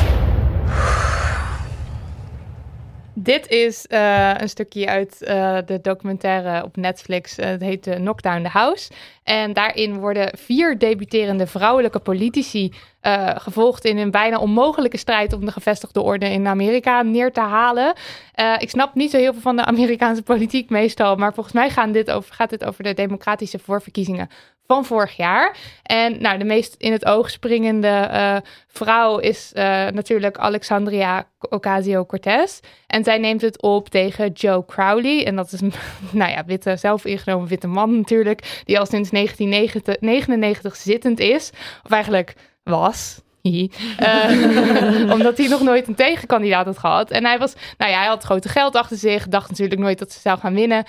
Dit is een stukje uit de documentaire op Netflix. Het heet Knock Down the House. En daarin worden 4 debuterende vrouwelijke politici gevolgd in een bijna onmogelijke strijd om de gevestigde orde in Amerika neer te halen. Ik snap niet zo heel veel van de Amerikaanse politiek meestal, maar volgens mij gaat dit over de democratische voorverkiezingen van vorig jaar. En nou, de meest in het oog springende vrouw is natuurlijk Alexandria Ocasio-Cortez. En zij neemt het op tegen Joe Crowley. En dat is een zelf ingenomen witte man natuurlijk, die al sinds 1999 zittend is. Of eigenlijk was. Omdat hij nog nooit een tegenkandidaat had gehad. En hij had grote geld achter zich. Dacht natuurlijk nooit dat ze zou gaan winnen.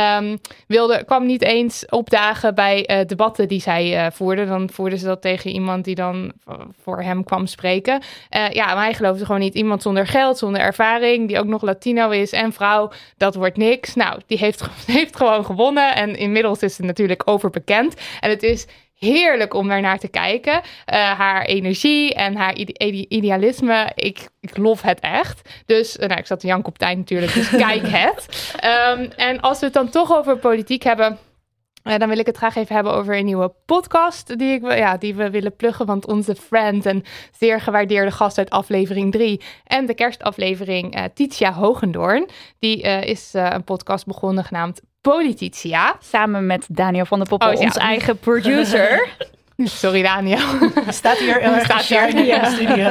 Kwam niet eens opdagen bij debatten die zij voerden. Dan voerden ze dat tegen iemand die dan voor hem kwam spreken. Maar hij geloofde gewoon niet. Iemand zonder geld, zonder ervaring, die ook nog Latino is en vrouw, dat wordt niks. Nou, die heeft gewoon gewonnen. En inmiddels is ze natuurlijk overbekend. En het is heerlijk om daarnaar te kijken. Haar energie en haar idealisme. Ik lof het echt. Dus ik zat te janken op tijd natuurlijk. Dus kijk het. En als we het dan toch over politiek hebben, dan wil ik het graag even hebben over een nieuwe podcast die we willen pluggen. Want onze friend en zeer gewaardeerde gast uit aflevering 3 en de kerstaflevering Titia Hogendoorn, die is een podcast begonnen genaamd Polititia. Samen met Daniel van der Poppen, ons eigen producer. Sorry Daniel. Staat hier in de studio.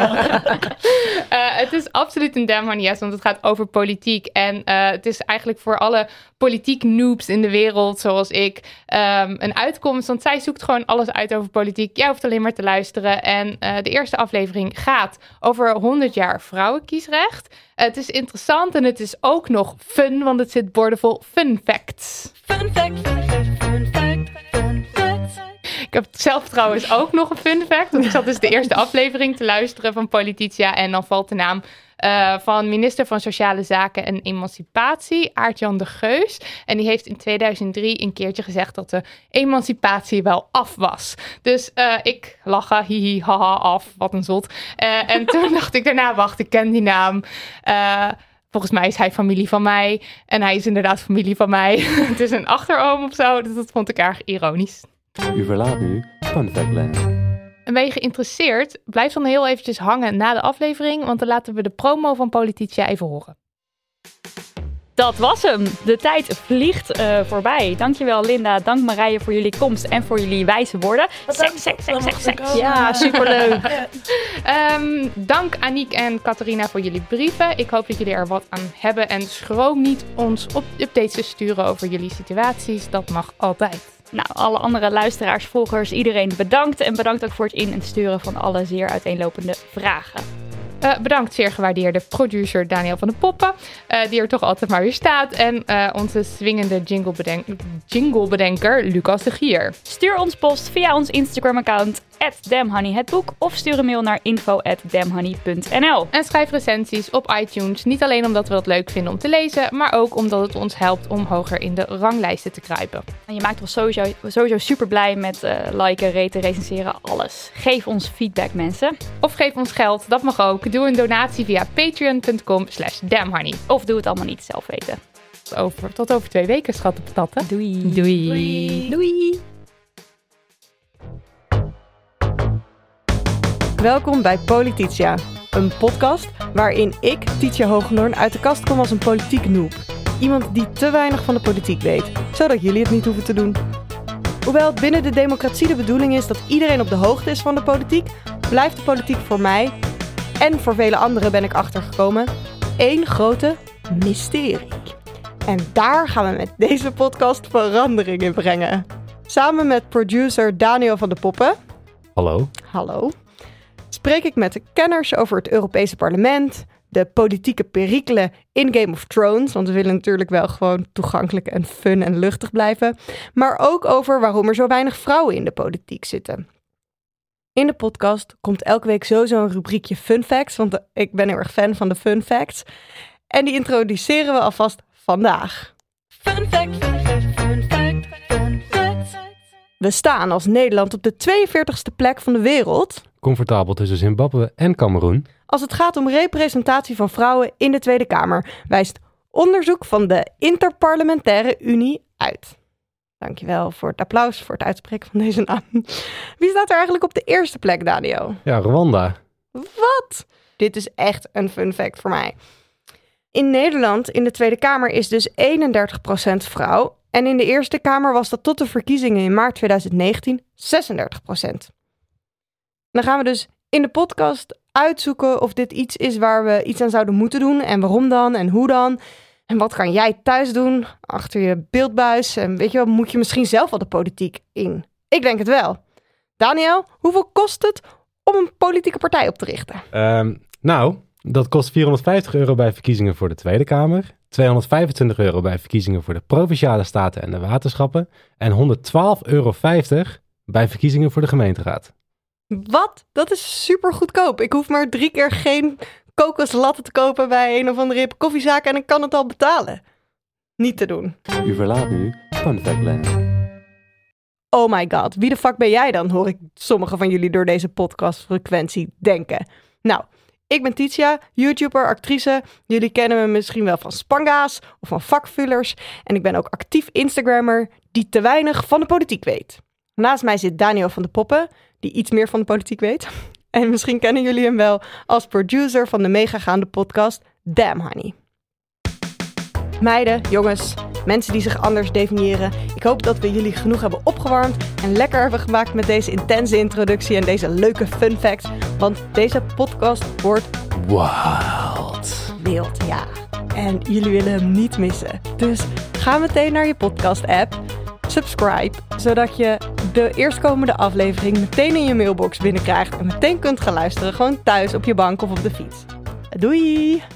Het is absoluut een damn honey yes, want het gaat over politiek. En het is eigenlijk voor alle politiek noobs in de wereld, zoals ik, een uitkomst. Want zij zoekt gewoon alles uit over politiek. Jij hoeft alleen maar te luisteren. En de eerste aflevering gaat over 100 jaar vrouwenkiesrecht. Het is interessant en het is ook nog fun, want het zit boordevol fun facts. Fun fact, fun fact, fun fact, fun fact. Ik heb zelf trouwens ook nog een fun fact. Want ik zat dus de eerste aflevering te luisteren van Polititia. En dan valt de naam van minister van Sociale Zaken en Emancipatie, Aart-Jan de Geus. En die heeft in 2003 een keertje gezegd dat de emancipatie wel af was. Dus ik lachen, hihi, haha, af, wat een zot. En toen dacht ik daarna, wacht, ik ken die naam. Volgens mij is hij familie van mij. En hij is inderdaad familie van mij. Het is een achteroom of zo, dus dat vond ik erg ironisch. U verlaat nu Fun Fact Land. En ben je geïnteresseerd? Blijf dan heel eventjes hangen na de aflevering, want dan laten we de promo van Polititia even horen. Dat was hem. De tijd vliegt voorbij. Dankjewel Linda, dank Marije voor jullie komst en voor jullie wijze woorden. Seks. Ja, superleuk. Dank Aniek en Catharina voor jullie brieven. Ik hoop dat jullie er wat aan hebben en schroom niet ons op updates te sturen over jullie situaties. Dat mag altijd. Nou, alle andere luisteraars, volgers, iedereen bedankt. En bedankt ook voor het in- en sturen van alle zeer uiteenlopende vragen. Bedankt zeer gewaardeerde producer Daniel van der Poppen, die er toch altijd maar weer staat. En onze swingende jinglebedenker Lucas de Gier. Stuur ons post via ons Instagram-account @damhoneyhetboek of stuur een mail naar info@damhoney.nl. En schrijf recensies op iTunes, niet alleen omdat we dat leuk vinden om te lezen, maar ook omdat het ons helpt om hoger in de ranglijsten te kruipen. En je maakt ons sowieso super blij met liken, raten, recenseren, alles. Geef ons feedback, mensen. Of geef ons geld, dat mag ook. Doe een donatie via patreon.com/damhoney. Of doe het allemaal niet, zelf weten. Tot over 2 weken, schatte patatten. Doei. Doei. Doei. Welkom bij Polititia, een podcast waarin ik, Titia Hogendoorn, uit de kast kom als een politiek noob. Iemand die te weinig van de politiek weet, zodat jullie het niet hoeven te doen. Hoewel het binnen de democratie de bedoeling is dat iedereen op de hoogte is van de politiek, blijft de politiek voor mij, en voor vele anderen ben ik achtergekomen, één grote mysterie. En daar gaan we met deze podcast verandering in brengen. Samen met producer Daniel van de Poppen. Hallo. Spreek ik met de kenners over het Europese parlement, de politieke perikelen in Game of Thrones, want we willen natuurlijk wel gewoon toegankelijk en fun en luchtig blijven, maar ook over waarom er zo weinig vrouwen in de politiek zitten. In de podcast komt elke week sowieso een rubriekje fun facts, want ik ben heel erg fan van de fun facts. En die introduceren we alvast vandaag. Fun fact, fun fact, fun fact, fun fact. We staan als Nederland op de 42e plek van de wereld. Comfortabel tussen Zimbabwe en Kameroen. Als het gaat om representatie van vrouwen in de Tweede Kamer, wijst onderzoek van de Interparlementaire Unie uit. Dankjewel voor het applaus voor het uitspreken van deze naam. Wie staat er eigenlijk op de eerste plek, Daniel? Ja, Rwanda. Wat? Dit is echt een fun fact voor mij. In Nederland, in de Tweede Kamer, is dus 31% vrouw. En in de Eerste Kamer was dat tot de verkiezingen in maart 2019 36%. Dan gaan we dus in de podcast uitzoeken of dit iets is waar we iets aan zouden moeten doen. En waarom dan en hoe dan. En wat kan jij thuis doen achter je beeldbuis? En weet je wel, moet je misschien zelf wel de politiek in? Ik denk het wel. Daniel, hoeveel kost het om een politieke partij op te richten? Dat kost €450 bij verkiezingen voor de Tweede Kamer, €225 bij verkiezingen voor de Provinciale Staten en de waterschappen en €112,50 bij verkiezingen voor de gemeenteraad. Wat? Dat is super goedkoop. Ik hoef maar 3 keer geen kokoslatten te kopen bij een of andere hippe koffiezaak en ik kan het al betalen. Niet te doen. U verlaat nu Fun Fact Land. Oh my god, wie de fuck ben jij dan, hoor ik sommigen van jullie door deze podcastfrequentie denken. Nou, ik ben Titia, YouTuber, actrice. Jullie kennen me misschien wel van Spanga's of van vakvullers. En ik ben ook actief Instagrammer die te weinig van de politiek weet. Naast mij zit Daniel van de Poppen, die iets meer van de politiek weet. En misschien kennen jullie hem wel als producer van de megagaande podcast Damn Honey. Meiden, jongens, mensen die zich anders definiëren. Ik hoop dat we jullie genoeg hebben opgewarmd en lekker hebben gemaakt met deze intense introductie en deze leuke fun facts. Want deze podcast wordt wild, ja. En jullie willen hem niet missen. Dus ga meteen naar je podcast-app, subscribe, zodat je de eerstkomende aflevering meteen in je mailbox binnenkrijgt en meteen kunt gaan luisteren, gewoon thuis op je bank of op de fiets. Doei!